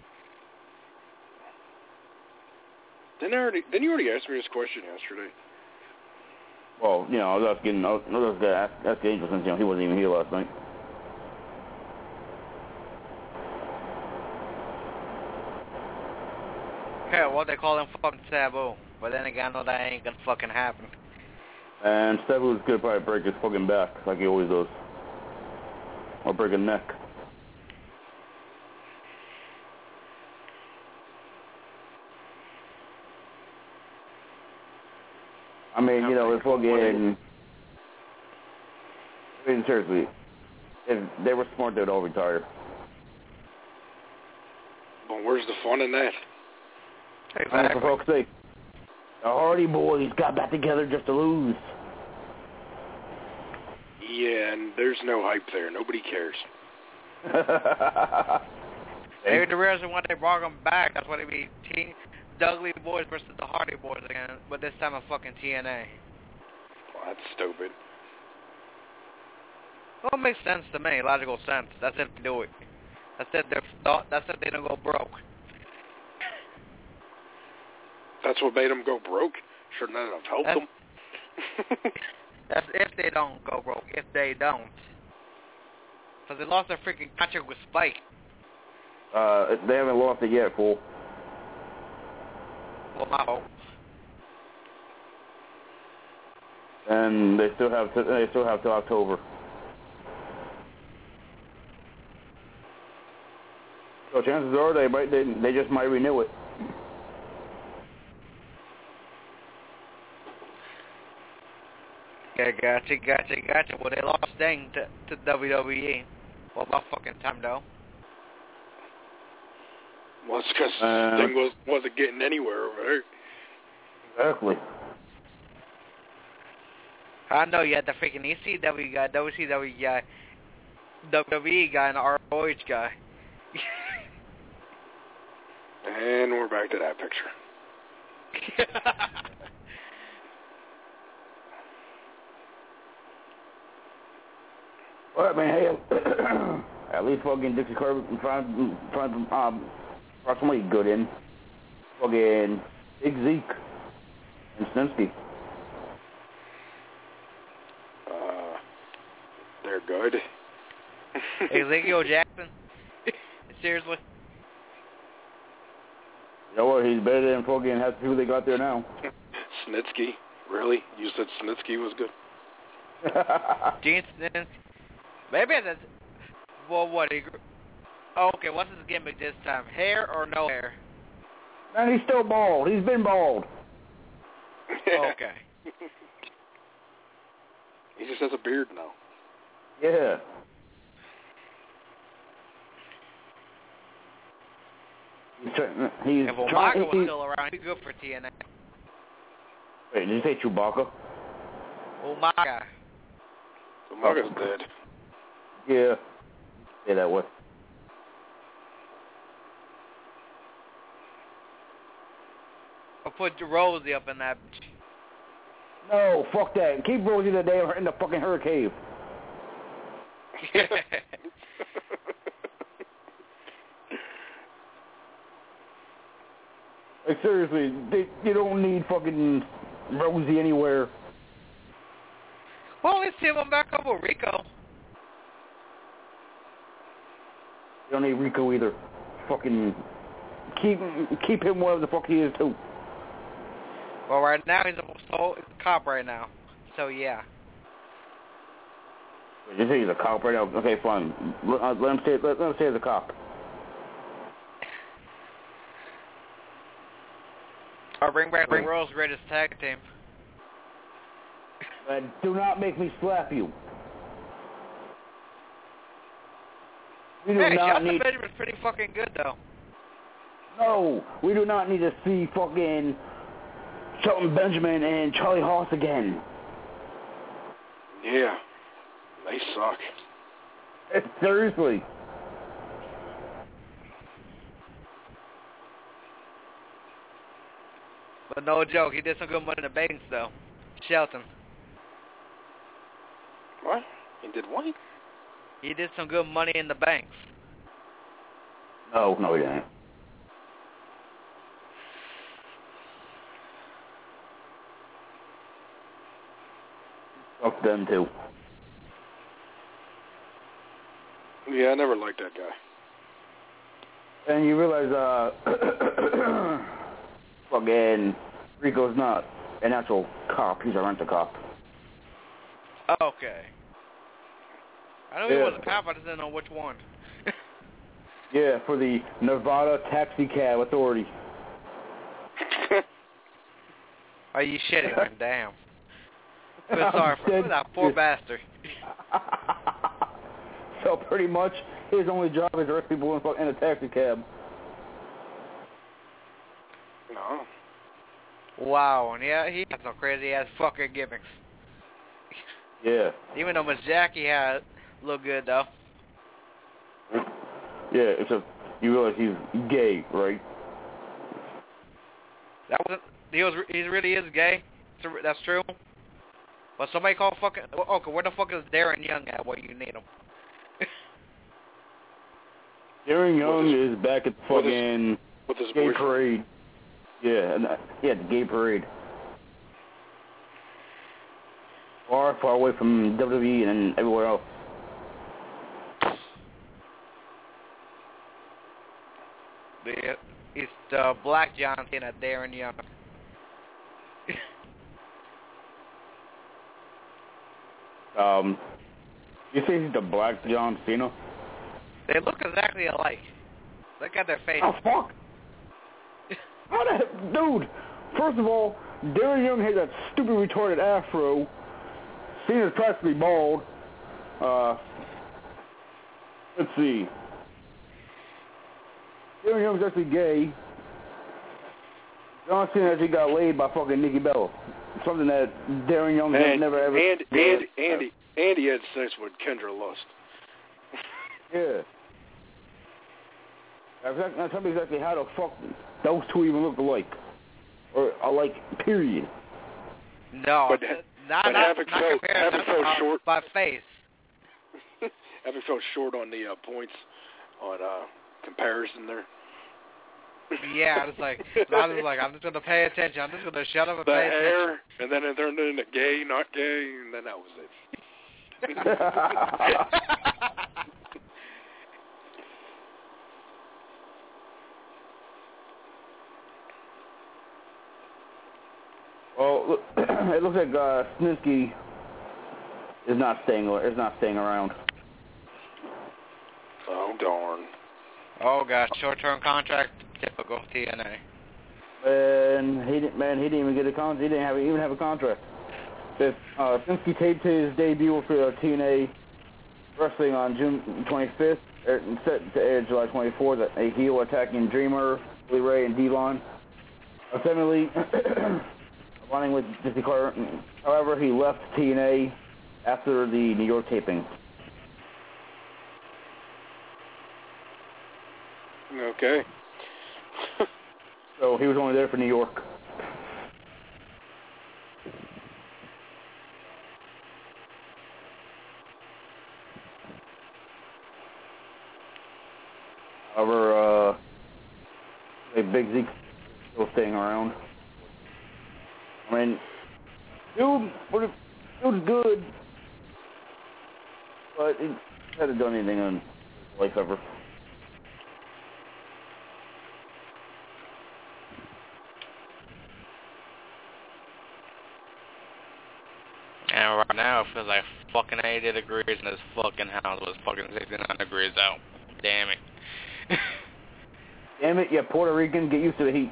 Didn't, I already, didn't you already ask me this question yesterday? Well, you know, I was asking, I was, I was going to ask, ask Angel since, you know, he wasn't even here last night. Okay, well, they call him fucking Sabu. But then again, I know that ain't gonna fucking happen. And Sabu's gonna probably break his fucking back, like he always does. Or break a neck. I mean, you know, if fucking... I mean, seriously, if they were smart, they'd all retire. Well, where's the fun in that? Exactly. I mean, for fuck's sake. The Hardy Boys got back together just to lose. Yeah, and there's no hype there. Nobody cares. Maybe the reason why they brought them back, that's what it be. T- Dudley Boys versus the Hardy Boys again, but this time on fucking T N A. Well, that's stupid. Well, it makes sense to me. Logical sense. That's if they do it. That's if they're. That's if they don't go broke. That's what made them go broke? Shouldn't that have helped that's, them? That's if they don't go broke. If they don't. Because they lost their freaking contract with Spike. Uh, they haven't lost it yet, fool. Well, my fault. And they still have to, they still have till October. So chances are they might they, they just might renew it. Yeah, gotcha, gotcha, gotcha. Well, they lost Sting to, to W W E. Well, about fucking time, though. Well, it's because uh, Sting was, wasn't getting anywhere over there. Exactly. I know you had the freaking E C W guy, W C W guy, W W E guy, and the R O H guy. And we're back to that picture. Well, I mean, hey, at least fucking Dixie Carter found, found um, brought somebody good in. Fucking Big Zeke and Snitsky. Uh, they're good. Ezekiel Jackson? Seriously? You know what? He's better than fucking half the people they got there now. Snitsky? Really? You said Snitsky was good? Gene Snitsky? Maybe that's... Well, what? He grew... oh, okay, what's his gimmick this time? Hair or no hair? Man, he's still bald. He's been bald. Okay. He just has a beard now. Yeah. He's, trying, he's if trying, Umaga was he, still around, he'd be good for T N A. Wait, did you say Chewbacca? Umaga. Umaga's dead. Yeah. Yeah, that was. I'll put Rosie up in that. No, fuck that. Keep Rosie the damn in the fucking hurricane. Like, seriously, they, you don't need fucking Rosie anywhere. Well, let's see him back up with Rico. You don't need Rico either. Fucking keep keep him wherever the fuck he is too. Well, right now he's a, so, he's a cop right now. So yeah. You say he's a cop right now? Okay, fine. Let, uh, let him stay. Let, let him stay as a cop. Or bring back the world's greatest tag team. And do not make me slap you. We do hey, not Shelton need. Benjamin's pretty fucking good though. No, we do not need to see fucking Shelton Benjamin and Charlie Haas again. Yeah, they suck. Seriously. But no joke, he did some good money in the banks though. Shelton. What? He did what? He did some good money in the banks. No, no, he didn't. Fuck them too. Yeah, I never liked that guy. And you realize, uh, fucking Rico's not an actual cop. He's a rent-a-cop. Okay. I know yeah. he was a cop, I just didn't know which one. Yeah, for the Nevada Taxi Cab Authority. Are you shitting me? Damn. Feel sorry for that poor bastard. So pretty much, his only job is to arrest people in, in a taxi cab. No. Wow, and yeah, he has some crazy ass fucking gimmicks. Yeah. Even though Miss Jackie had look good though. Yeah, except you realize he's gay, right? That wasn't. He was. He really is gay. That's true. But somebody call fucking. Okay, where the fuck is Darren Young at? Where you need him? Darren Young his, is back at the fucking with his, with his gay boyfriend. parade. Yeah, and, uh, yeah, the gay parade. Far, far away from W W E and everywhere else. The, it's the Black John Cena, Darren Young. um, you say he's the Black John Cena? They look exactly alike. Look at their faces. Oh, fuck. How the heck? Dude, first of all, Darren Young has that stupid retarded afro. Cena's practically bald. Uh, let's see. Darren Young's actually gay. John Cena actually got laid by fucking Nikki Bella. Something that Darren Young has never ever... And, and, Andy, Andy had sex with Kendra Lust. Yeah. Now tell me exactly how the fuck those two even look alike. Or alike, period. No. But, not, but not, having not felt, compared having to felt uh, short... by face. having felt short on the uh, points on uh, comparison there. Yeah, I was like, I was like, I'm just gonna pay attention. I'm just gonna shut up and the pay hair, attention. and then it turned into gay, not gay, and then that was it. Well, look, it looks like uh, Snitsky is not staying. Is not staying around. Darn. Oh gosh, short-term contract, typical T N A. And he didn't, man, he didn't even get a contract. He didn't have, even have a contract. If, uh, since he taped his debut for uh, T N A Wrestling on June twenty-fifth, er, set to air July twenty-fourth, a heel attacking Dreamer, Billy Ray, and D-Lon. Ultimately, running with Jesse Carter. However, he left T N A after the New York taping. Okay. So he was only there for New York. However, uh, Big Zeke still staying around. I mean, dude, dude's good, but he hasn't done anything in his life ever. And right now it feels like fucking eighty degrees in this fucking house was fucking sixty-nine degrees out. Damn it. Damn it, yeah, Puerto Rican, get used to the heat.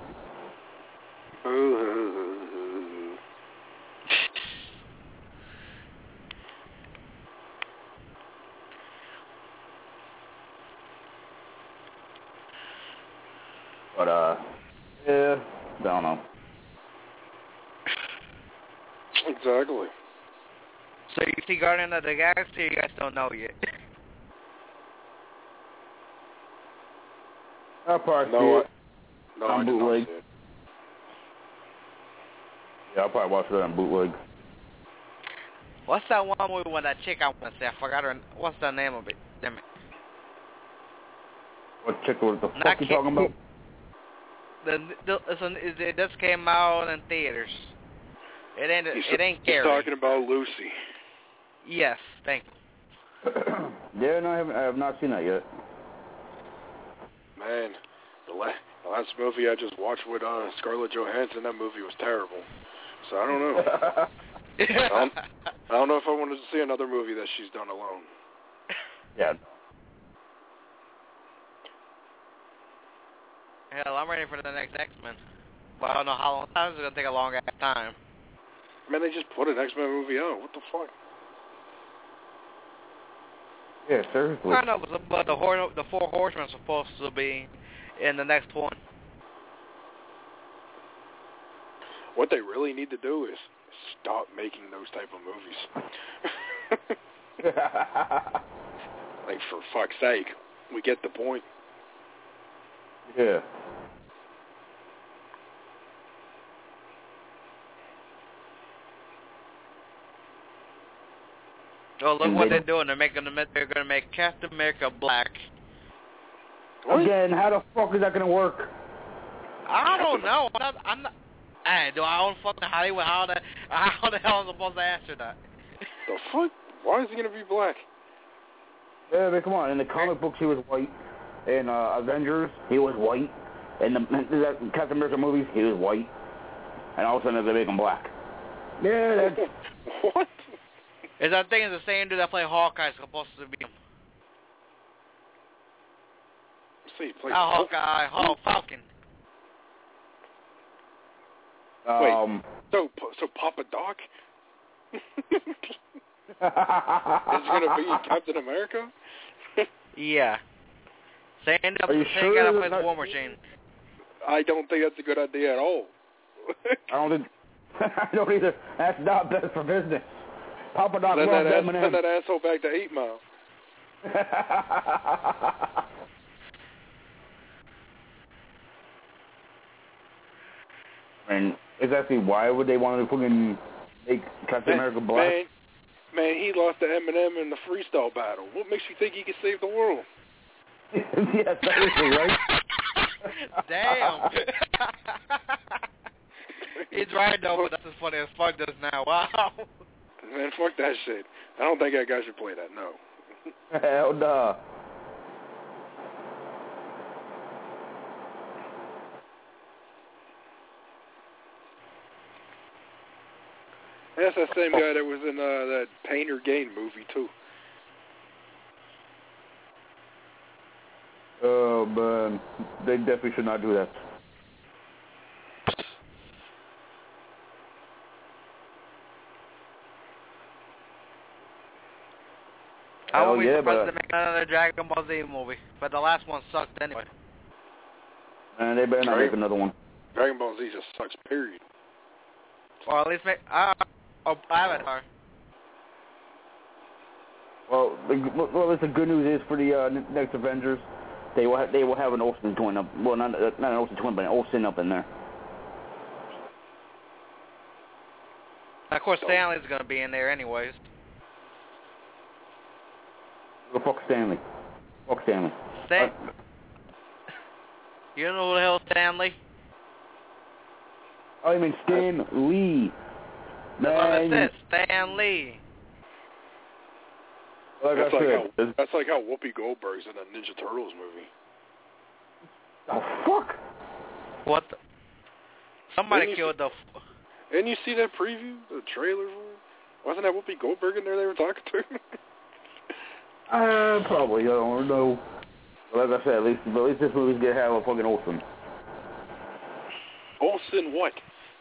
But, uh, yeah, I don't know. Exactly. So you see Guardian of the Galaxy, you guys don't know yet? I'll probably no, see it. No, on I did bootleg. not see it. Yeah, I'll probably watch it on bootleg. What's that one movie with that chick I want to say? I forgot her. What's the name of it? Damn it. What chick, what the Not fuck you Kid- talking about? The, the it's an, it just came out in theaters. It ain't He's, it ain't he's Carrie. talking about Lucy. Yes, thank you. Yeah, no, I, haven't, I have not seen that yet. Man, the, la- the last movie I just watched with uh, Scarlett Johansson, that movie was terrible. So I don't know. I, don't, I don't know if I wanted to see another movie that she's done alone. Yeah. Hell, I'm ready for the next X-Men. But I don't know how long. It's going to take a long ass time. Man, they just put an X-Men movie out. What the fuck? Yeah, seriously. I know, but the, but the, hor- the Four Horsemen are supposed to be in the next one. What they really need to do is stop making those type of movies. Like, for fuck's sake, we get the point. Yeah. Oh, look what they're doing. They're making them. They're going to make Captain America black. Again, how the fuck is that going to work? I don't know. I'm not. I'm not hey, do I own fucking Hollywood? How the how the hell am I supposed to answer that? The fuck? Why is he gonna be black? Yeah, but come on. In the comic books, he was white. In uh, Avengers, he was white. In the, the Captain America movies, he was white. And all of a sudden, they make him black. Yeah, that's... What? Is that thing is the same dude that played Hawkeye supposed to be him? See, play Not Hawkeye, Hawk Falcon. Um, Wait, so so Papa Doc is gonna be Captain America? Yeah. Same up Are you same sure guy that that's plays not- War Machine. I don't think that's a good idea at all. I don't think... I don't either. That's not best for business. Papa Doc Send loves that, ass, M and send M. that asshole back to eight Mile. I mean, exactly why would they want to fucking make Captain Man, America black? man, man, he lost to Eminem in the freestyle battle. What makes you think he can save the world? Yeah, seriously, right? Damn. He's right though, but that's as funny as fuck does now. Wow. Man, fuck that shit. I don't think that guy should play that, no. Hell nah. That's that same guy that was in uh, that Painter Gain movie, too. Oh, man. They definitely should not do that. I Hell would be yeah, surprised but to make another Dragon Ball Z movie, but the last one sucked anyway. man, they better not Dragon- make another one. Dragon Ball Z just sucks, period. Or at least make uh, oh, Avatar. Well, the, well, the good news is for the uh, next Avengers, they will have, they will have an Olsen twin up. Well, not not an Olsen twin, but an Olsen up in there. Of course, Stanley's gonna be in there anyways. Well, fuck Stanley. Fuck Stanley. Stan. Uh, You know who the hell is Stanley? oh, you mean Stan Lee? That's what I Man, said. Stan Lee. like That's I like, said, how, that's like how Whoopi Goldberg's in the Ninja Turtles movie. oh fuck. What? The? Somebody Didn't you killed the. see, didn't you see that preview, the trailer for it? Wasn't that Whoopi Goldberg in there they were talking to? Uh, probably. I don't know. But like I said, at least, at least this movie's gonna have a fucking Olsen. Olsen what?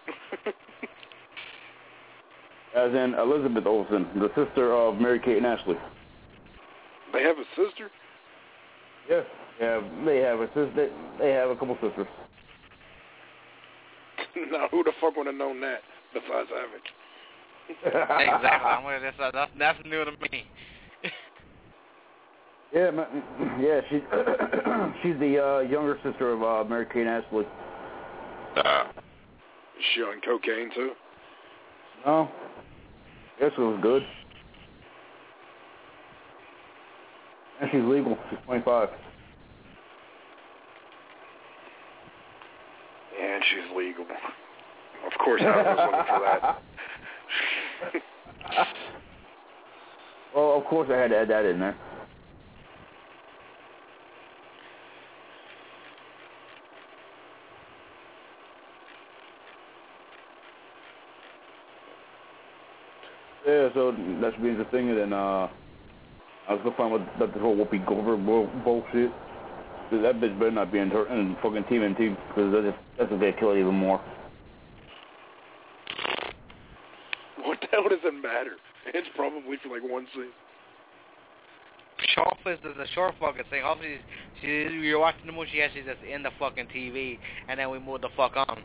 As in Elizabeth Olsen, the sister of Mary-Kate and Ashley. They have a sister? Yeah. Yeah, they have a sister. They have a couple sisters. Now, who the fuck would have known that besides Havoc? Exactly. I'm gonna just, uh, that's that's new to me. Yeah, ma- yeah, she's she's the uh, younger sister of uh, Mary-Kate and Ashley. Uh, is she on cocaine too? No, guess it was good. And she's legal. She's twenty-five. Yeah, and she's legal. Of course, I was looking for that. Well, of course I had to add that in there. Yeah, so that should be interesting. And then uh, I was gonna find what that this whole Whoopi Goldberg bull- bullshit. Cause that bitch better not be in, her, in fucking T M N T because that's that's gonna kill it even more. What the hell does it matter? It's probably for like one scene. Short is a short fucking thing. Hopefully, she, you're watching the movie, she actually just in the fucking T V, and then we move the fuck on.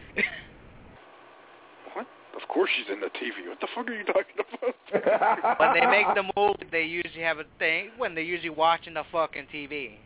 What? Of course she's in the T V. What the fuck are you talking about? When they make the movie, they usually have a thing when they're usually watching the fucking T V.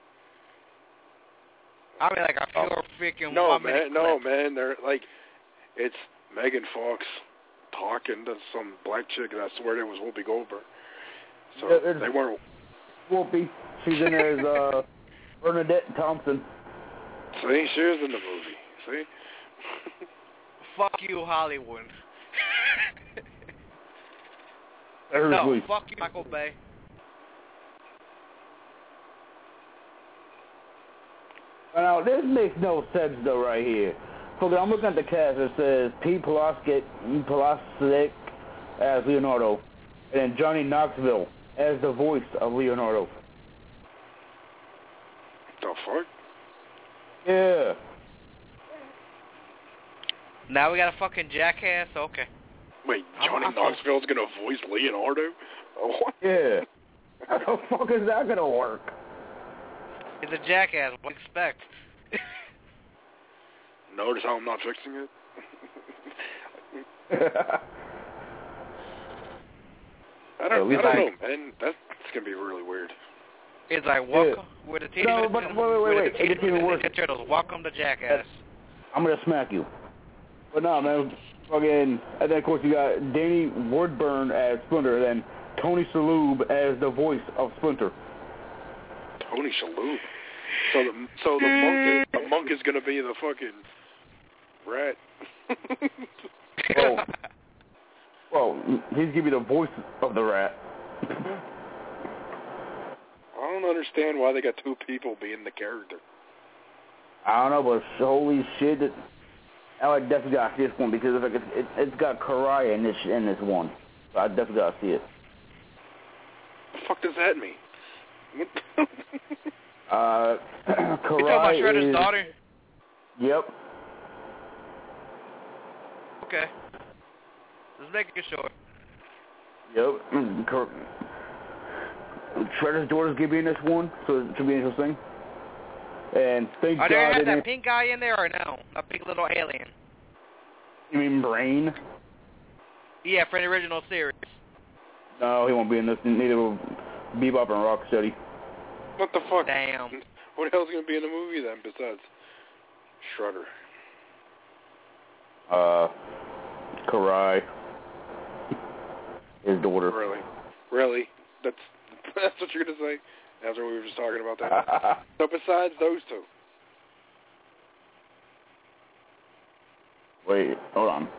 I mean, like a pure oh. freaking no, one man, minute no, clip. man. They're like, it's Megan Fox talking to some black chick, and I swear it was Whoopi Goldberg. So Yeah, they weren't. Whoopi, she's in there as uh, Bernadette Thompson. See, she is in the movie. See. Fuck you, Hollywood. No, no, fuck you, Michael Bay. Now, this makes no sense, though, right here. Fuck it, I'm looking at the cast. It says Pete Pulaski Pulaski as Leonardo, and then Johnny Knoxville as the voice of Leonardo. The fuck? Yeah. Now we got a fucking jackass? Okay. Wait, Johnny I'm, I'm Knoxville's gonna voice Leonardo? Oh, what? Yeah. How the fuck is that gonna work? He's a jackass. What do you expect? Notice how I'm not fixing it? I don't, I don't like, know, man. That's gonna be really weird. It's like, welcome, Yeah. with the Teenage No, but- wait, wait, wait, wait. It gets even worse. Ninja Turtles. Welcome to Jackass. I'm gonna smack you. But no, man. Fucking. And then of course you got Danny Woodburn as Splinter, and then Tony Shalhoub as the voice of Splinter. Tony Shalhoub. So the so the monk is, the monk is gonna be the fucking rat. Oh. Well, he's gonna be the voice of the rat. I don't understand why they got two people being the character. I don't know, but holy shit, it, I would definitely gotta see this one because it's, like it's, it, it's got Karaya in this in this one. So I definitely gotta see it. The fuck does that mean? Uh, You talking about Karai Shredder's is... daughter? Yep. Okay. Just making sure. Yep. Mm, Kar- Shredder's daughter's gonna be in this one, so it should be interesting. And thank Are God there they have that didn't... pink guy in there or no? A pink little alien. You mean Brain? Yeah, for the original series. No, he won't be in this. Neither will Bebop and Rocksteady. What the fuck? Damn. What else is going to be in the movie then besides Shredder? Uh, Karai. His daughter. Really? Really? That's that's what you're going to say after we were just talking about that? So besides those two? Wait, hold on.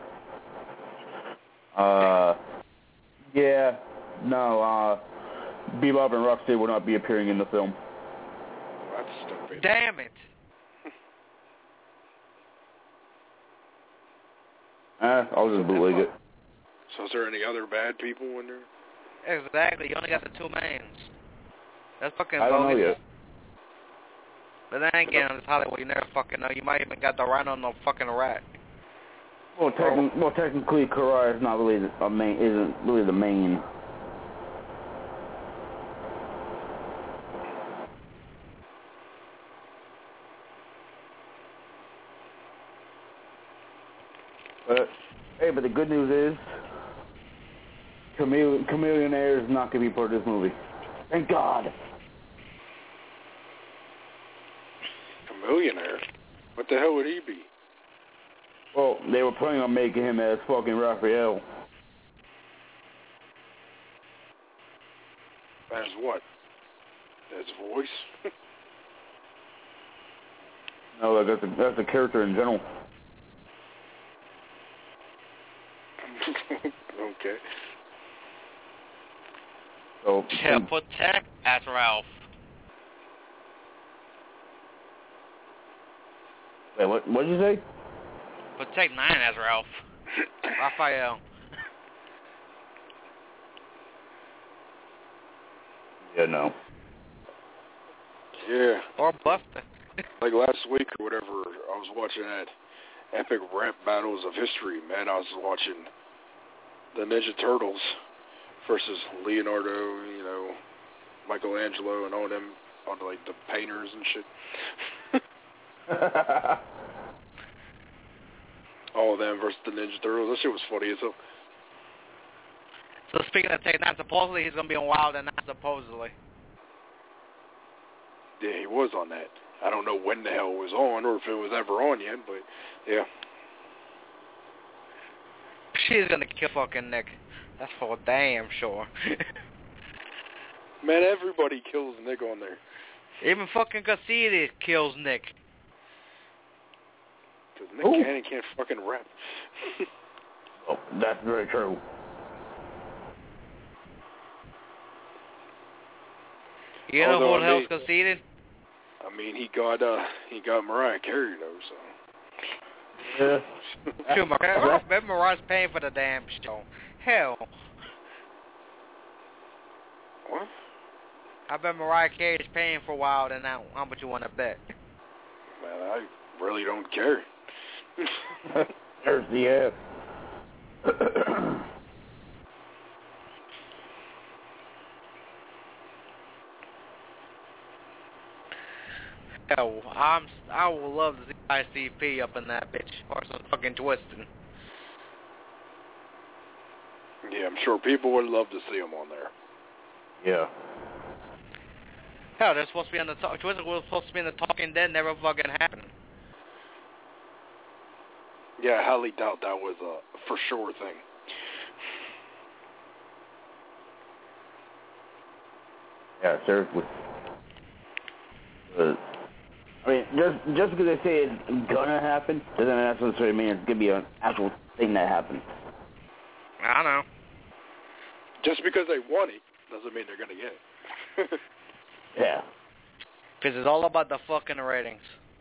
Uh, yeah, no, uh, Bebop and Rocksteady will not be appearing in the film. That's stupid. Damn it. Eh, I'll just bootleg it. So is there any other bad people in there? Exactly. You only got the two mains. That's fucking I don't know bogus. yet. But then again, it's Hollywood. You never fucking know. You might even got the rhino no fucking rat. Well, techni- well, technically, Karai is not really a main. Isn't really the main. But hey, but the good news is, Chamele- Chameleon Air is not going to be part of this movie. Thank God. Chameleonaire? What the hell would he be? Well, they were planning on making him as fucking Raphael. As what? As voice? No, like that's a, that's a character in general. Okay. So Yeah, protect as Ralph. Wait, what? What did you say? Protect nine as Ralph. Raphael. Yeah, no. Yeah. Or Buster. Like last week or whatever, I was watching that Epic Rap Battles of History, man. I was watching the Ninja Turtles versus Leonardo, you know, Michelangelo, and all them, all the, like the painters and shit. All of them versus the Ninja Turtles. That shit was funny as hell. So speaking of Take Nine, supposedly he's gonna be on Wild and Not supposedly. Yeah, he was on that. I don't know when the hell it was on or if it was ever on yet, but yeah. She's gonna kill fucking Nick. That's for damn sure. Man, everybody kills Nick on there. Even fucking Cassidy kills Nick. Because Nick Ooh. Cannon can't fucking rap. Oh, that's very true. You know Although, who the I hell's mean, conceded? I mean, he got uh, he got Mariah Carey though, so. Yeah. Sure, Mariah, I bet Mariah's paying for the damn show. Hell. What? I bet Mariah Carey's paying for Wild and Out. How much you want to bet? Man, I really don't care. There's the F. Hell, I'm, I would love to see I C P up in that bitch, or some fucking twisting. Yeah, I'm sure people would love to see him on there. Yeah. Hell, they're supposed to be on the talk. Twisted was supposed to be in the Talking Dead. Never fucking happened. Yeah, I highly doubt that was a for sure thing. Yeah, seriously. Uh, I mean, just just because they say it's gonna happen doesn't necessarily mean it's gonna be an actual thing that happens. I know. Just because they want it doesn't mean they're gonna get it. Yeah. Because it's all about the fucking ratings.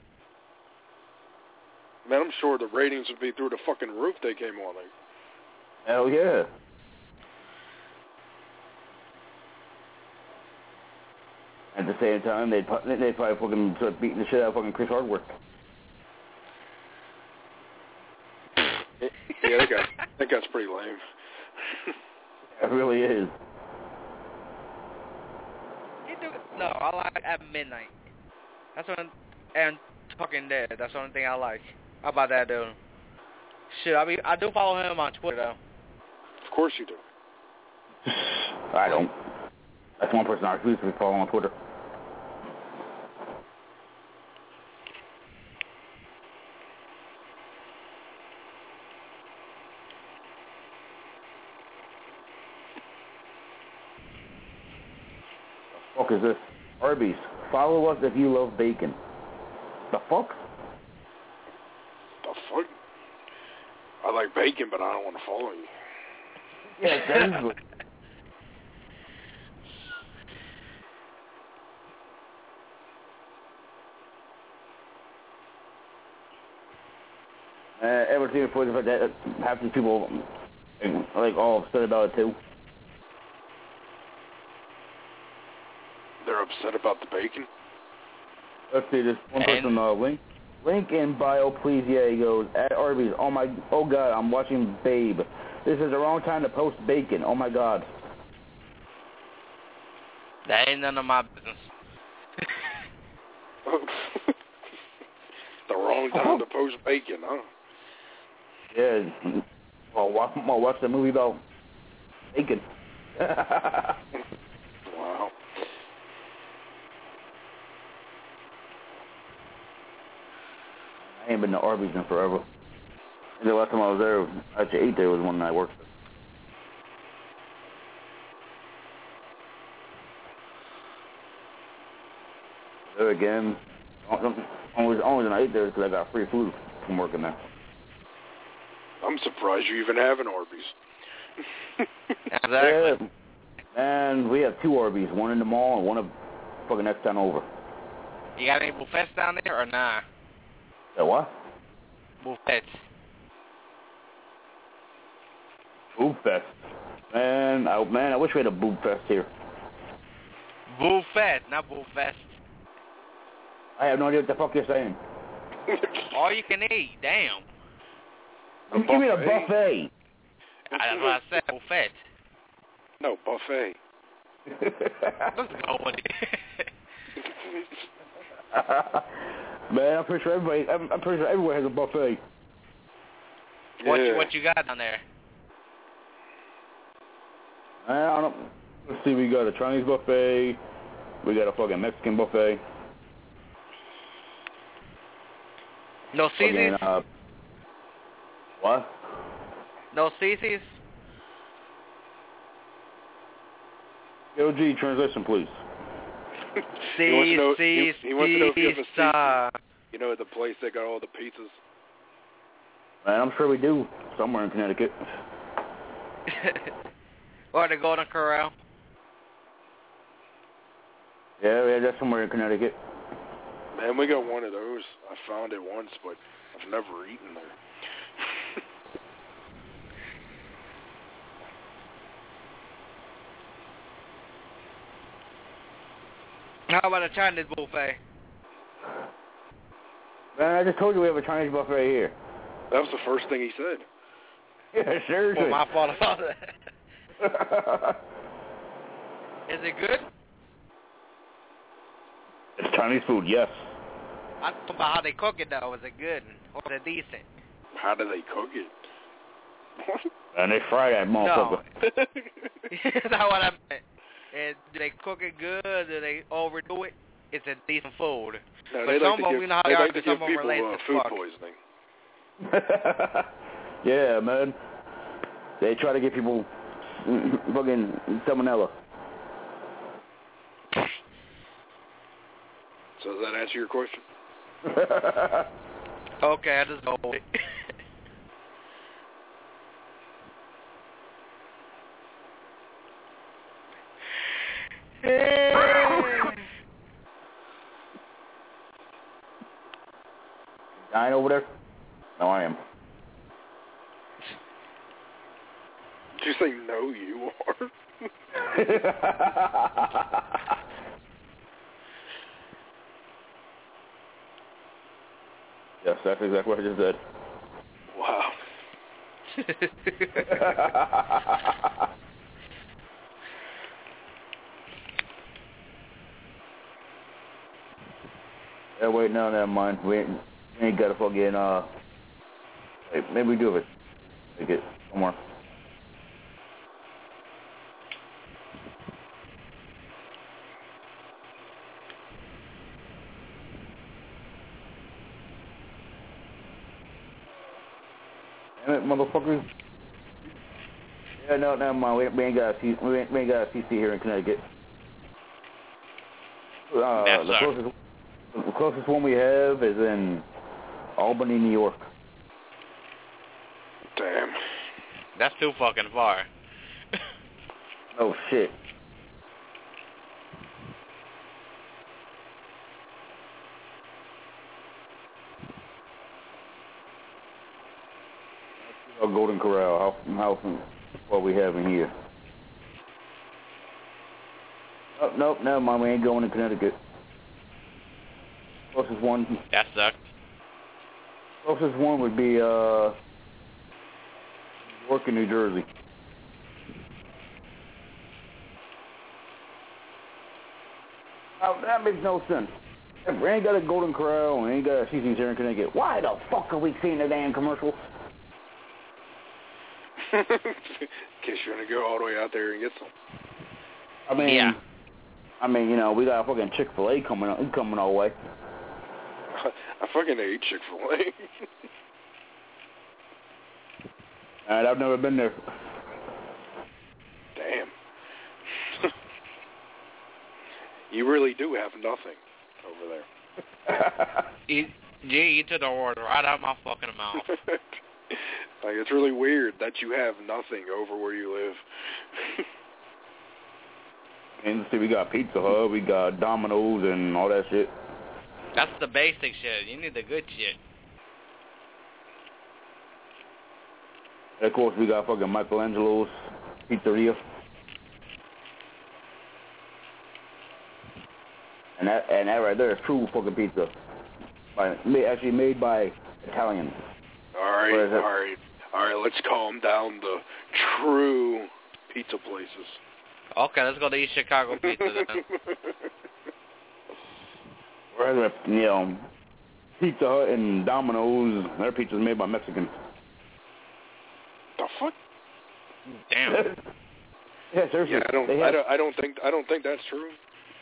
Man, I'm sure the ratings would be through the fucking roof they came on there. Hell yeah. And the same time, they'd, they'd probably fucking start beating the shit out of fucking Chris Hardwick. Yeah, that guy, that guy's pretty lame. It really is. He do, no, I like At Midnight. That's one, and Talking Dead. That's the only thing I like. How about that, dude? Shit, I mean, I do follow him on Twitter, though. Of course you do. I don't. That's one person I refuse to follow on Twitter. The fuck is this? Arby's. Follow us if you love bacon. The fuck? The fuck? I like bacon, but I don't want to follow you. Yeah, seriously. uh, ever seen a footage of that? Half these people, like, all upset about it, too. They're upset about the bacon? Let's see, this one person, uh, link. Link in bio, please. Yeah, he goes, at Arby's. Oh, my, oh, God, I'm watching Babe. This is the wrong time to post bacon. Oh, my God. That ain't none of my business. The wrong time to post bacon, huh? Yeah. Well, watch, well, watch the movie about bacon. Wow. I ain't been to Arby's in forever. The last time I was there, I actually ate there was one I worked. There again, only only when I ate there because I got free food from working there. I'm surprised you even have an Arby's. Exactly. Yeah, and we have two Arby's, one in the mall and one up fucking next town over. You got any buffets down there or nah? Yeah, what? Buffets. Boob Fest. Man, I, man, I wish we had a Boob Fest here. Buffet, not Boob Fest. I have no idea what the fuck you're saying. All you can eat, damn. You give me a buffet. That's what I said, buffet. No, buffet. Let's go with it. Man, I'm pretty sure everybody, I'm, I'm pretty sure everywhere has a buffet. What Yeah. you what you got down there? I don't know. Let's see, we got a Chinese buffet. We got a fucking Mexican buffet. No C C's? Uh, what? No C C's? Yo, G, translation, please. C He wants to know, C he, he wants to know if you have a C C C. You know, the place that got all the pizzas. Man, I'm sure we do. Somewhere in Connecticut. Or the Golden Corral. Yeah, yeah, that's somewhere in Connecticut. Man, we got one of those. I found it once, but I've never eaten there. How about a Chinese buffet? Man, I just told you we have a Chinese buffet here. That was the first thing he said. Yeah, seriously. Well, my fault about that. Is it good? It's Chinese food, yes. I don't know about how they cook it, though. Is it good? Or is it decent? How do they cook it? And they fry that motherfucker. No. That's not what I meant. And do they cook it good? Do they overdo it? It's a decent food. No, but they some like to of them, give, you know how they they are, like to some give of them people relate uh, to food fuck. poisoning. Yeah, man. They try to get people fucking salmonella. So does that answer your question? Okay, I just go with it. Dying over there? No, I am. Did you say no, you are? Yes, that's exactly what I just said. Wow. Yeah, wait, no, never mind. We ain't, we ain't got to fucking, uh, hey, maybe we do it. Take it somewhere. Damn it, motherfuckers. Yeah, no, never mind. We, we ain't got a C, we ain't, we ain't got a C C here in Connecticut. Uh, That's the closest, the closest one we have is in Albany, New York. Damn. That's too fucking far. Oh shit. Our Golden Corral, how how what we have in here. Oh, nope, never mind. We ain't going to Connecticut. Closest one. That sucks. Closest one would be uh, New York and New Jersey. Oh, that makes no sense. We ain't got a Golden Corral, we ain't got a C C's here in Connecticut. Why the fuck are we seeing the damn commercial? In case you're gonna go all the way out there and get some. I mean, yeah. I mean, you know, we got a fucking Chick-fil-A coming coming our way. I fucking ate Chick-fil-A. Alright, I've never been there. Damn. You really do have nothing over there. you, gee, you took the word right out of my fucking mouth. Like, it's really weird that you have nothing over where you live. And see, we got Pizza Hut, we got Domino's, and all that shit. That's the basic shit. You need the good shit. And of course, we got fucking Michelangelo's Pizzeria. And that, and that right there is true fucking pizza. By, actually made by Italians. All right, all right, all right. Let's calm down the true pizza places. Okay, let's go to East Chicago Pizza then. Whereas, you know, Pizza Hut and Domino's, their pizza's made by Mexicans. The fuck? Damn. Yeah, seriously. Yeah, I don't, have, I don't, I don't think, I don't think that's true.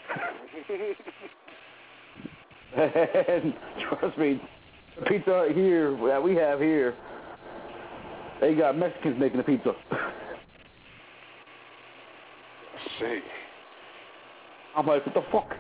And trust me, the Pizza Hut here that we have here, they got Mexicans making the pizza. Let's see. I'm like, what the fuck?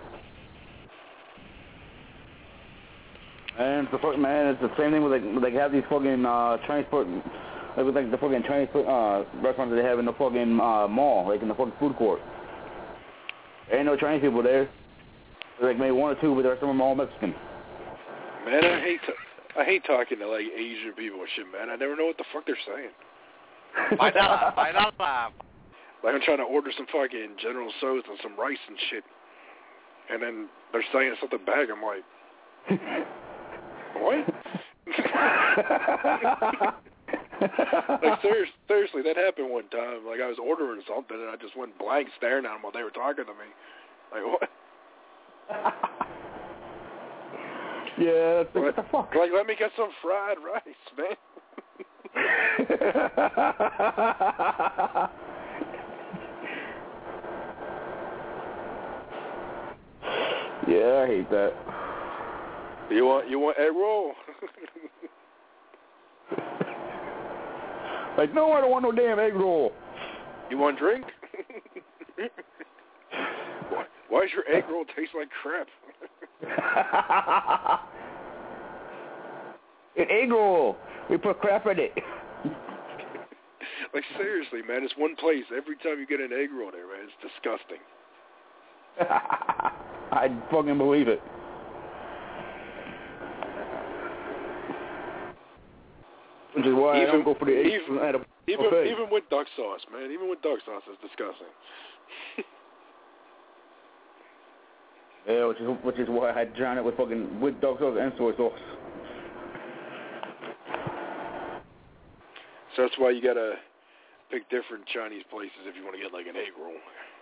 And it's the fucking man, it's the same thing with like they have these fucking uh, Chinese food, like, like the fucking Chinese food, uh, restaurants that they have in the fucking uh, mall, like in the fucking food court. There ain't no Chinese people there. There's like maybe one or two, but the rest of them are all Mexican. Man, I hate to, I hate talking to like Asian people and shit, man. I never know what the fuck they're saying. Bailala, bailala. Like I'm trying to order some fucking General Tso's and some rice and shit, and then they're saying something back. I'm like, what? Like serious, seriously, that happened one time. Like I was ordering something and I just went blank staring at them while they were talking to me. Like what? Yeah, that's what, what the fuck? Like let me get some fried rice, man. Yeah, I hate that. You want you want egg roll? Like, no, I don't want no damn egg roll. You want drink? why, why does your egg roll taste like crap? An egg roll. We put crap in it. Like seriously, man, it's one place. Every time you get an egg roll there, man, it's disgusting. I fucking believe it. Which is why even, I don't go for the egg even, at a even, buffet. even with duck sauce, man. Even with duck sauce, it's disgusting. Yeah, which is which is why I drown it with fucking with duck sauce and soy sauce. So that's why you gotta pick different Chinese places if you want to get like an egg roll.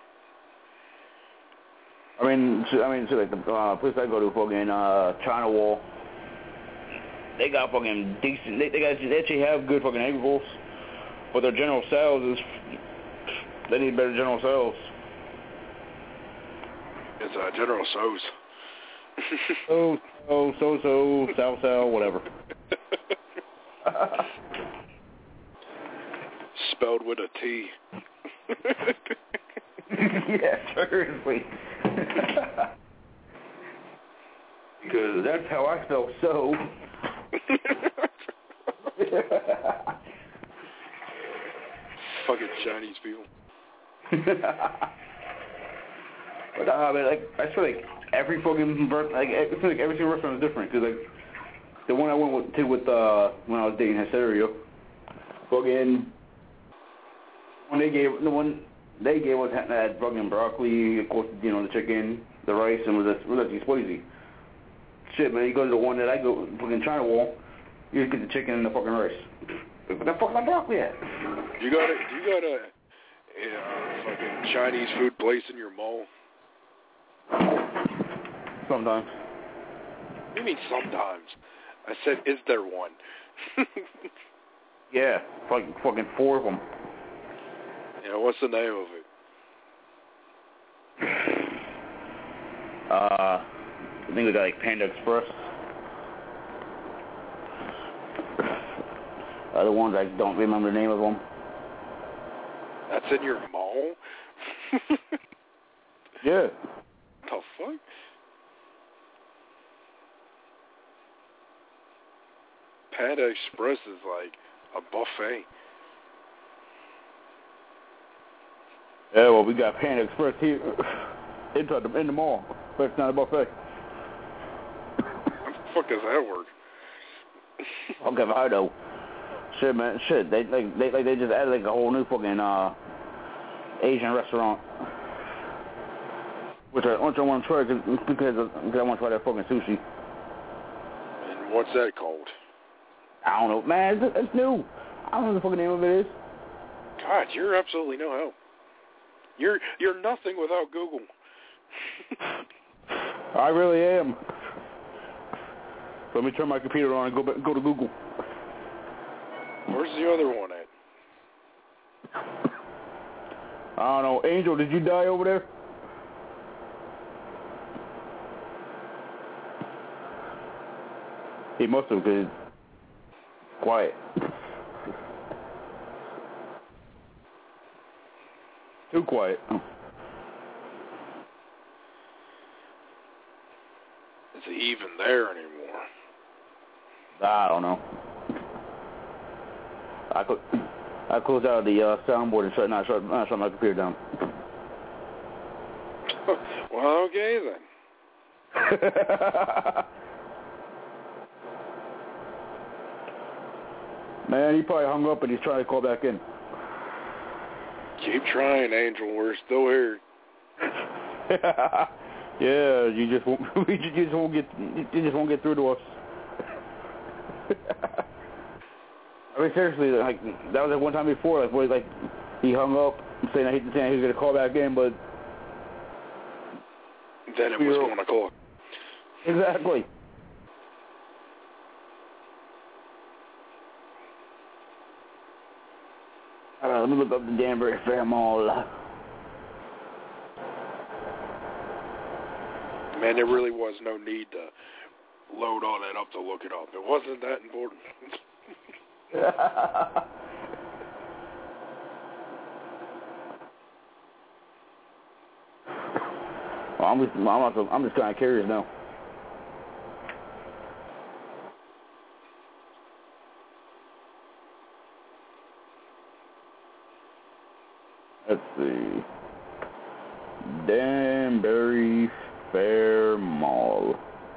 I mean, so, I mean, so like the uh, place I go to, fucking uh, China Wall, they got fucking decent. They, they got they actually have good fucking egg rolls, but their general sales is they need better general sales. It's uh, General So's. so so so so South South whatever. Spelled with a T. Yeah, seriously. Because that's how I spell so. Fucking Chinese people. But uh, but like I feel like every fucking like I feel like every single restaurant is different. Cause like the one I went with, to with uh when I was dating Hysteria, fucking when they gave the one they gave us had fucking broccoli, of course, you know, the chicken, the rice, and was that was that spicy. Shit, man, you go to the one that I go fucking China Wall, you just get the chicken and the fucking rice. Where the fuck my broccoli at? You got a you got a, a uh, fucking Chinese food place in your mall? Sometimes. What do you mean sometimes? I said, is there one? Yeah, fucking fucking four of them. Yeah, what's the name of it? Uh, I think we got like Panda Express. Other ones I don't remember the name of them. That's in your mall? Yeah. The fuck? Panda Express is like a buffet. Yeah, well, we got Panda Express here inside the, in the mall, but it's not a buffet. How the fuck does that work? Okay, but I know. Shit, man, shit. They like they like they just added like a whole new fucking uh Asian restaurant, which I which I want to try cause, because because I want to try that fucking sushi. And what's that called? I don't know, man. It's, it's new. I don't know what the fucking name of it is. God, you're absolutely no help. You're you're nothing without Google. I really am. Let me turn my computer on and go back, go to Google. Where's the other one at? I don't know. Angel, did you die over there? He must have, because quiet. Too quiet. Is he even there anymore? I don't know. I could, I closed out the uh, soundboard and shut, not shut, not shut my computer down. Well, okay then. Man, he probably hung up and he's trying to call back in. Keep trying, Angel. We're still here. Yeah, you just won't. You just won't get. You just won't get through to us. I mean, seriously, like that was like one time before, like where like he hung up saying I hate to say he was gonna call back in, but then it was one o'clock. Exactly. All right, let me look up the Danbury Fair Mall. Man, there really was no need to load all that up to look it up. It wasn't that important. Well, I'm just, I'm, also, I'm just kind of curious now. Let's see. Danbury Fair Mall.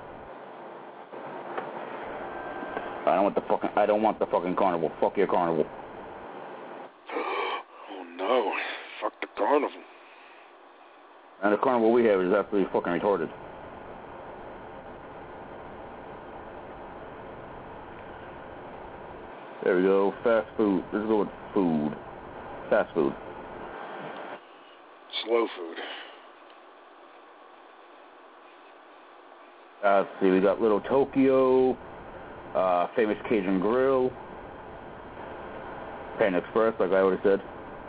I don't want the fucking. I don't want the fucking carnival. Fuck your carnival. Oh no! Fuck the carnival. And the carnival we have is absolutely fucking retarded. There we go. Fast food. Let's go with food. Fast food. Slow food. Uh, let's see. We got Little Tokyo, uh, Famous Cajun Grill, Panda Express, like I already said.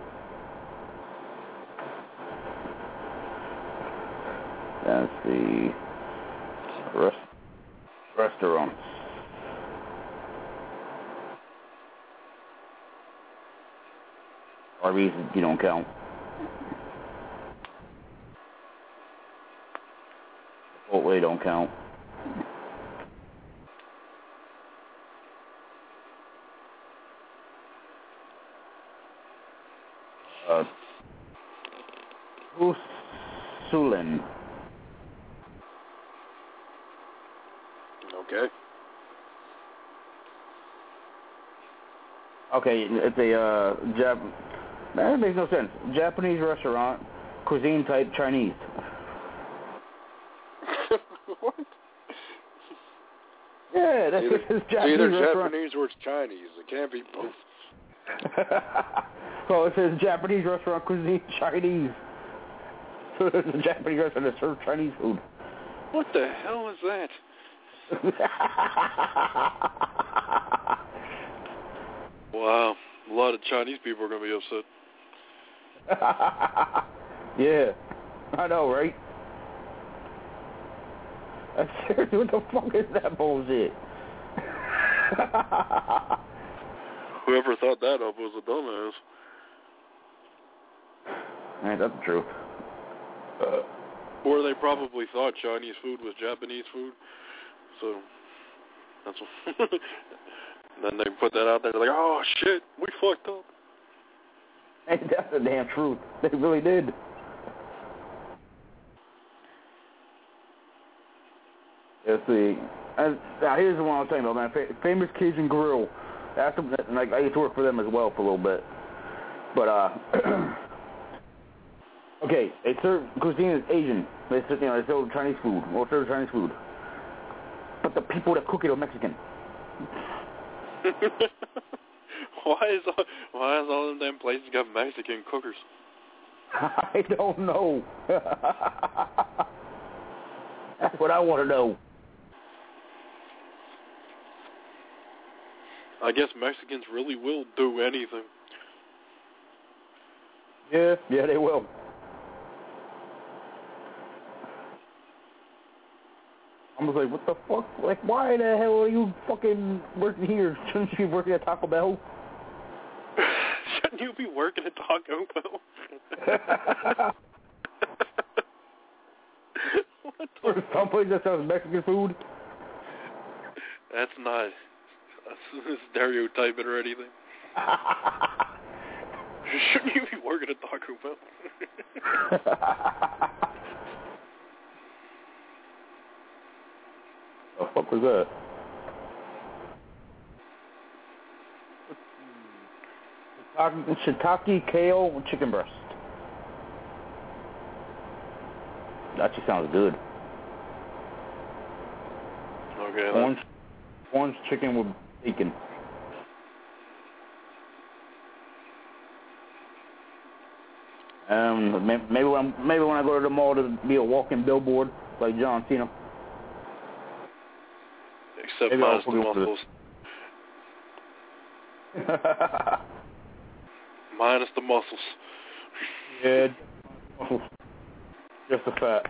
Let's see. Rest- restaurants. Arby's, you don't count. Chipotle don't count. Uh, Usulin. Okay. Okay, it's a uh, Jap. That makes no sense. Japanese restaurant, cuisine type Chinese. What? Yeah, that's either, it's Japanese either restaurant. Japanese or it's Chinese. It can't be both. Well, it says Japanese restaurant, cuisine Chinese. So there's a Japanese restaurant that serves Chinese food. What the hell is that? Wow, a lot of Chinese people are going to be upset. Yeah, I know, right? I'm serious, what the fuck is that bullshit? Whoever thought that up was a dumbass. Man, that's the truth. Uh, or they probably thought Chinese food was Japanese food. So, that's what... Then they put that out there, they're like, oh, shit, we fucked up. Hey, that's the damn truth. They really did. Let's see. And, now, here's the one I was talking about, man. Fa- Famous Cajun Grill. That's the, like, I used to work for them as well for a little bit. But, uh... okay, they serve... Cuisine is Asian. They serve, you know, they serve Chinese food. Or serve Chinese food. But the people that cook it are Mexican. why is all, why is all of them places got Mexican cookers? I don't know. That's what I want to know. I guess Mexicans really will do anything. Yeah, yeah, they will. I was like, what the fuck? Like, why the hell are you fucking working here? Shouldn't you be working at Taco Bell? Shouldn't you be working at Taco Bell? What the Or someplace that sells Mexican food? That's not a stereotyping or anything. Shouldn't you be working at Taco Bell? The fuck was that? Shiitake, kale, chicken breast. That actually sounds good. Okay. Orange, orange chicken with bacon. Um, maybe when I'm, maybe when I go to the mall to be a walking billboard like John Cena. Except maybe minus the muscles. Minus the muscles. Yeah, muscles. Just the fat.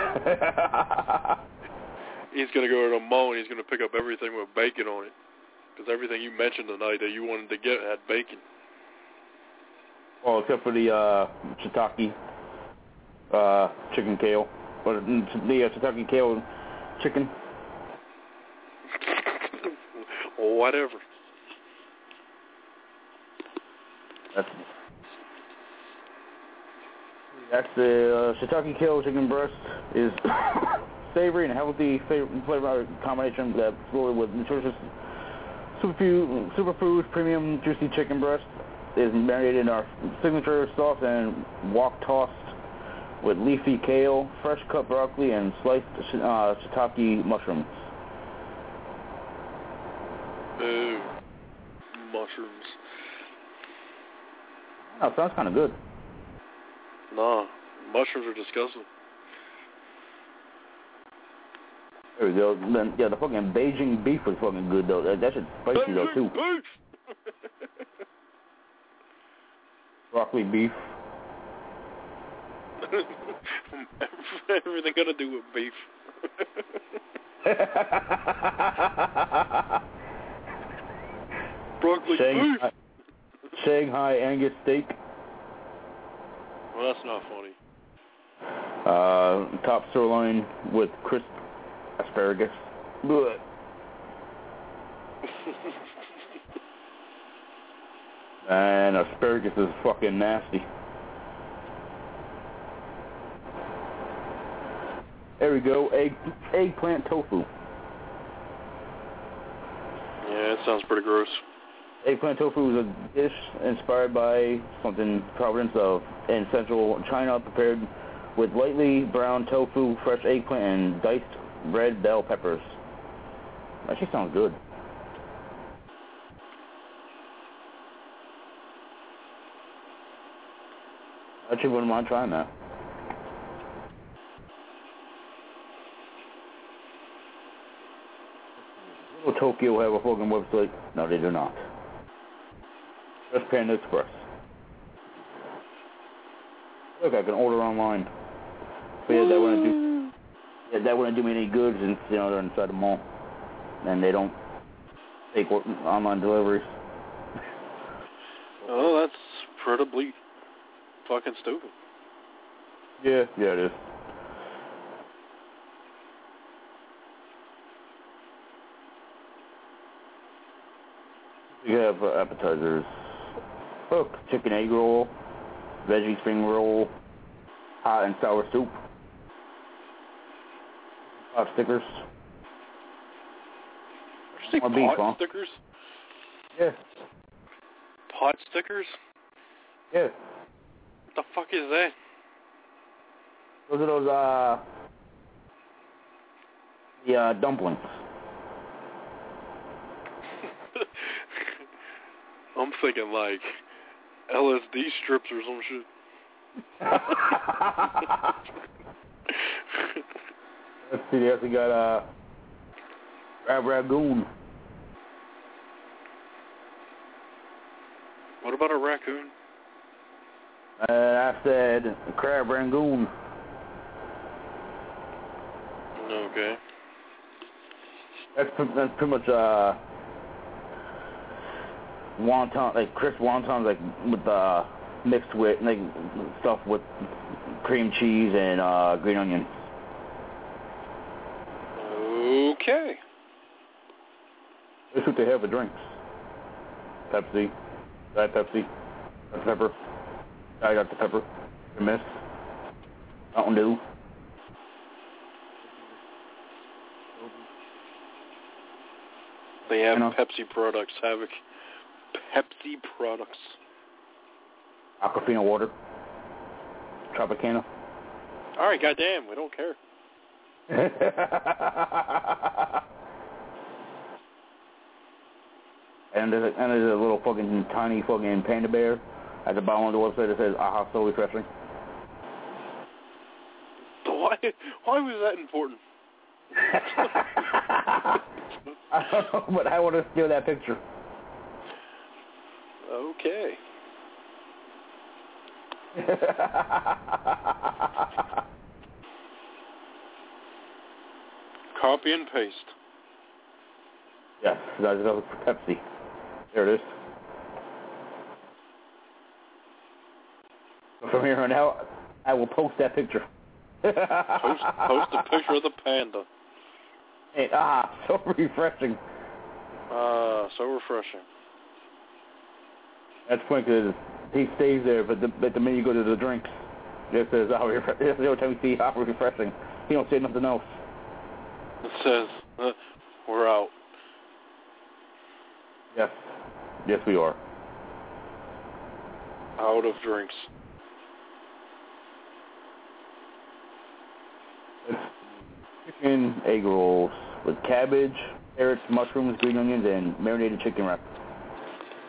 He's going to go to the mall and he's going to pick up everything with bacon on it. Because everything you mentioned tonight that you wanted to get had bacon. Well, except for the uh, shiitake, uh, chicken kale. Or the uh, shiitake kale chicken. Whatever. That's that's the uh, shiitake kale chicken breast is savory and healthy flavor combination that's loaded with nutritious superfood, superfood premium juicy chicken breast. Is marinated in our signature sauce and wok tossed with leafy kale, fresh cut broccoli, and sliced uh, shiitake mushrooms. Boo. mushrooms. Oh, sounds kind of good. Nah, mushrooms are disgusting. There we go. Then, yeah, the fucking Beijing beef was fucking good, though. That, that shit's spicy, Beijing though, too. beef! Broccoli beef. Everything got to do with beef. Broccoli Shanghai, beef! Shanghai Angus steak. Well, that's not funny. Uh, top sirloin with crisp asparagus. Blech. And asparagus is fucking nasty. There we go. Egg, eggplant tofu. Yeah, it sounds pretty gross. Eggplant tofu is a dish inspired by something Providence of in central China, prepared with lightly browned tofu, fresh eggplant, and diced red bell peppers. Actually sounds good. I actually wouldn't mind trying that. Will Tokyo have a fucking website? No, they do not. Just Panda Express. Look, I can order online. But yeah, that wouldn't do. Yeah, that wouldn't do me any good since you know they're inside the mall, and they don't take online deliveries. Oh, that's incredibly fucking stupid. Yeah, yeah, it is. You have uh, appetizers. Look, chicken egg roll, veggie spring roll, hot and sour soup, pot stickers. Did you say beef, pot huh? stickers? Yeah. Pot stickers? Yeah. What the fuck is that? Those are those, uh, the uh, dumplings. I'm thinking like L S D strips or some shit. Let's see, they also got uh, crab ragoon. What about a raccoon? Uh, I said crab rangoon. Okay. That's pre- that's pretty much uh wonton, like crisp wontons, like with uh mixed with like stuff with cream cheese and uh green onions. Okay. That's what they have for drinks. Pepsi, Diet Pepsi, Dr Pepper, I got the pepper, the Mist, Mountain Dew. They have You know. Pepsi products, Havoc. Pepsi products. Aquafina water, Tropicana. All right, goddamn, we don't care. and there's a, and there's a little fucking tiny fucking panda bear at the bottom of the website that says "Aha, so refreshing." Why? Why was that important? I don't know, but I want to steal that picture. Okay. Copy and paste. Yes, that's for Pepsi. There it is. From here on out, I will post that picture. Post, post a picture of the panda. Hey, ah, so refreshing. Ah, uh, so refreshing. That's funny because he stays there, but the, but the minute you go to the drinks, it says, "How refreshing." That's the only time you see how refreshing. He don't say nothing else. It says, uh, we're out. Yes. Yes, we are. Out of drinks. It's chicken egg rolls with cabbage, carrots, mushrooms, green onions, and marinated chicken wrap.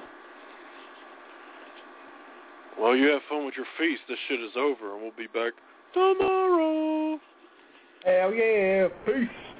Well, you have fun with your feast. This shit is over, and we'll be back tomorrow. Hell yeah. Peace.